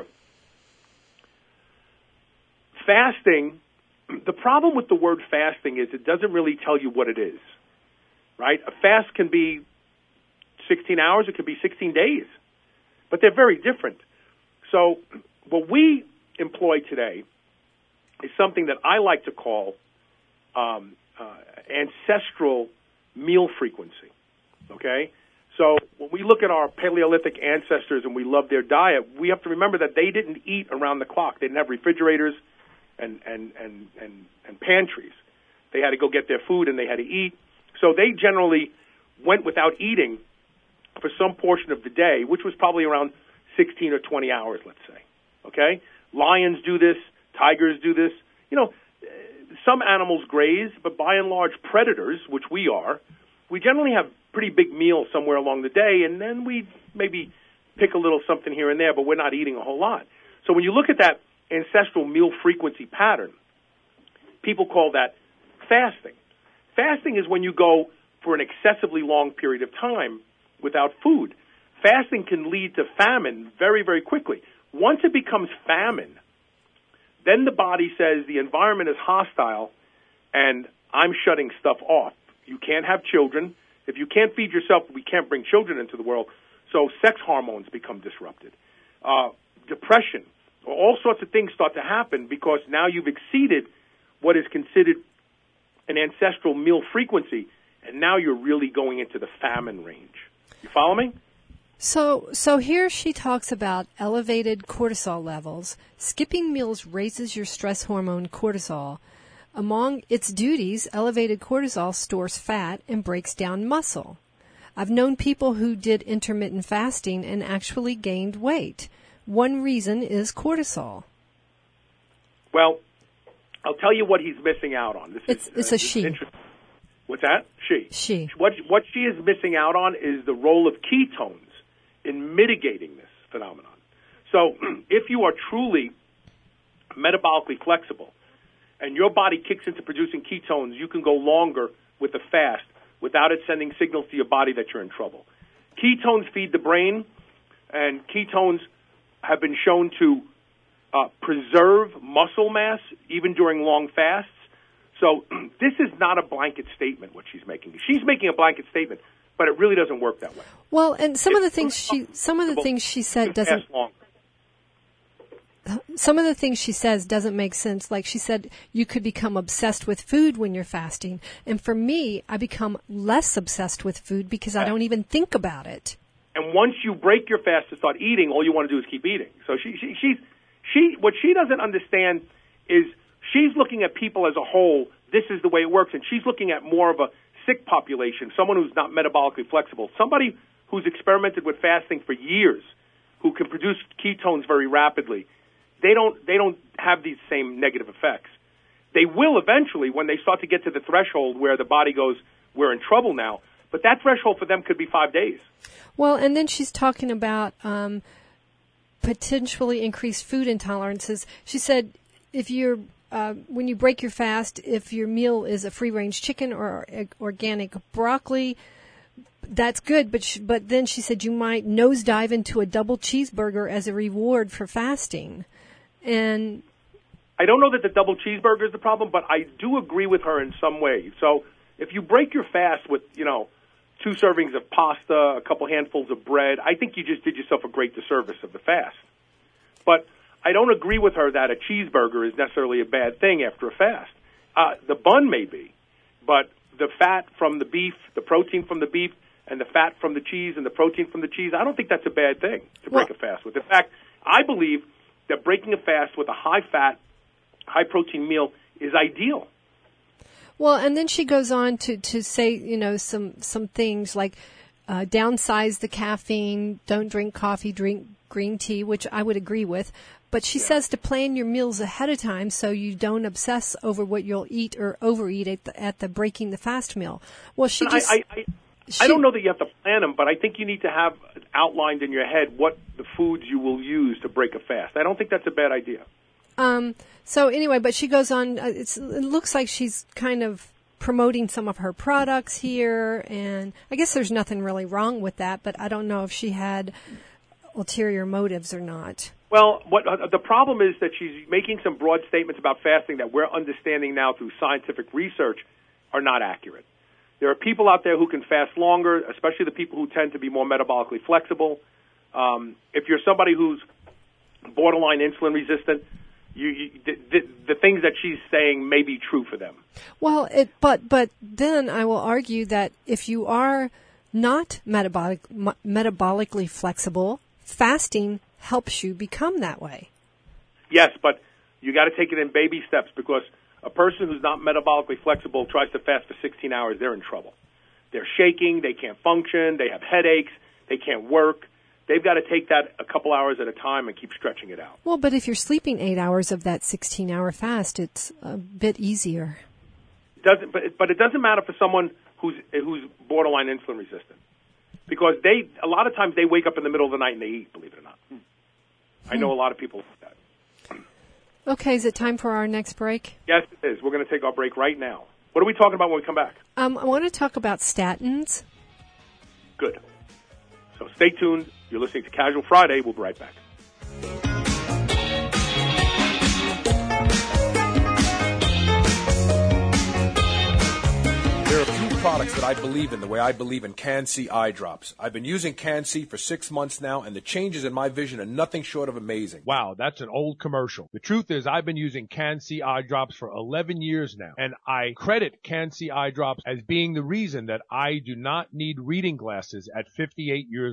fasting, the problem with the word fasting is it doesn't really tell you what it is, right? A fast can be sixteen hours, it could be sixteen days, but they're very different. So what we employ today is something that I like to call um, uh, ancestral meal frequency, okay? So when we look at our Paleolithic ancestors and we love their diet, we have to remember that they didn't eat around the clock. They didn't have refrigerators and, and, and, and, and pantries. They had to go get their food and they had to eat. So they generally went without eating for some portion of the day, which was probably around sixteen or twenty hours, let's say. Okay? Lions do this. Tigers do this. You know, some animals graze, but by and large, predators, which we are, we generally have pretty big meals somewhere along the day, and then we maybe pick a little something here and there, but we're not eating a whole lot. So when you look at that ancestral meal frequency pattern, people call that fasting. Fasting is when you go for an excessively long period of time without food. Fasting can lead to famine very, very quickly. Once it becomes famine, then the body says the environment is hostile and I'm shutting stuff off. You can't have children. If you can't feed yourself, we can't bring children into the world. So sex hormones become disrupted. Uh, depression, all sorts of things start to happen because now you've exceeded what is considered an ancestral meal frequency, and now you're really going into the famine range. You follow me? So, so here she talks about elevated cortisol levels. Skipping meals raises your stress hormone cortisol. Among its duties, elevated cortisol stores fat and breaks down muscle. I've known people who did intermittent fasting and actually gained weight. One reason is cortisol. Well, I'll tell you what he's missing out on. This It's is, it's uh, a she. interesting. What's that? She. She. What, what she is missing out on is the role of ketones in mitigating this phenomenon. So if you are truly metabolically flexible and your body kicks into producing ketones, you can go longer with the fast without it sending signals to your body that you're in trouble. Ketones feed the brain, and ketones have been shown to uh, preserve muscle mass even during long fasts. So this is not a blanket statement, what she's making. She's making a blanket statement, but it really doesn't work that way. Well, and some it's of the things she some of the things she said doesn't long. some of the things she says doesn't make sense. Like she said, you could become obsessed with food when you're fasting. And for me, I become less obsessed with food because I don't even think about it. And once you break your fast to start eating, all you want to do is keep eating. So she, she, she's, she, what she doesn't understand is she's looking at people as a whole. This is the way it works. And she's looking at more of a sick population, someone who's not metabolically flexible, somebody who's experimented with fasting for years, who can produce ketones very rapidly. They don't, they don't have these same negative effects. They will eventually when they start to get to the threshold where the body goes, we're in trouble now. But that threshold for them could be five days. Well, and then she's talking about um, potentially increased food intolerances. She said if you're, uh, when you break your fast, if your meal is a free-range chicken or organic broccoli, that's good. But sh- but then she said you might nosedive into a double cheeseburger as a reward for fasting. And I don't know that the double cheeseburger is the problem, but I do agree with her in some ways. So if you break your fast with, you know, two servings of pasta, a couple handfuls of bread, I think you just did yourself a great disservice of the fast. But I don't agree with her that a cheeseburger is necessarily a bad thing after a fast. Uh, the bun may be, but the fat from the beef, the protein from the beef, and the fat from the cheese and the protein from the cheese, I don't think that's a bad thing to break well, a fast with. In fact, I believe that breaking a fast with a high-fat, high-protein meal is ideal. Well, and then she goes on to, to say, you know, some, some things like uh, downsize the caffeine, don't drink coffee, drink green tea, which I would agree with. But she yeah. says to plan your meals ahead of time so you don't obsess over what you'll eat or overeat at the, at the breaking the fast meal. Well, she just... I, I, I, she, I don't know that you have to plan them, but I think you need to have outlined in your head what the foods you will use to break a fast. I don't think that's a bad idea. Um, so anyway, but she goes on, uh, it's, it looks like she's kind of promoting some of her products here, and I guess there's nothing really wrong with that, but I don't know if she had ulterior motives or not. Well, what uh, the problem is that she's making some broad statements about fasting that we're understanding now through scientific research are not accurate. There are people out there who can fast longer, especially the people who tend to be more metabolically flexible. Um, if you're somebody who's borderline insulin resistant, You, you, the, the, the things that she's saying may be true for them. Well, it, but but then I will argue that if you are not metabolic, m- metabolically flexible, fasting helps you become that way. Yes, but you got to take it in baby steps, because a person who's not metabolically flexible tries to fast for sixteen hours, they're in trouble. They're shaking, they can't function, they have headaches, they can't work. They've got to take that a couple hours at a time and keep stretching it out. Well, but if you're sleeping eight hours of that sixteen-hour fast, it's a bit easier. It doesn't, but it, but it doesn't matter for someone who's who's borderline insulin resistant, because they a lot of times they wake up in the middle of the night and they eat. Believe it or not, hmm. I know a lot of people like that. Okay, is it time for our next break? Yes, it is. We're going to take our break right now. What are we talking about when we come back? Um, I want to talk about statins. Good. So stay tuned. You're listening to Casual Friday. We'll be right back. There are a few products that I believe in the way I believe in Can-C eye drops. I've been using Can-C for six months now, and the changes in my vision are nothing short of amazing. Wow, that's an old commercial. The truth is I've been using Can-C eye drops for eleven years now, and I credit Can-C eye drops as being the reason that I do not need reading glasses at fifty-eight years old.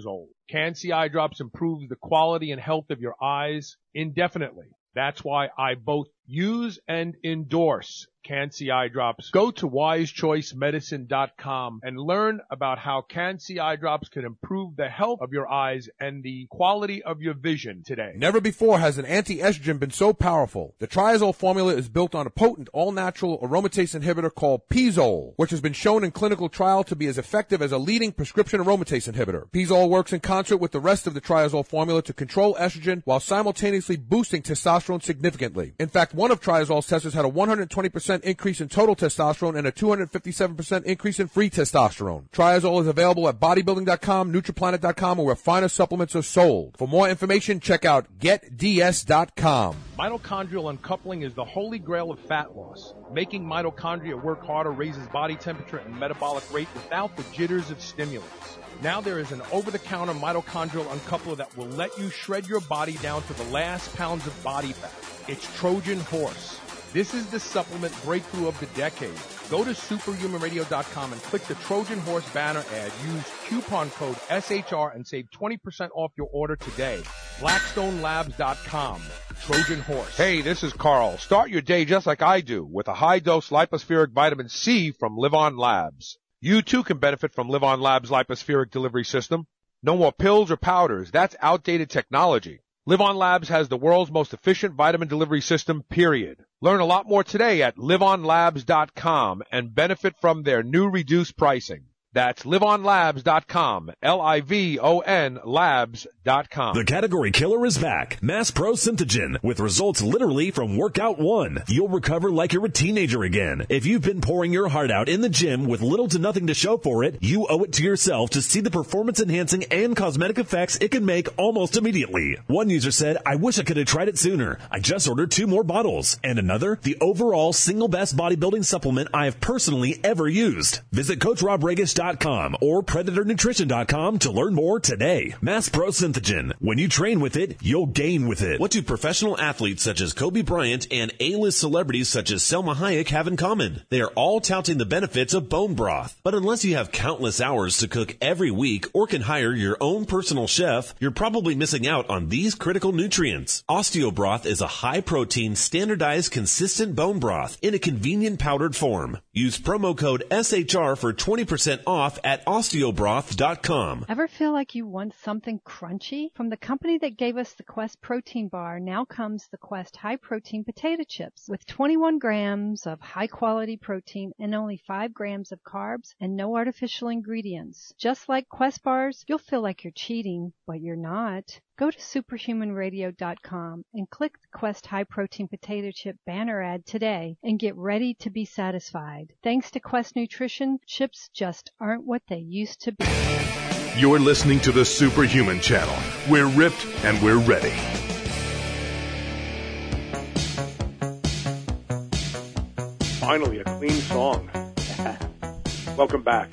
Can-C Eye Drops improves the quality and health of your eyes indefinitely. That's why I both use and endorse Can-C Eye Drops. Go to wise choice medicine dot com and learn about how Can-C Eye Drops can improve the health of your eyes and the quality of your vision today. Never before has an anti-estrogen been so powerful. The triazole formula is built on a potent all-natural aromatase inhibitor called Pizole, which has been shown in clinical trial to be as effective as a leading prescription aromatase inhibitor. Pizole works in concert with the rest of the triazole formula to control estrogen while simultaneously boosting testosterone significantly. In fact, one of triazole's testers had a one hundred twenty percent increase in total testosterone and a two hundred fifty-seven percent increase in free testosterone. Triazole is available at bodybuilding dot com, Nutriplanet dot com, or where finer supplements are sold. For more information, check out get d s dot com. Mitochondrial uncoupling is the holy grail of fat loss. Making mitochondria work harder raises body temperature and metabolic rate without the jitters of stimulants. Now there is an over-the-counter mitochondrial uncoupler that will let you shred your body down to the last pounds of body fat. It's Trojan Horse. This is the supplement breakthrough of the decade. Go to superhuman radio dot com and click the Trojan Horse banner ad. Use coupon code S H R and save twenty percent off your order today. blackstone labs dot com. Trojan Horse. Hey, this is Carl. Start your day just like I do with a high-dose lipospheric vitamin C from Live On Labs. You too can benefit from Live On Labs' lipospheric delivery system. No more pills or powders. That's outdated technology. Live On Labs has the world's most efficient vitamin delivery system, period. Learn a lot more today at live on labs dot com and benefit from their new reduced pricing. That's live on labs dot com, L I V O N labs dot com. The category killer is back. Mass Pro Synthogen, with results literally from workout one. You'll recover like you're a teenager again. If you've been pouring your heart out in the gym with little to nothing to show for it, you owe it to yourself to see the performance-enhancing and cosmetic effects it can make almost immediately. One user said, I wish I could have tried it sooner. I just ordered two more bottles. And another, the overall single best bodybuilding supplement I have personally ever used. Visit Coach Rob Regas dot com or predator nutrition dot com to learn more today. Mass Pro Synthogen. When you train with it, you'll gain with it. What do professional athletes such as Kobe Bryant and A-list celebrities such as Selma Hayek have in common? They are all touting the benefits of bone broth. But unless you have countless hours to cook every week or can hire your own personal chef, you're probably missing out on these critical nutrients. Osteobroth is a high-protein, standardized, consistent bone broth in a convenient powdered form. Use promo code S H R for twenty percent off at osteobroth dot com. Ever feel like you want something crunchy? From the company that gave us the Quest protein bar, now comes the Quest high protein potato chips with twenty-one grams of high quality protein and only five grams of carbs and no artificial ingredients. Just like Quest bars, you'll feel like you're cheating, but you're not. Go to superhuman radio dot com and click the Quest High Protein Potato Chip banner ad today and get ready to be satisfied. Thanks to Quest Nutrition, chips just aren't what they used to be. You're listening to the Superhuman Channel. We're ripped and we're ready. Finally, a clean song. Welcome back.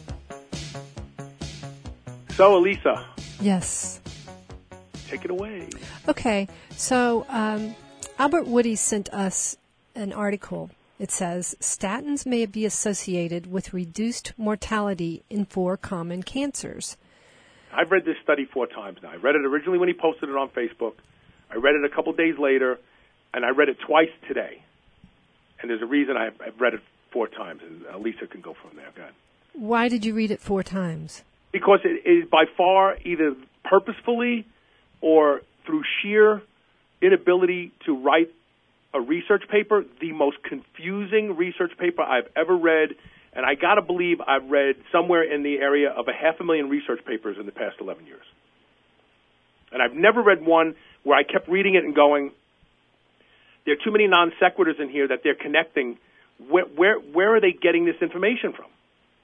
So, Elisa. Yes. Take it away. Okay, so um, Albert Woody sent us an article. It says, statins may be associated with reduced mortality in four common cancers. I've read this study four times now. I read it originally when he posted it on Facebook. I read it a couple days later, and I read it twice today. And there's a reason I've, I've read it four times, and Elisa can go from there. Go ahead. Why did you read it four times? Because it is by far either purposefully or through sheer inability to write a research paper, the most confusing research paper I've ever read, and I got to believe I've read somewhere in the area of a half a million research papers in the past eleven years. And I've never read one where I kept reading it and going, there are too many non sequiturs in here that they're connecting. Where where, where are they getting this information from?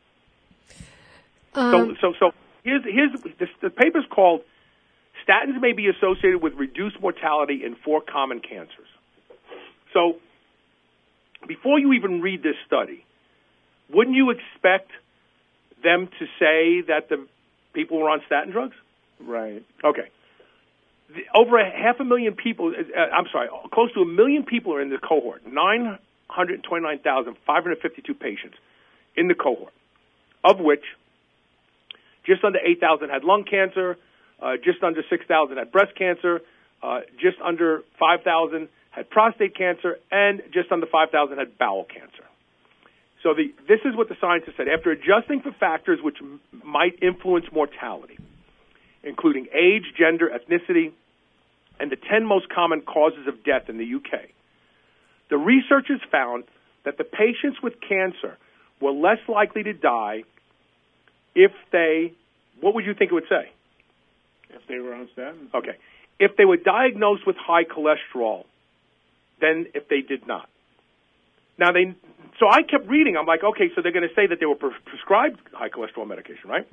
Um, so, so, so here's, here's this, the paper's called Statins May Be Associated with Reduced Mortality in Four Common Cancers. So, before you even read this study, wouldn't you expect them to say that the people were on statin drugs? Right. Okay. The, over a half a million people, uh, I'm sorry, close to a million people are in the cohort, nine hundred twenty-nine thousand five hundred fifty-two patients in the cohort, of which just under eight thousand had lung cancer, uh, just under six thousand had breast cancer, uh, just under five thousand had prostate cancer, and just under five thousand had bowel cancer. So the, this is what the scientists said. After adjusting for factors which m- might influence mortality, including age, gender, ethnicity, and the ten most common causes of death in the U K, the researchers found that the patients with cancer were less likely to die if they, what would you think it would say? If they were on statins. Okay. If they were diagnosed with high cholesterol than if they did not. Now, they, so I kept reading. I'm like, okay, so they're going to say that they were pre- prescribed high cholesterol medication, right?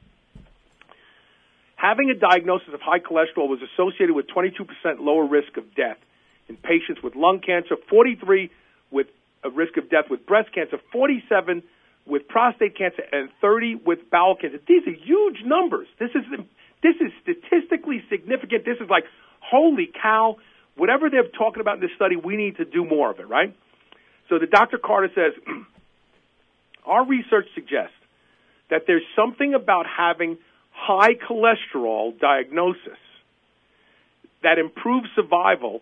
Having a diagnosis of high cholesterol was associated with twenty-two percent lower risk of death in patients with lung cancer, forty-three with a risk of death with breast cancer, forty-seven with prostate cancer, and thirty with bowel cancer. These are huge numbers. This is this is statistically significant. This is like, holy cow, whatever they're talking about in this study, we need to do more of it, right? So the Doctor Carter says, our research suggests that there's something about having high cholesterol diagnosis that improves survival,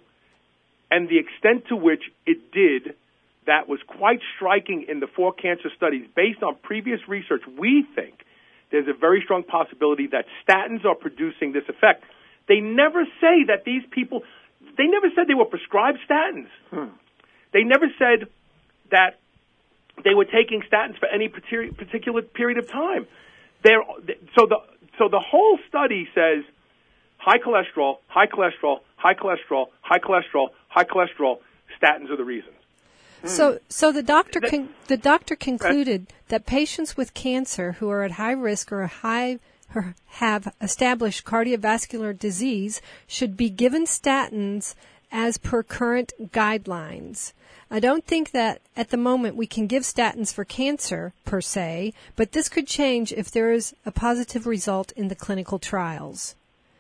and the extent to which it did, that was quite striking in the four cancer studies. Based on previous research, we think there's a very strong possibility that statins are producing this effect. They never say that these people, they never said they were prescribed statins. Hmm. They never said that they were taking statins for any particular period of time. They're, so the so the whole study says high cholesterol, high cholesterol, high cholesterol, high cholesterol, high cholesterol. Statins are the reasons. So, so the doctor con- the doctor concluded that patients with cancer who are at high risk or high or have established cardiovascular disease should be given statins as per current guidelines. I don't think that at the moment we can give statins for cancer per se, but this could change if there is a positive result in the clinical trials.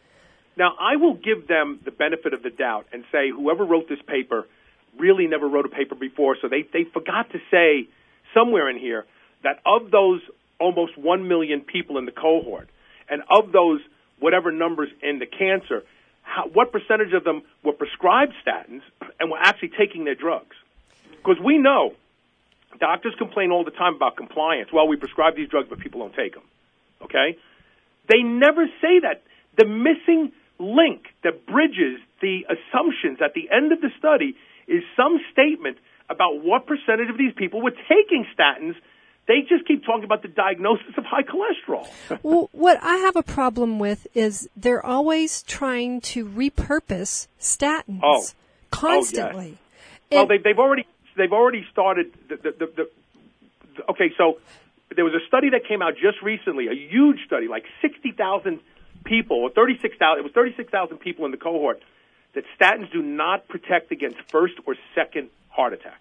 Now, I will give them the benefit of the doubt and say whoever wrote this paper really never wrote a paper before, so they, they forgot to say somewhere in here that of those almost one million people in the cohort, and of those whatever numbers in the cancer, how, what percentage of them were prescribed statins and were actually taking their drugs? Because we know doctors complain all the time about compliance. Well, we prescribe these drugs, but people don't take them. Okay? They never say that. The missing link that bridges the assumptions at the end of the study is some statement about what percentage of these people were taking statins. They just keep talking about the diagnosis of high cholesterol. Well, what I have a problem with is they're always trying to repurpose statins oh. constantly. Oh, yes. Well, they, they've already they've already started. The, the, the, the, okay, so there was a study that came out just recently, a huge study, like sixty thousand people, or thirty-six thousand. It was thirty-six thousand people in the cohort, that statins do not protect against first or second heart attack.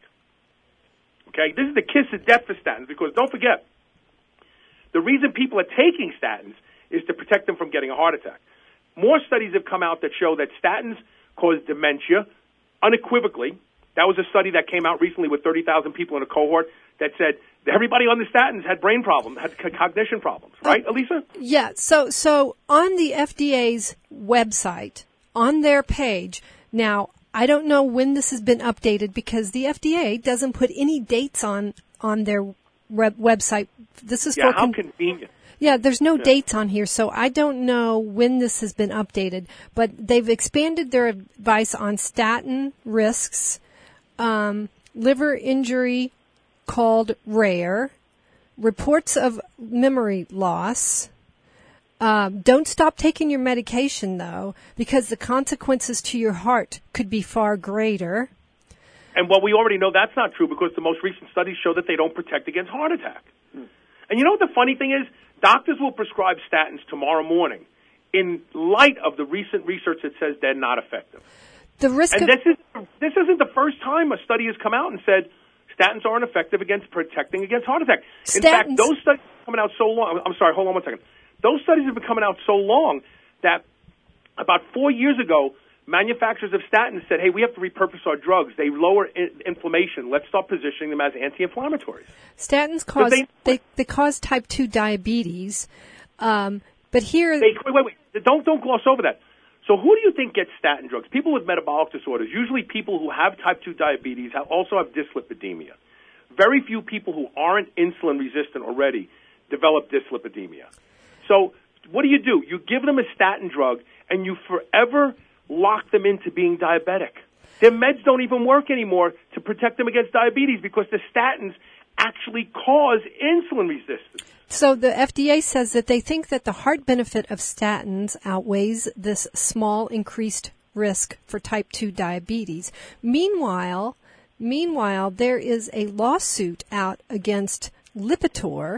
Okay, this is the kiss of death for statins, because don't forget, the reason people are taking statins is to protect them from getting a heart attack. More studies have come out that show that statins cause dementia unequivocally. That was a study that came out recently with thirty thousand people in a cohort that said everybody on the statins had brain problems, had cognition problems, right, Elisa? Yeah, so so on the F D A's website, on their page, now, I don't know when this has been updated because the F D A doesn't put any dates on, on their web, website. This is yeah, for how con- convenient. Yeah, there's no yeah. dates on here, so I don't know when this has been updated. But they've expanded their advice on statin risks, um, liver injury called rare, reports of memory loss. Um, don't stop taking your medication, though, because the consequences to your heart could be far greater. And well, we already know that's not true because the most recent studies show that they don't protect against heart attack. Hmm. And you know what the funny thing is? Doctors will prescribe statins tomorrow morning in light of the recent research that says they're not effective. The risk and of... this, is, this isn't the first time a study has come out and said statins aren't effective against protecting against heart attack. Statins... In fact, those studies are coming out so long. I'm sorry, hold on one second. Those studies have been coming out so long that about four years ago, manufacturers of statins said, hey, we have to repurpose our drugs. They lower in- inflammation. Let's start positioning them as anti-inflammatories. Statins cause, they, they, they cause type two diabetes. Um, But here, they, wait, wait, wait, don't don't gloss over that. So who do you think gets statin drugs? People with metabolic disorders, usually people who have type two diabetes, have, also have dyslipidemia. Very few people who aren't insulin resistant already develop dyslipidemia. So what do you do? You give them a statin drug, and you forever lock them into being diabetic. Their meds don't even work anymore to protect them against diabetes because the statins actually cause insulin resistance. So the F D A says that they think that the heart benefit of statins outweighs this small increased risk for type two diabetes. Meanwhile, meanwhile, there is a lawsuit out against Lipitor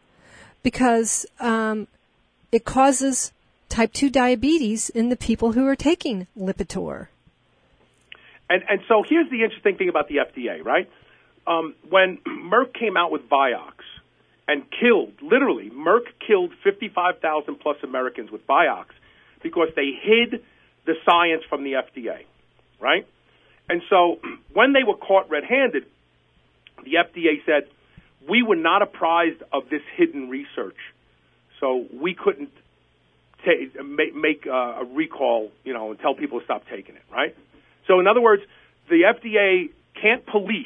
because um, it causes type two diabetes in the people who are taking Lipitor. And, and so here's the interesting thing about the F D A, right? Um, when Merck came out with Vioxx and killed, literally, Merck killed fifty-five thousand plus Americans with Vioxx because they hid the science from the F D A, right? And so when they were caught red-handed, the F D A said, we were not apprised of this hidden research, so we couldn't ta- make, make uh, a recall, you know, and tell people to stop taking it, right? So in other words, the F D A can't police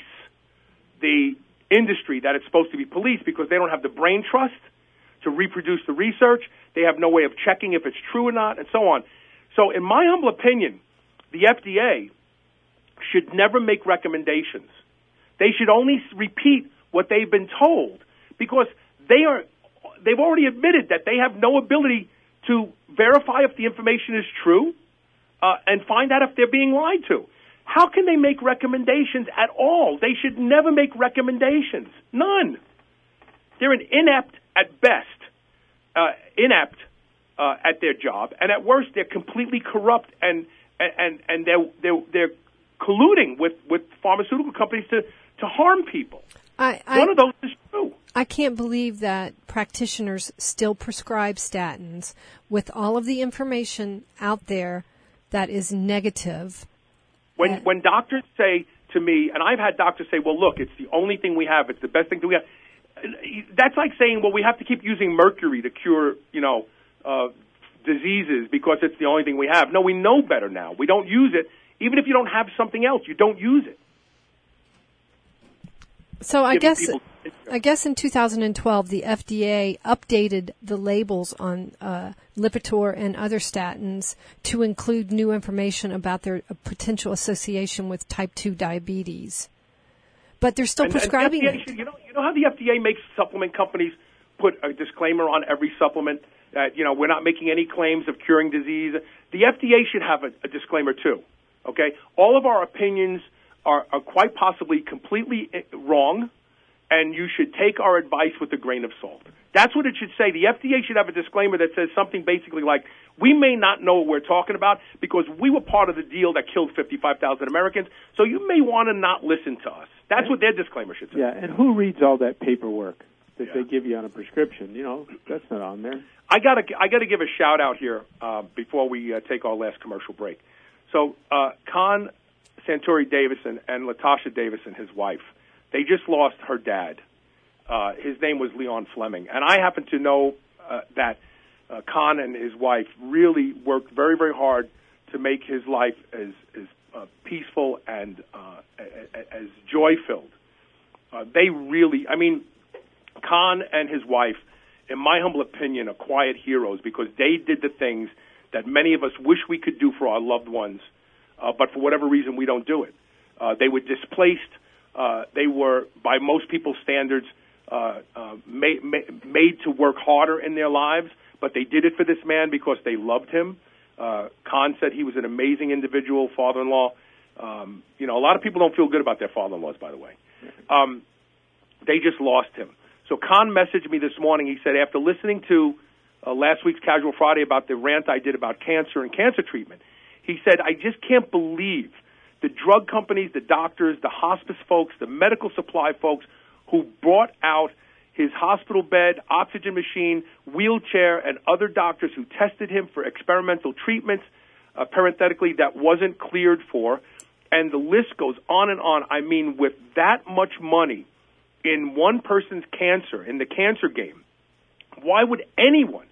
the industry that it's supposed to be policed because they don't have the brain trust to reproduce the research. They have no way of checking if it's true or not, and so on. So in my humble opinion, the F D A should never make recommendations. They should only repeat what they've been told because they are, they've already admitted that they have no ability to verify if the information is true uh, and find out if they're being lied to. How can they make recommendations at all? They should never make recommendations. None. They're an inept at best, uh, inept uh, at their job, and at worst, they're completely corrupt and and and they're they're, they're colluding with, with pharmaceutical companies to, to harm people. I, I, One of those is true. I can't believe that practitioners still prescribe statins with all of the information out there that is negative. When uh, when doctors say to me, and I've had doctors say, well, look, it's the only thing we have. It's the best thing that we have. That's like saying, well, we have to keep using mercury to cure, you know, uh, diseases because it's the only thing we have. No, we know better now. We don't use it. Even if you don't have something else, you don't use it. So I guess I guess in two thousand twelve, the F D A updated the labels on uh, Lipitor and other statins to include new information about their uh, potential association with type two diabetes. But they're still and, prescribing and it. Should, you know, you know how the F D A makes supplement companies put a disclaimer on every supplement that, you know, we're not making any claims of curing disease. The F D A should have a, a disclaimer too. Okay, all of our opinions are, are quite possibly completely wrong, and you should take our advice with a grain of salt. That's what it should say. The F D A should have a disclaimer that says something basically like, we may not know what we're talking about because we were part of the deal that killed fifty-five thousand Americans, so you may want to not listen to us. That's what their disclaimer should say. Yeah, and who reads all that paperwork that yeah. they give you on a prescription? You know, that's not on there. I got to I got to give a shout out here uh, before we uh, take our last commercial break. So uh, Con Santori Davison and Latasha Davison, his wife, they just lost her dad. Uh, his name was Leon Fleming, and I happen to know uh, that uh, Con and his wife really worked very, very hard to make his life as as uh, peaceful and uh, as joy-filled. Uh, they really, I mean, Con and his wife, in my humble opinion, are quiet heroes because they did the things that many of us wish we could do for our loved ones, uh, but for whatever reason we don't do it. Uh, they were displaced. Uh, they were, by most people's standards, uh, uh, made, made to work harder in their lives, but they did it for this man because they loved him. Uh, Con said he was an amazing individual, father-in-law. Um, you know, a lot of people don't feel good about their father-in-laws, by the way. Um, they just lost him. So Con messaged me this morning. He said, after listening to uh, last week's Casual Friday about the rant I did about cancer and cancer treatment, he said, I just can't believe the drug companies, the doctors, the hospice folks, the medical supply folks who brought out his hospital bed, oxygen machine, wheelchair, and other doctors who tested him for experimental treatments, uh, parenthetically, that wasn't cleared for. And the list goes on and on. I mean, with that much money in one person's cancer, in the cancer game, why would anyone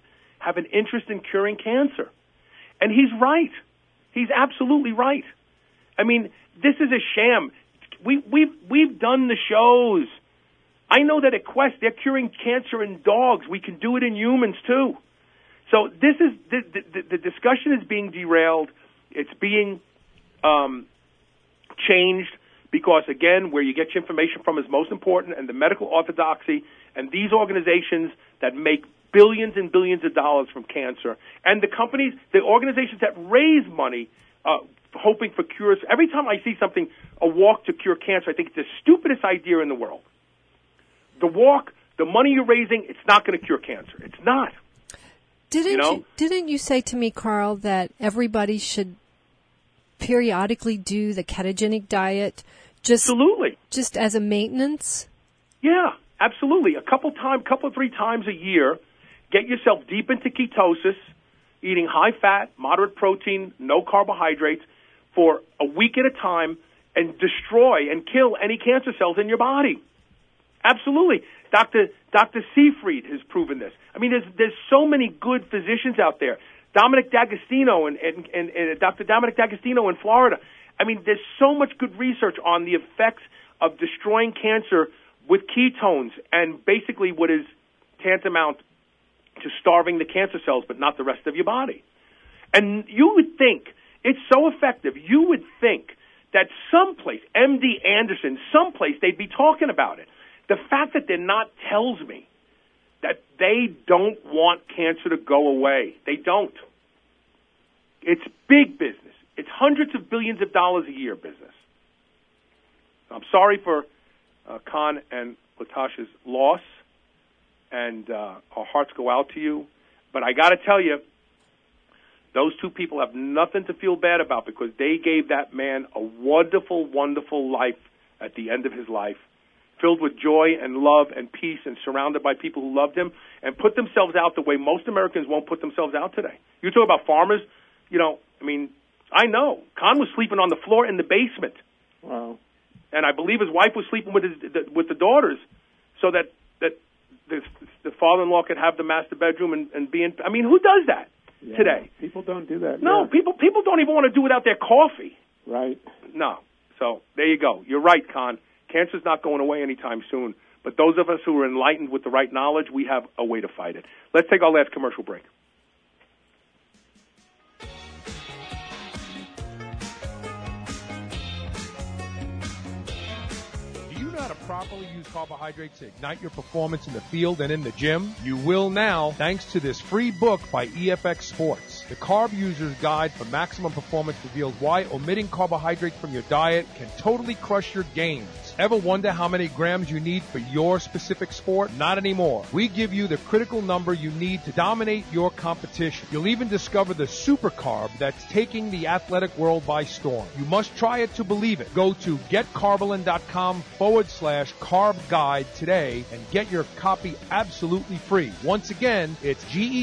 have an interest in curing cancer. And he's right. He's absolutely right. I mean, this is a sham. We, we've, we've done the shows. I know that at Quest, they're curing cancer in dogs. We can do it in humans, too. So this is the, the, the discussion is being derailed. It's being um, changed because, again, where you get your information from is most important, and the medical orthodoxy and these organizations that make billions and billions of dollars from cancer, and the companies, the organizations that raise money uh, hoping for cures. Every time I see something, a walk to cure cancer, I think it's the stupidest idea in the world. The walk, the money you're raising, it's not going to cure cancer. It's not. Didn't you, know? you didn't you say to me, Carl, that everybody should periodically do the ketogenic diet just absolutely just as a maintenance? Yeah, absolutely. A couple time, couple three times a year, get yourself deep into ketosis, eating high fat, moderate protein, no carbohydrates for a week at a time, and destroy and kill any cancer cells in your body. Absolutely. Doctor Doctor Seyfried has proven this. I mean, there's there's so many good physicians out there. Dominic D'Agostino and, and, and, and Doctor Dominic D'Agostino in Florida. I mean, there's so much good research on the effects of destroying cancer with ketones and basically what is tantamount to starving the cancer cells, but not the rest of your body. And you would think, it's so effective, you would think that someplace, M D Anderson, someplace they'd be talking about it. The fact that they're not tells me that they don't want cancer to go away. They don't. It's big business. It's hundreds of billions of dollars a year business. I'm sorry for uh, Khan and Latasha's loss, and uh, our hearts go out to you. But I got to tell you, those two people have nothing to feel bad about because they gave that man a wonderful, wonderful life at the end of his life, filled with joy and love and peace and surrounded by people who loved him and put themselves out the way most Americans won't put themselves out today. You talk about farmers, you know, I mean, I know. Khan was sleeping on the floor in the basement. Wow. And I believe his wife was sleeping with his the, with the daughters so that, that the, the father-in-law could have the master bedroom and, and be in. I mean, who does that yeah. today? People don't do that. No, yeah. people people don't even want to do without their coffee. Right. No. So there you go. You're right, Khan. Cancer's not going away anytime soon. But those of us who are enlightened with the right knowledge, we have a way to fight it. Let's take our last commercial break. Do you know how to properly use carbohydrates to ignite your performance in the field and in the gym? You will now, thanks to this free book by E F X Sports. The Carb User's Guide for Maximum Performance reveals why omitting carbohydrates from your diet can totally crush your gains. Ever wonder how many grams you need for your specific sport? Not anymore. We give you the critical number you need to dominate your competition. You'll even discover the super carb that's taking the athletic world by storm. You must try it to believe it. Go to getcarbolin.com forward slash carb guide today and get your copy absolutely free. Once again, it's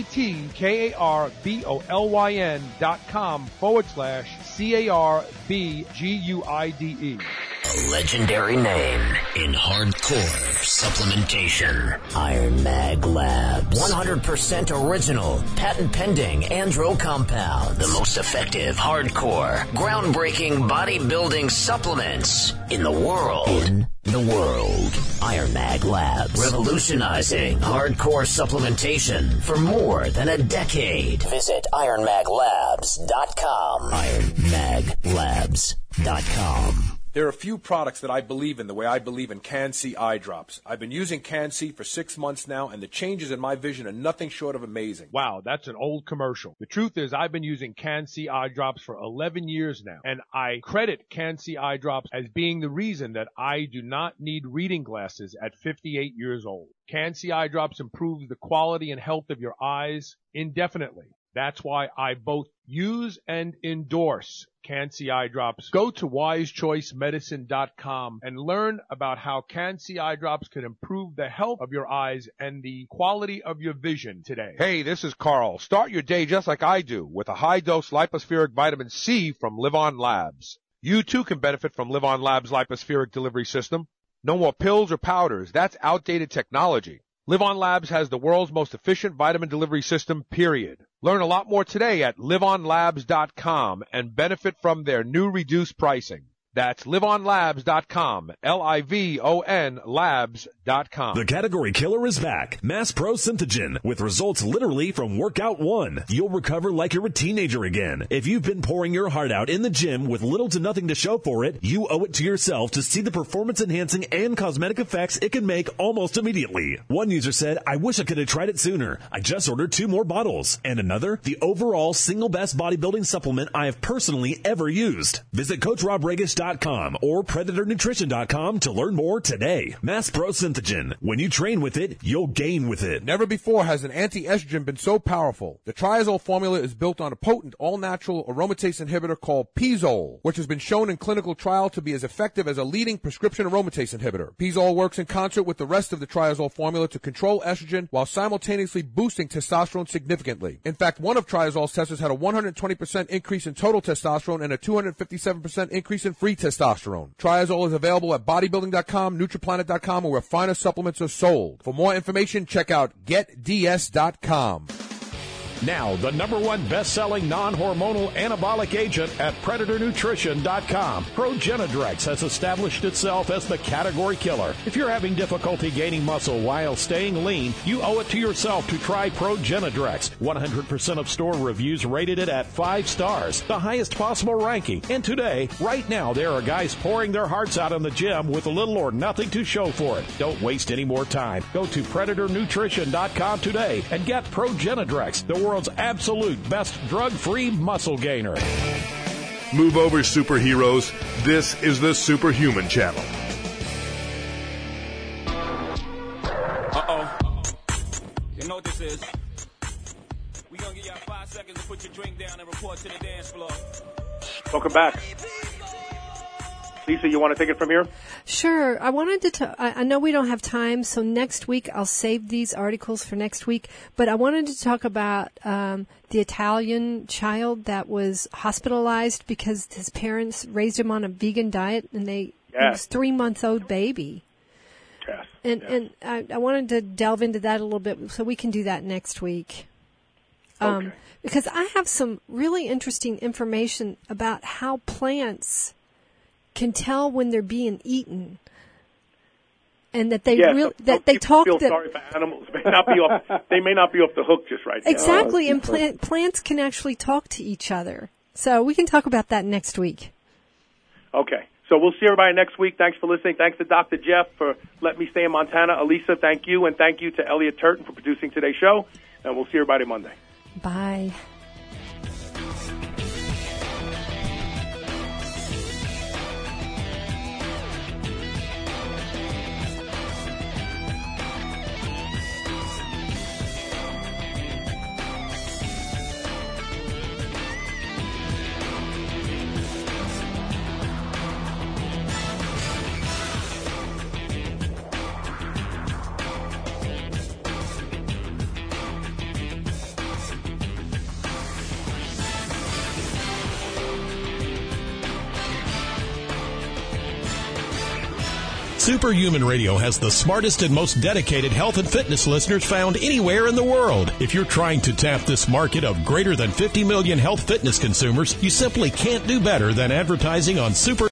G-E-T-K-A-R-B-O-L-Y-N dot com forward slash C-A-R-B-G-U-I-D-E. A legendary name in hardcore supplementation. Iron Mag Labs. one hundred percent original, patent pending andro compounds. The most effective, hardcore, groundbreaking bodybuilding supplements in the world. In the world. Iron Mag Labs. Revolutionizing hardcore supplementation for more than a decade. Visit iron mag labs dot com. iron mag labs dot com. There are a few products that I believe in the way I believe in Can-C eye drops. I've been using Can-C for six months now, and the changes in my vision are nothing short of amazing. Wow, that's an old commercial. The truth is I've been using Can-C eye drops for eleven years now, and I credit Can-C eye drops as being the reason that I do not need reading glasses at fifty-eight years old. Can-C eye drops improves the quality and health of your eyes indefinitely. That's why I both use and endorse Can-C eye drops. Go to wise choice medicine dot com and learn about how Can-C eye drops can improve the health of your eyes and the quality of your vision today. Hey, this is Carl. Start your day just like I do with a high-dose lipospheric vitamin C from Live On Labs. You too can benefit from Live On Labs lipospheric delivery system. No more pills or powders. That's outdated technology. LivOn Labs has the world's most efficient vitamin delivery system, period. Learn a lot more today at live on labs dot com and benefit from their new reduced pricing. That's live on labs dot com, L I V O N labs dot com. The category killer is back. Mass Pro Synthogen, with results literally from workout one. You'll recover like you're a teenager again. If you've been pouring your heart out in the gym with little to nothing to show for it, you owe it to yourself to see the performance-enhancing and cosmetic effects it can make almost immediately. One user said, I wish I could have tried it sooner. I just ordered two more bottles. And another, the overall single best bodybuilding supplement I have personally ever used. Visit Coach Rob Regas dot com or Predator Nutrition dot com to learn more today. Mass Pro Synthogen. When you train with it, you'll gain with it. Never before has an anti-estrogen been so powerful. The Triazole formula is built on a potent, all-natural aromatase inhibitor called Pizole, which has been shown in clinical trial to be as effective as a leading prescription aromatase inhibitor. Pizole works in concert with the rest of the Triazole formula to control estrogen while simultaneously boosting testosterone significantly. In fact, one of Triazole's testers had a one hundred twenty percent increase in total testosterone and a two hundred fifty-seven percent increase in free testosterone. Triazole is available at bodybuilding dot com, Nutriplanet dot com, or where finer supplements are sold. For more information, check out get d s dot com. Now, the number one best-selling non-hormonal anabolic agent at Predator Nutrition dot com. Progenadrex has established itself as the category killer. If you're having difficulty gaining muscle while staying lean, you owe it to yourself to try Progenadrex. one hundred percent of store reviews rated it at five stars, the highest possible ranking. And today, right now, there are guys pouring their hearts out in the gym with little or nothing to show for it. Don't waste any more time. Go to Predator Nutrition dot com today and get Progenadrex, the world's absolute best drug-free muscle gainer. Move over, superheroes. This is the Superhuman Channel. Uh-oh. You know what this is. We gonna give y'all five seconds to put your drink down and report to the dance floor. Welcome back. Lisa, you want to take it from here? Sure. I wanted to, t- I, I know we don't have time, so next week I'll save these articles for next week, but I wanted to talk about um, the Italian child that was hospitalized because his parents raised him on a vegan diet, and they, yes. it was three-month-old baby. Yes. And, yes. and I, I wanted to delve into that a little bit, so we can do that next week. Um, okay. Because I have some really interesting information about how plants can tell when they're being eaten, and that they yes, really so that they talk feel that sorry for animals may not be off, they may not be off the hook just right now. Exactly, and plant, plants can actually talk to each other. So we can talk about that next week. Okay, so we'll see everybody next week. Thanks for listening. Thanks to Doctor Jeff for letting me stay in Montana. Elisa, thank you, and thank you to Elliot Turton for producing today's show. And we'll see everybody Monday. Bye. Superhuman Radio has the smartest and most dedicated health and fitness listeners found anywhere in the world. If you're trying to tap this market of greater than fifty million health fitness consumers, you simply can't do better than advertising on Super